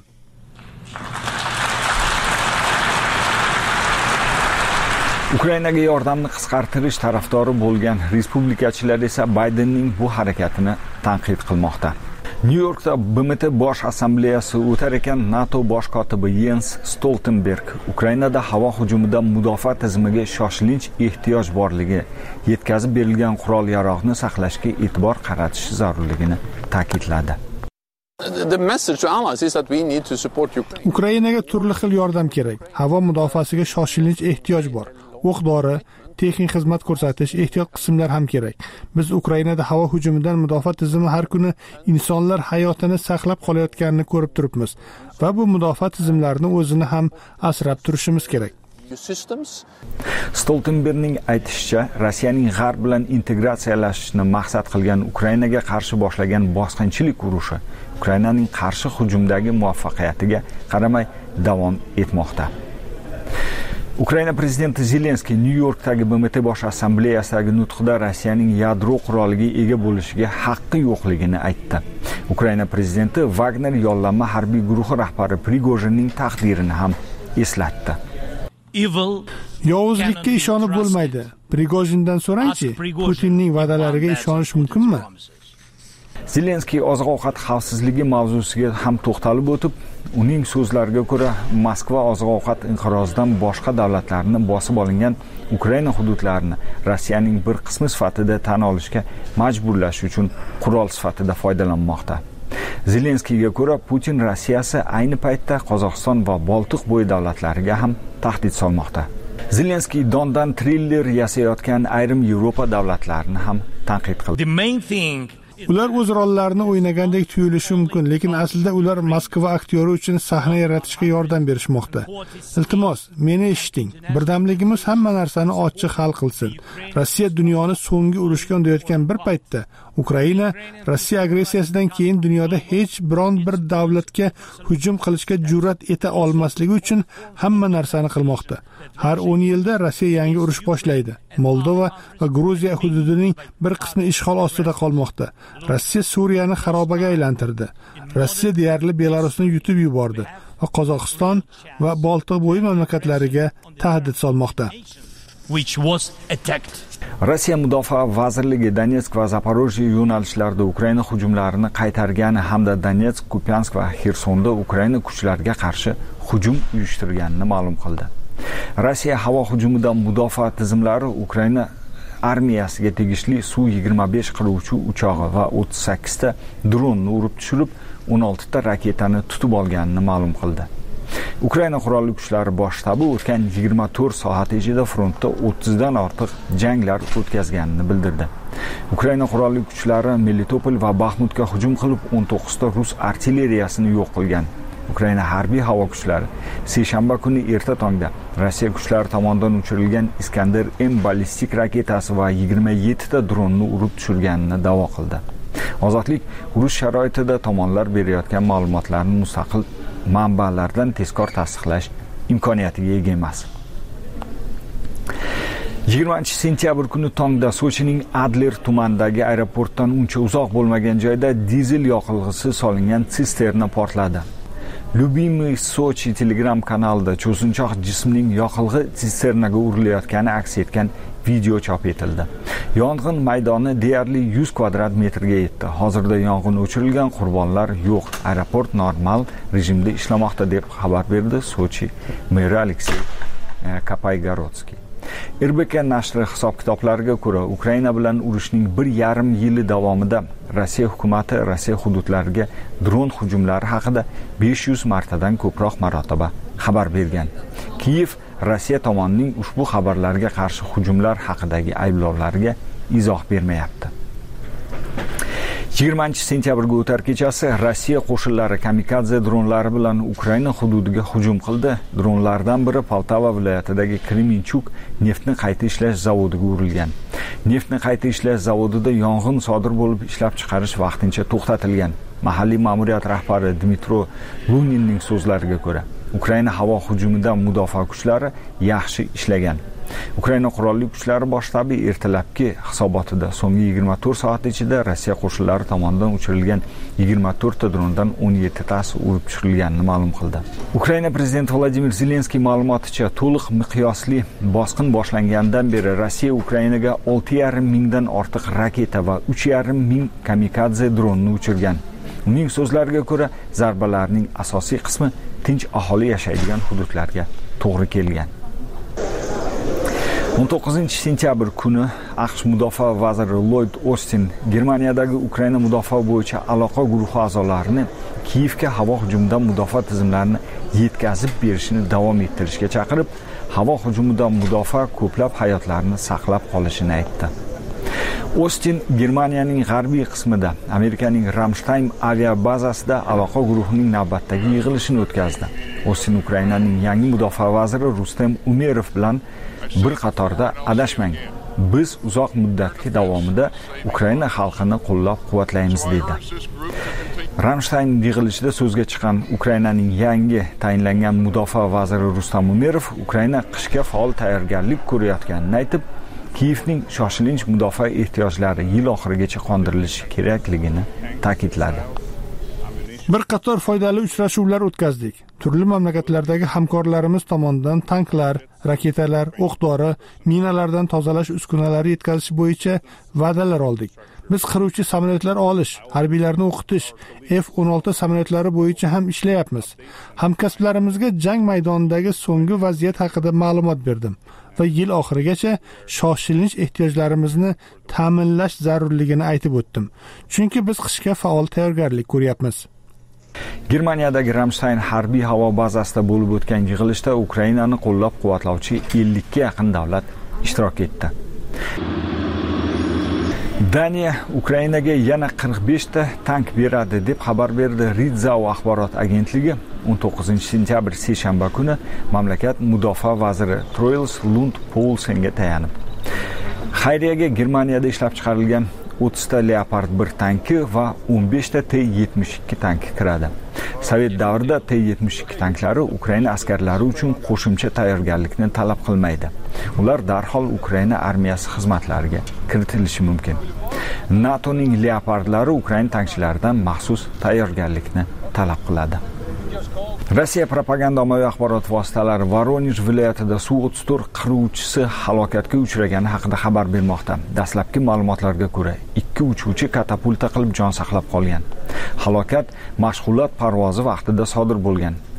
Ukrainaga yordamni qisqartirish tarafdori bo'lgan respublikachilar esa Baydenning bu harakatini tanqid qilmoqda. Nyu-Yorkda B M T bosh assambleyasi o'tar ekan, NATO bosh kotibi Jens Stoltenberg Ukrainada havo hujumidan mudofaa tizimiga shoshilinch ehtiyoj borligi, yetkazib berilgan qurol-yarog'ni saqlashga e'tibor qaratish zarurligini ta'kidladi. The message to allies is that we need to support Ukraine. Ukrainaga turli xil yordam kerak. Havo mudofaasiga shoshilinch ehtiyoj bor. O'q-dori, texnik xizmat ko'rsatish, ehtiyot qismlar ham kerak. Biz Ukrainada havo hujumidan mudofaa tizimi har kuni insonlar hayotini saqlab qolayotganini ko'rib turibmiz va bu mudofaa tizimlarini o'zini ham asrab turishimiz kerak. Stoltenbergning aytishicha, Rossiyaning g'arb bilan integratsiyalashishni maqsad qilgan Ukrainaga qarshi boshlagan bosqinchilik urushi Ukrainaning qarshi hujumdagi muvaffaqiyatiga qaramay davom etmoqda. Ukraina prezidenti Zelenskiy Nyu-Yorkdagi B M T bosh assambleyasidagi nutqida Rossiyaning yadro quroliga ega bo'lishiga haqqi yo'qligini aytdi. Ukraina prezidenti Wagner yollanma harbiy guruhi rahbari Prigojinning taqdirini ham eslatdi. Yovuzlikka ishonib bo'lmaydi. Prigojindan so'rangchi, Putinning va'dalariga ishonish mumkinmi? Zelenskiy oziq-ovqat xavfsizligi mavzusiga ham to'xtalib o'tib, uning so'zlariga ko'ra Moskva oziq-ovqat inqirozidan boshqa davlatlarni bosib olingan Ukraina hududlarini Rossiyaning bir qismi sifatida tan olishga majburlash uchun qurol sifatida foydalanmoqda. Zelenskiyga ko'ra Putin Rossiyasi ayni paytda Qozog'iston va Boltiq bo'yi davlatlariga ham tahdid solmoqda. Zelenskiy Dondan triller yasayotgan ayrim Yevropa davlatlarini ham tanqid qildi. Ular o'z rollarini o'ynagandek tuyulishi mumkin, lekin aslida ular Moskva aktyori uchun sahna yaratishga yordam berishmoqda. Iltimos, meni eshiting. Birdamligimiz hamma narsani ochiq hal qilsin. Rossiya dunyoni so'nggi urushga undayotgan bir paytda Ukraina Rossiya agressiyasidan keyin dunyoda hech biron bir davlatga hujum qilishga jur'at eta olmasligi uchun hamma narsani qilmoqda. Har o'n yilda Rossiya yangi urush boshlaydi. Moldova va Gruziya hududining bir qismi ishg'ol ostida qolmoqda. Rossiya Suriyani xarobaga aylantirdi. Rossiya deyarli Belarusni yutib yubordi va Qozog'iston va Boltiq bo'yi mamlakatlariga tahdid solmoqda. Rossiya mudofaa vazirligi Donetsk va Zaporojye yo'nalishlarida Ukraina hujumlarini qaytargani hamda Donetsk, Kupiansk va Xersonda Ukraina kuchlariga qarshi hujum uyushtirganini ma'lum qildi. Rossiya havo hujumidan mudofaa tizimlari Ukraina armiyasiga tegishli Su yigirma besh qiruvchi uchog'i va o'ttiz sakkiz ta dronni urib tushirib, o'n olti ta raketani tutib olganini ma'lum qildi. Ukraina qurolli kuchlari bosh shtabi o'tgan yigirma to'rt soat ichida frontda o'ttiz dan ortiq janglar o'tkazganini bildirdi. Ukraina qurolli kuchlari Melitopol va Baxmutga hujum qilib, o'n to'qqiz ta rus artilleriyasini yo'q qilgan. Ukraina harbiy havo kuchlari seshanba kuni erta tongda Rossiya kuchlari tomonidan uchirilgan Iskander M ballistik raketasi va yigirma yetti ta dronni urib tushirganini da'vo qildi. Ozodlik urush sharoitida tomonlar berayotgan ma'lumotlarni mustaqil manbalardan tezkor tasdiqlash imkoniyatiga ega emas. yigirmanchi sentyabr kuni tongda Sochining Adler tumanidagi aeroportdan uncha uzoq bo'lmagan joyda dizel yoqilg'isi solingan sisterna portladi. Lyubimый Sochi Telegram kanalida cho'sinchoq jismning yoqilg'i sisternaga urilayotgani aks etgan video chop etildi. Yong'in maydoni deyarli yuz kvadrat metrga yetdi. Hozirda yong'in o'chirilgan, qurbonlar yo'q. Aeroport normal rejimda ishlamoqda deb xabar berdi Sochi meri Aleksey Kapaygorodskiy. R B K nashri hisob-kitoblariga ko'ra, Ukraina bilan urushning bir yarim yili davomida Rossiya hukumati Rossiya hududlariga dron hujumlari haqida besh yuz martadan ko'proq marotaba xabar bergan. Kiyev Rossiya tomonining ushbu xabarlarga qarshi hujumlar haqidagi ayblovlariga izoh bermayapti. yigirmanchi sentyabrga o'tar kechasi Rossiya qo'shinlari kamikadze dronlari bilan Ukraina hududiga hujum qildi. Dronlardan biri Poltava viloyatidagi Kremenchuk neftni qayta ishlash zavodiga urilgan. Neftni qayta ishlash zavodida yong'in sodir bo'lib, ishlab chiqarish vaqtincha to'xtatilgan. Mahalliy ma'muriyat rahbari Dmitro Luninning so'zlariga ko'ra, Ukraina havo hujumidan mudofaa kuchlari yaxshi ishlagan. Ukraina qurolli kuchlari bosh shtabi ertalabki hisobotida so'nggi yigirma to'rt soat ichida Rossiya qo'shinlari tomonidan uchirilgan yigirma to'rt ta drondan o'n yetti tasi urib tushirilganini ma'lum qildi. Ukraina prezidenti Vladimir Zelenskiy ma'lumoticha, to'liq miqyosli bosqin boshlangandan beri Rossiya Ukrainaga olti yarim mingdan ortiq raketa va uch yarim ming kamikadze dronni uchirgan. Uning so'zlariga ko'ra, zarbalarning asosiy qismi tinch aholi yashaydigan hududlarga to'g'ri kelgan. o'n to'qqizinchi sentyabr kuni AQSh mudofaa vaziri Lloyd Austin Germaniyadagi Ukraina mudofaa bo'yicha aloqa guruhi a'zolarini Kiyevga havo hujumidan mudofaa tizimlarini yetkazib berishni davom ettirishga chaqirib, havo hujumidan mudofaa ko'plab hayotlarni saqlab qolishini aytdi. Austin Germaniyaning g'arbiy qismida Amerikaning Ramstein aviabazasida aloqa guruhining navbatdagi yig'ilishini o'tkazdi. Austin Ukrainaning yangi mudofaa vaziri Rustem Umerov bilan bir qatorda adashmang, biz uzoq muddatki davomida Ukraina xalqini qo'llab-quvvatlaymiz dedi. Ramstein yig'ilishida so'zga chiqqan Ukrainaning yangi tayinlangan mudofaa vaziri Rustam Umerov Ukraina qishga faol tayyorgarlik ko'rayotganini aytib, Kiyevning shoshilinch mudofaa ehtiyojlari yil oxirigacha qondirilishi kerakligini ta'kidladi. Bir qator foydali uchrashuvlar o'tkazdik. Turli mamlakatlardagi hamkorlarimiz tomonidan tanklar, raketalar, o'q-dori, minalardan tozalash uskunalari yetkazish bo'yicha va'dalar oldik. Biz qiruvchi samolyotlar olish, harbiylarni o'qitish, F o'n olti samolyotlari bo'yicha ham ishlayapmiz. Hamkasblarimizga jang maydonidagi so'nggi vaziyat haqida ma'lumot berdim va yil oxirigacha shoshilinch ehtiyojlarimizni ta'minlash zarurligini aytib o'tdim. Chunki biz qishga faol tayyorgarlik ko'ryapmiz. Germaniyadagi Ramstein harbiy havo bazasida bo'lib o'tgan yig'ilishda Ukrainani qo'llab-quvvatlovchi ellik ga yaqin davlat ishtirok etdi. Daniya Ukrainaga yana qirq besh ta tank beradi deb xabar berdi Ritzau axborot agentligi. o'n to'qqizinchi sentyabr seshanba kuni mamlakat mudofaa vaziri Troils Lund Poulsenga tayanib. Xayriyaga Germaniyada ishlab chiqarilgan o'ttiz ta Leopard bir tanki va o'n besh ta T yetmish ikki tanki kiradi. Sovet davrida T yetmish ikki tanklari Ukraina askarlari uchun qo'shimcha tayyorgarlikni talab qilmaydi. Ular darhol Ukraina armiyasi xizmatlariga kiritilishi mumkin. NATOning Leopardlari Ukraina tankchilaridan maxsus tayyorgarlikni talab qiladi. Rossiya propaganda ommaviy axborot vositalari Voronezh viloyatida Su o'ttiz to'rt qiruvchisi halokatga uchragani haqida xabar bermoqda. Dastlabki ma'lumotlarga ko'ra, ikki uchuvchi katapulta qilib jon saqlab qolgan. Halokat mashg'ulot parvozi vaqtida sodir bo'lgan.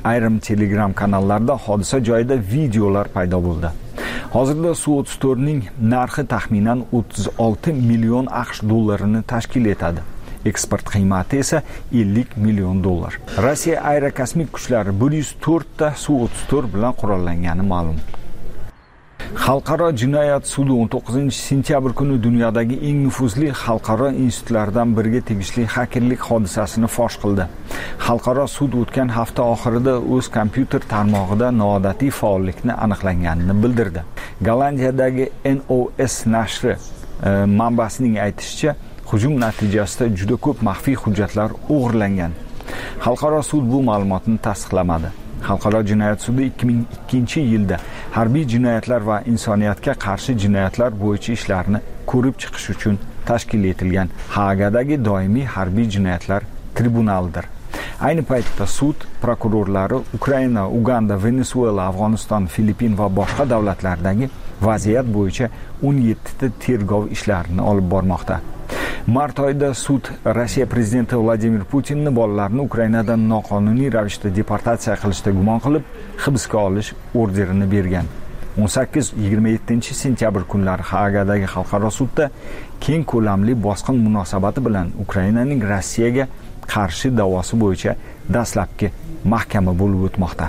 ayrim Telegram kanallarda hodisa joyida videolar paydo bo'ldi. Hozirda Su o'ttiz to'rt ning narxi taxminan o'ttiz olti million AQSh dollarini tashkil etadi. Eksport qiymati esa ellik million dollar. Rossiya aerokosmik kuchlari bir yuz to'rt ta Su o'ttiz to'rt bilan qurollangani ma'lum. Xalqaro jinoyat sudi o'n to'qqizinchi sentyabr kuni dunyodagi eng nufuzli xalqaro institutlardan biriga tegishli xakerlik hodisasini fosh qildi. Xalqaro sud o'tgan hafta oxirida o'z kompyuter tarmog'ida noodatiy faollikni aniqlanganini bildirdi. Gollandiyadagi N O S nashri e, manbasining aytishicha, hujum natijasida juda ko'p maxfiy hujjatlar o'g'irlangan. Xalqaro sud bu ma'lumotni tasdiqlamadi. Xalqaro jinoyat sudi ikki ming ikkinchi yilda harbiy jinoyatlar va insoniyatga qarshi jinoyatlar bo'yicha ishlarni ko'rib chiqish uchun tashkil etilgan Haagadagi doimiy harbiy jinoyatlar tribunalidir. Ayni paytda sud prokurorlari Ukraina, Uganda, Venesuela, Afg'oniston, Filippin va boshqa davlatlardagi vaziyat bo'yicha o'n yetti ta tergov ishlarini olib bormoqda. Mart oyida sud Rossiya prezidenti Vladimir Putinni bolalarni Ukrainadan noqonuniy ravishda deportatsiya qilishda gumon qilib, hibsga olish orderini bergan. o'n sakkiz yigirma yettinchi sentyabr kunlari Haagadagi xalqaro sudda keng ko'lamli bosqin munosabati bilan Ukrainaning Rossiyaga qarshi da'vosi bo'yicha dastlabki mahkama bo'lib o'tmoqda.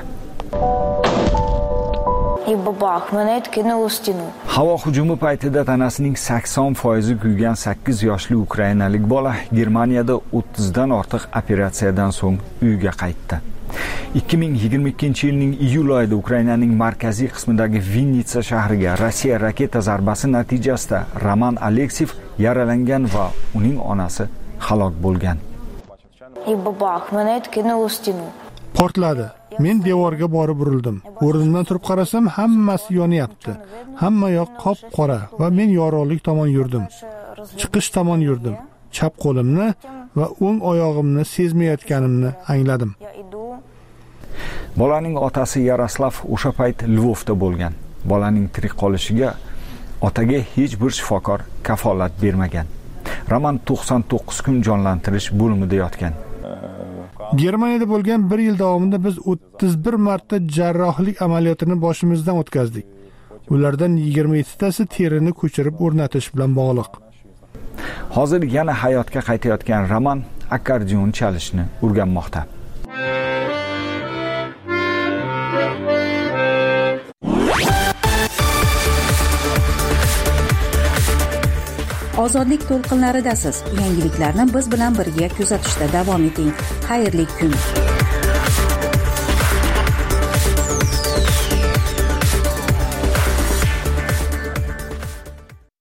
Havo hujumi paytida tanasining sakson foizi kuygan sakkiz yoshli ukrainalik bola Germaniyada o'ttizdan ortiq operatsiyadan so'ng uyiga qaytdi. ikki ming yigirma ikkinchi yilning iyul oyida Ukrainaning markaziy qismidagi Vinnitsa shahriga Rossiya raketa zarbasi natijasida Roman Alekseyev yaralangan va uning onasi halok bo'lgan. Portladi. Men devorga borib urildim. O'rnimdan turib qarasam, hammasi yonyapti. Hamma yoq qop-qora va men yorug'lik tomon yurdim. Chiqish tomon yurdim. Chap qo'limni va o'ng oyog'imni sezmayotganimni angladim. Bolaning otasi Yaroslav o'sha payt Lvovda bo'lgan. Bolaning tirik qolishiga otaga hech bir shifokor kafolat bermagan. Roman to'qson to'qqiz kun jonlantirish bo'limida yotgan. Germaniyada bo'lgan bir yil davomida biz o'ttiz bir marta jarrohlik amaliyotini boshimizdan o'tkazdik. Ulardan yigirma yetti tasi terini ko'chirib o'rnatish bilan bog'liq. Hozir yana hayotga qaytayotgan Roman akkordeon chalishni o'rganmoqda. Ozodlik to'lqinlaridasiz. Yangiliklarni biz bilan birga kuzatishda davom eting. Xayrli kun.